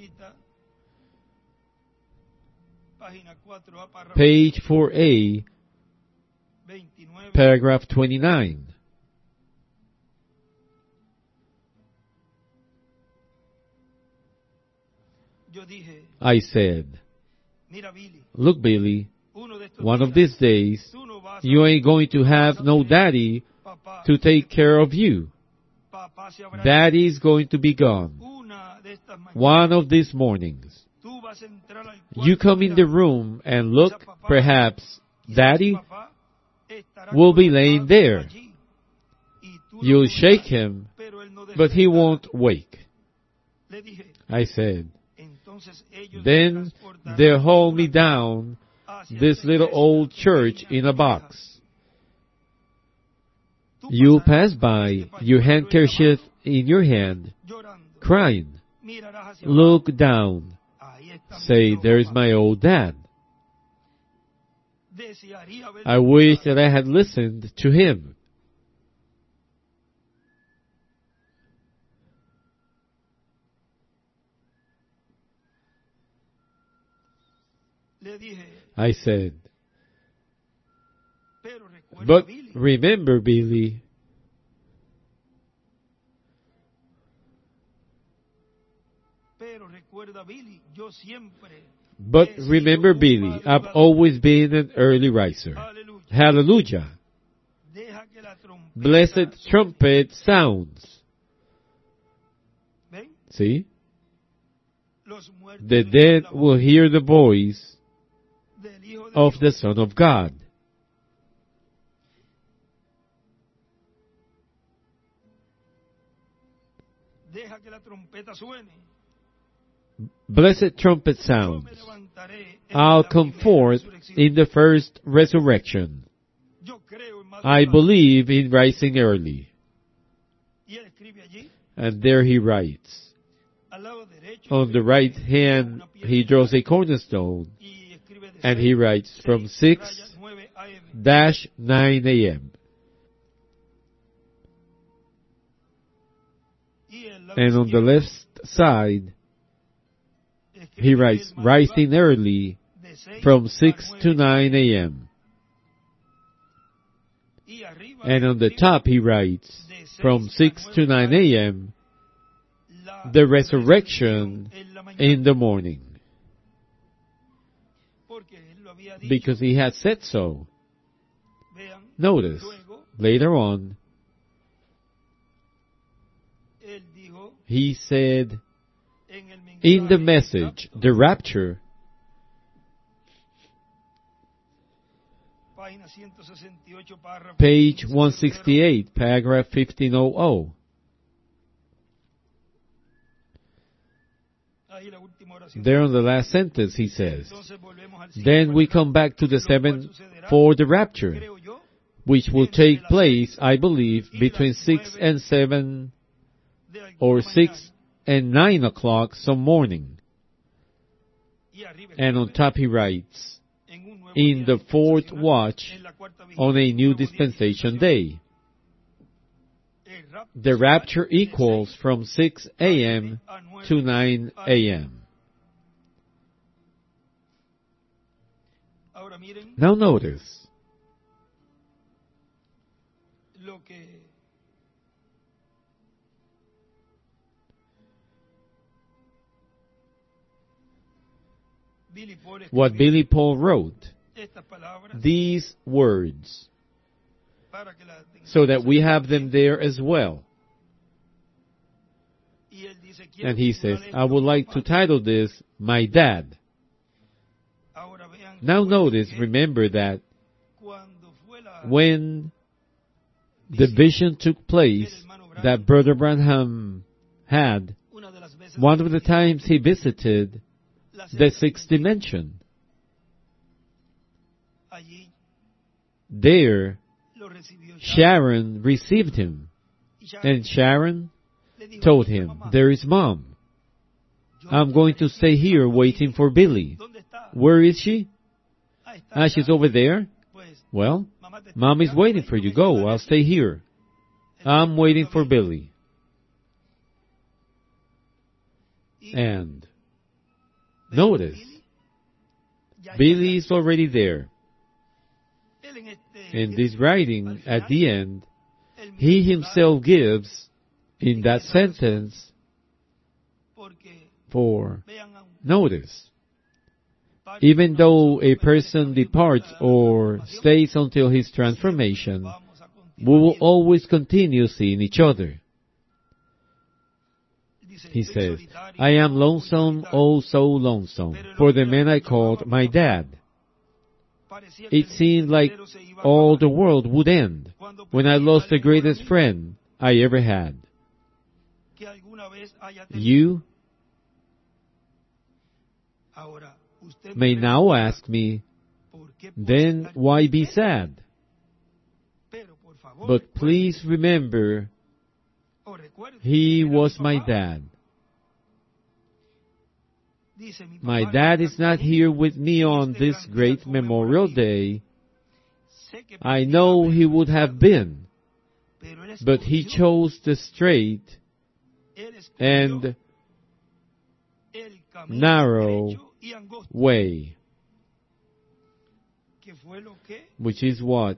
Page 4A, paragraph 29. I said, look, Billy, one of these days, you ain't going to have no daddy to take care of you. Daddy's going to be gone. One of these mornings, you come in the room and look, perhaps Daddy will be laying there. You'll shake him, but he won't wake. I said, then they'll hold me down this little old church in a box. You'll pass by, your handkerchief in your hand, crying. Look down. Say, there's my old dad. I wish that I had listened to him. I said, but remember, Billy, I've always been an early riser. Hallelujah. Blessed trumpet sounds. See? The dead will hear the voice of the Son of God. Blessed trumpet sounds. I'll come forth in the first resurrection. I believe in rising early. And there he writes. On the right hand, he draws a cornerstone, and he writes from 6-9 a.m. And on the left side, he writes, rising early from 6 to 9 a.m. And on the top he writes, from 6 to 9 a.m., the resurrection in the morning. Because he had said so. Notice, later on, he said, in the message, the rapture, page 168, paragraph 1500. There on the last sentence he says, then we come back to the 7 for the rapture, which will take place, I believe, between 6 and 7 or 6 and 9 o'clock some morning. And on top he writes, in the 4th watch on a new dispensation day. The rapture equals from 6 a.m. to 9 a.m. Now notice, what Billy Paul wrote, these words, so that we have them there as well. And he says, I would like to title this, My Dad. Now notice, remember that when the vision took place that Brother Branham had, one of the times he visited the 6th dimension. There, Sharon received him, and Sharon told him, there is Mom. I'm going to stay here waiting for Billy. Where is she? She's over there. Well, Mom is waiting for you. Go, I'll stay here. I'm waiting for Billy. And notice, Billy is already there. In this writing, at the end, he himself gives, in that sentence, for, notice, Even though a person departs or stays until his transformation, we will always continue seeing each other. He says, I am lonesome, oh so lonesome, for the man I called my dad. It seemed like all the world would end when I lost the greatest friend I ever had. You may now ask me, then why be sad? But please remember, he was my dad. My dad is not here with me on this great Memorial Day. I know he would have been, but he chose the straight and narrow way, which is what?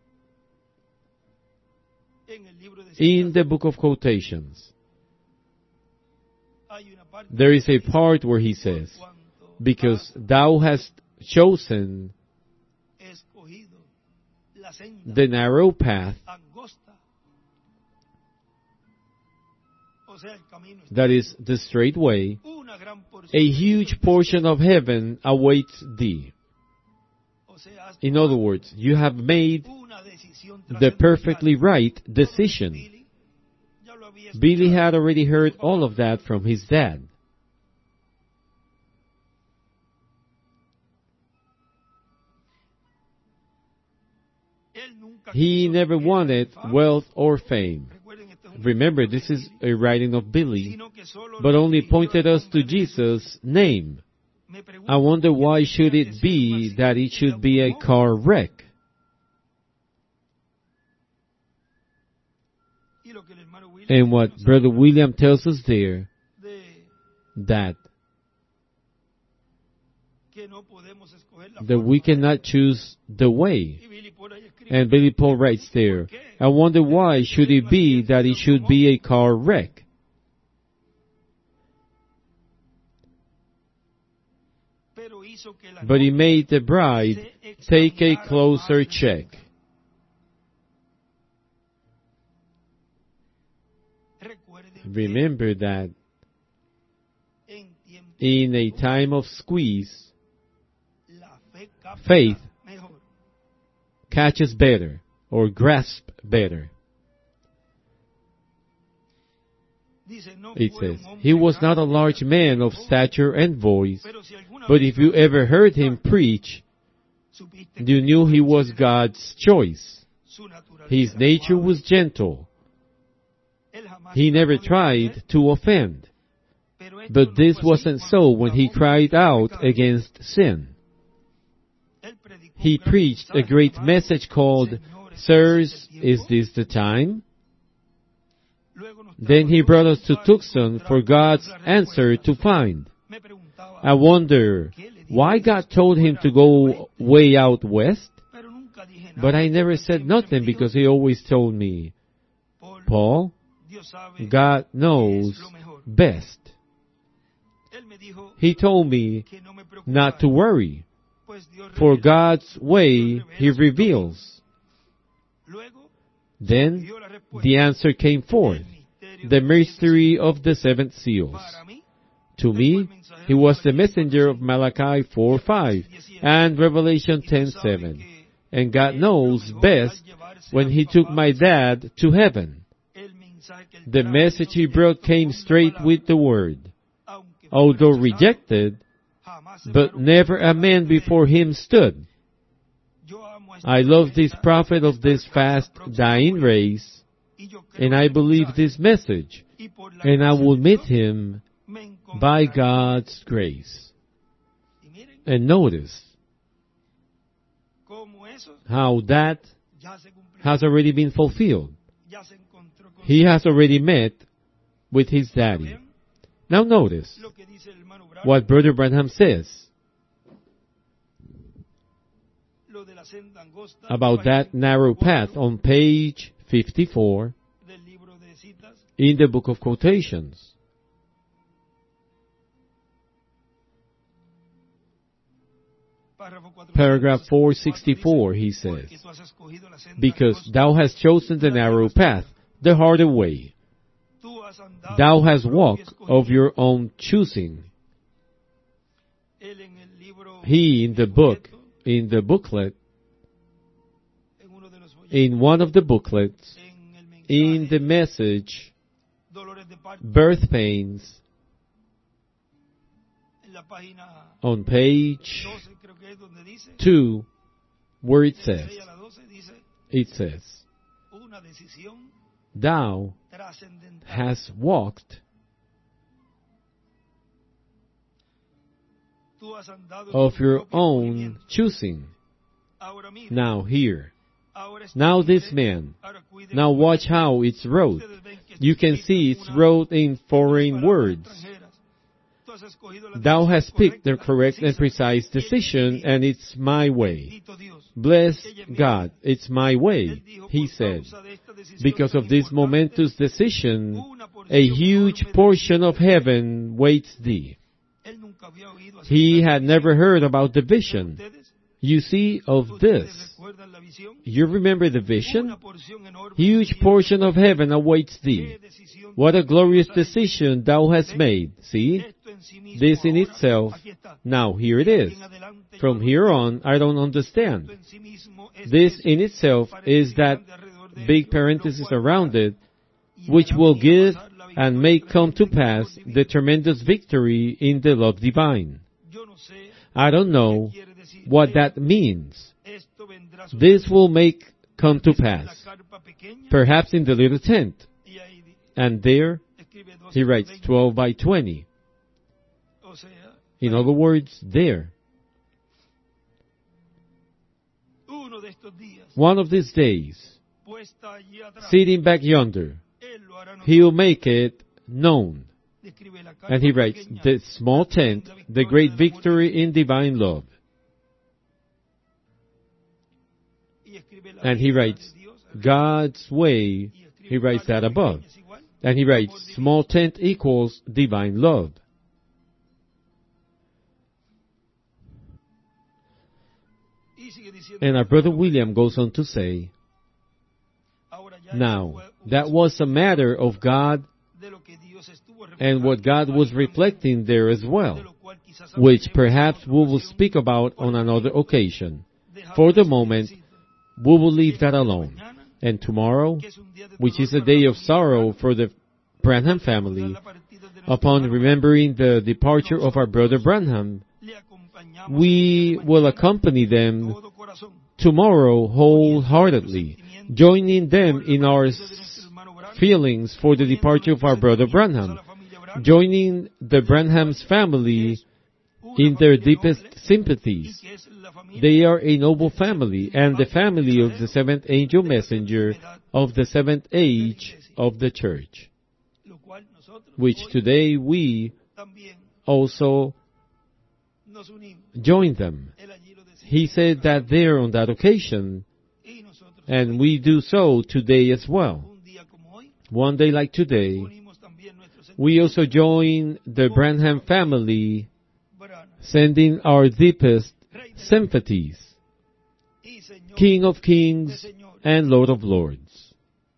In the book of quotations, there is a part where he says, because thou hast chosen the narrow path, that is the straight way, a huge portion of heaven awaits thee. In other words, you have made the perfectly right decision. Billy had already heard all of that from his dad. He never wanted wealth or fame. Remember, this is a writing of Billy, but only pointed us to Jesus' name. I wonder why should it be that it should be a car wreck? And what Brother William tells us there, that we cannot choose the way. And Billy Paul writes there, I wonder why should it be that it should be a car wreck? But he made the bride take a closer check. Remember that in a time of squeeze, faith catches better or grasps better. It says, he was not a large man of stature and voice, but if you ever heard him preach, you knew he was God's choice. His nature was gentle. He never tried to offend. But this wasn't so when he cried out against sin. He preached a great message called, Sirs, is this the time? Then he brought us to Tucson for God's answer to find. I wonder why God told him to go way out west? But I never said nothing because he always told me, Paul, God knows best. He told me not to worry, for God's way He reveals. Then the answer came forth, the mystery of the seventh seals. To me, he was the messenger of Malachi 4:5 and Revelation 10:7. And God knows best when He took my dad to heaven. The message He brought came straight with the Word. Although rejected, but never a man before Him stood. I love this prophet of this fast, dying race, and I believe this message, and I will meet him by God's grace. And notice how that has already been fulfilled. He has already met with his daddy. Now notice what Brother Branham says about that narrow path on page 54 in the book of quotations. paragraph 464, he says, because thou hast chosen the narrow path, the harder way. Thou hast walked of your own choosing. He, in the booklet, in one of the booklets, in the message, birth pains, on page 2, where it says, thou hast walked of your own choosing. Now here. Now this man. Now watch how it's wrote. You can see it's wrote in foreign words. Thou hast picked the correct and precise decision, and it's my way. Bless God, it's my way, he said. Because of this momentous decision, a huge portion of heaven waits thee. He had never heard about the vision. You see, of this. You remember the vision? Huge portion of heaven awaits thee. What a glorious decision thou hast made. See? This in itself, now here it is. From here on, I don't understand. This in itself is that big parenthesis around it, which will give and make come to pass the tremendous victory in the love divine. I don't know what that means. This will make come to pass, perhaps in the little tent. And there, he writes 12 by 20. In other words, there. One of these days, sitting back yonder, he'll make it known. And he writes, the small tent, the great victory in divine love. And he writes, God's way, he writes that above. And he writes, small tent equals divine love. And our brother William goes on to say, now, that was a matter of God and what God was reflecting there as well, which perhaps we will speak about on another occasion. For the moment, we will leave that alone. And tomorrow, which is a day of sorrow for the Branham family, upon remembering the departure of our brother Branham, we will accompany them tomorrow wholeheartedly, joining them in our feelings for the departure of our brother Branham, joining the Branham's family in their deepest sympathies. They are a noble family, and the family of the seventh angel messenger of the seventh age of the church, which today we also join them. He said that there on that occasion, and we do so today as well. One day like today, we also join the Branham family, sending our deepest sympathies. King of kings and Lord of lords.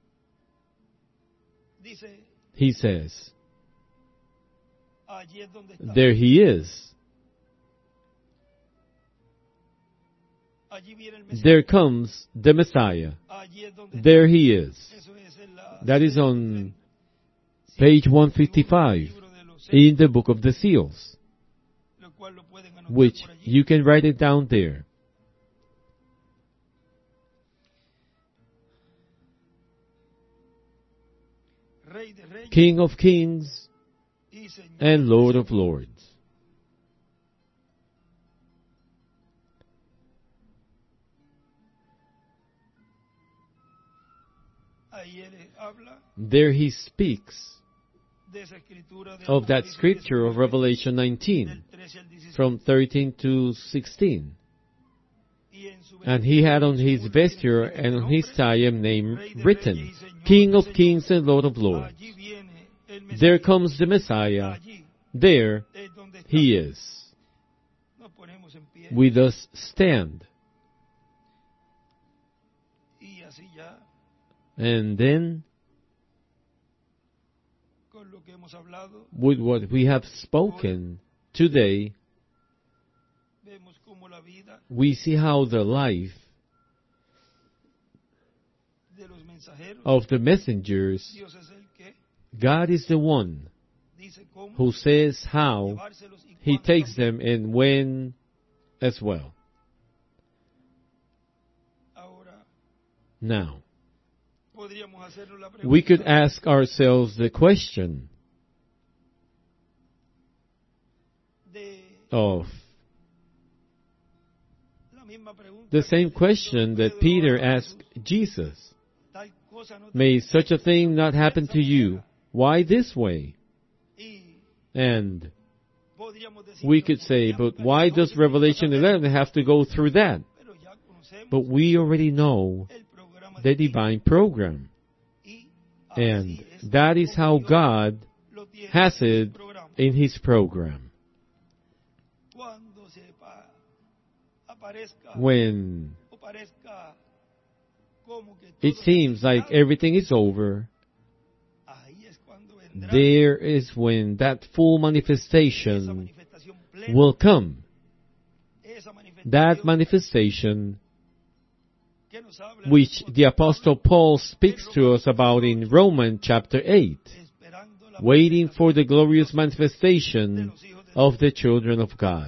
He says, there he is. There comes the Messiah. There he is. That is on page 155 in the Book of the Seals, which you can write it down there. King of kings and Lord of lords. There he speaks of that scripture of Revelation 19, from 13 to 16. And he had on his vesture and on his thigh a name written, King of kings and Lord of lords. There comes the Messiah. There he is. ponemos en pie. we thus stand. Y así ya, And then, con lo que hemos hablado, with what we have spoken today, vemos cómo la vida we see how the life de los mensajeros, of the messengers, Dios es el que God is the one dice cómo who says how llevárselos y He cuándo takes también. them and when as well. Ahora, Now, podríamos hacernos la we could pregunta, ask ourselves the question de of la misma pregunta the que same hizo question that Pedro Peter a Jesús. asked Jesus. Tal cosa no te May pasa such a thing not happen to you. Why this way? y And podríamos decir, we could say, but why does Revelation 11 have to go through that? Pero ya conocemos But we already know el programa the de divine program. y And así es that is how como Dios God lo tiene has en el it programa. in His program. Cuando aparezca When o parezca como que it todo seems está like terminado, everything is over, ahí es cuando vendrá there is when that full esa manifestation manifestación plena, will come. esa manifestación That manifestation que nos habla which el the Apostle Paul speaks to us about in Romans chapter 8, esperando la waiting for the glorious de manifestation los hijos de Dios. of the children of God.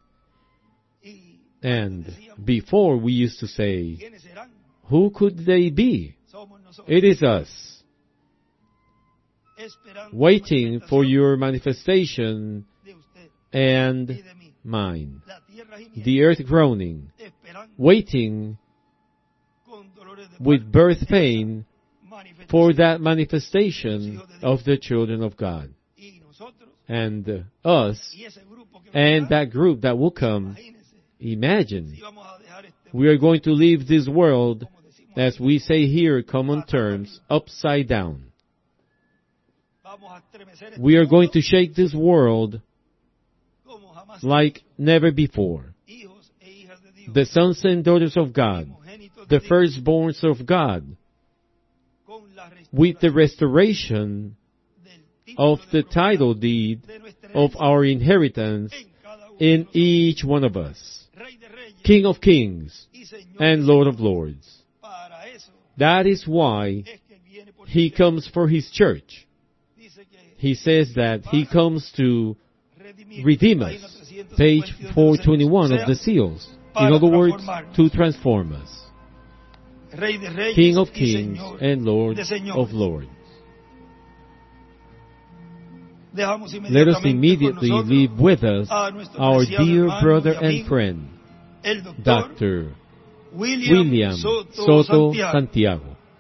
Y And decíamos, before we used to say, ¿quiénes serán? who could they be? Somos nosotros, It is us, esperando waiting la for manifestación your manifestation de usted y and de mí. mine. La tierra gimiendo, The earth groaning, esperando waiting con dolores de with parto birth esa pain manifestación. for that manifestation of the children of God. Y nosotros And us, y ese grupo que and vendrá, that group that will come, imagínense, imagine, si vamos a dejar este we are going to leave this world, como decimos as aquí, we say here, common terms, upside down. vamos a estremecer este We are going mundo to shake this world como jamás like never before. hijos e hijas de Dios, The sons and daughters of God, primogénitos de the Dios, firstborns of God, con la with the restauración restoration del título of de the title propiedad deed de nuestra of herencia our inheritance en cada uno in de nosotros. each one of us, Rey de reyes King of kings y Señor and de Lord of señores. lords. Para eso That is why es que viene por He iglesia. comes for His church. Dice que He says that He comes to redimir, redeem página us. 352 Page de los 421 Hechos. of the seals. In para other words, transformarnos. to transform us. Rey de reyes King of y kings Señor and Lord de señores. of lords. Dejamos Let us inmediatamente immediately con nosotros leave with us a nuestro our preciado dear hermano brother y and amigo, friend, el doctor Dr. William William Soto Soto Santiago. Santiago.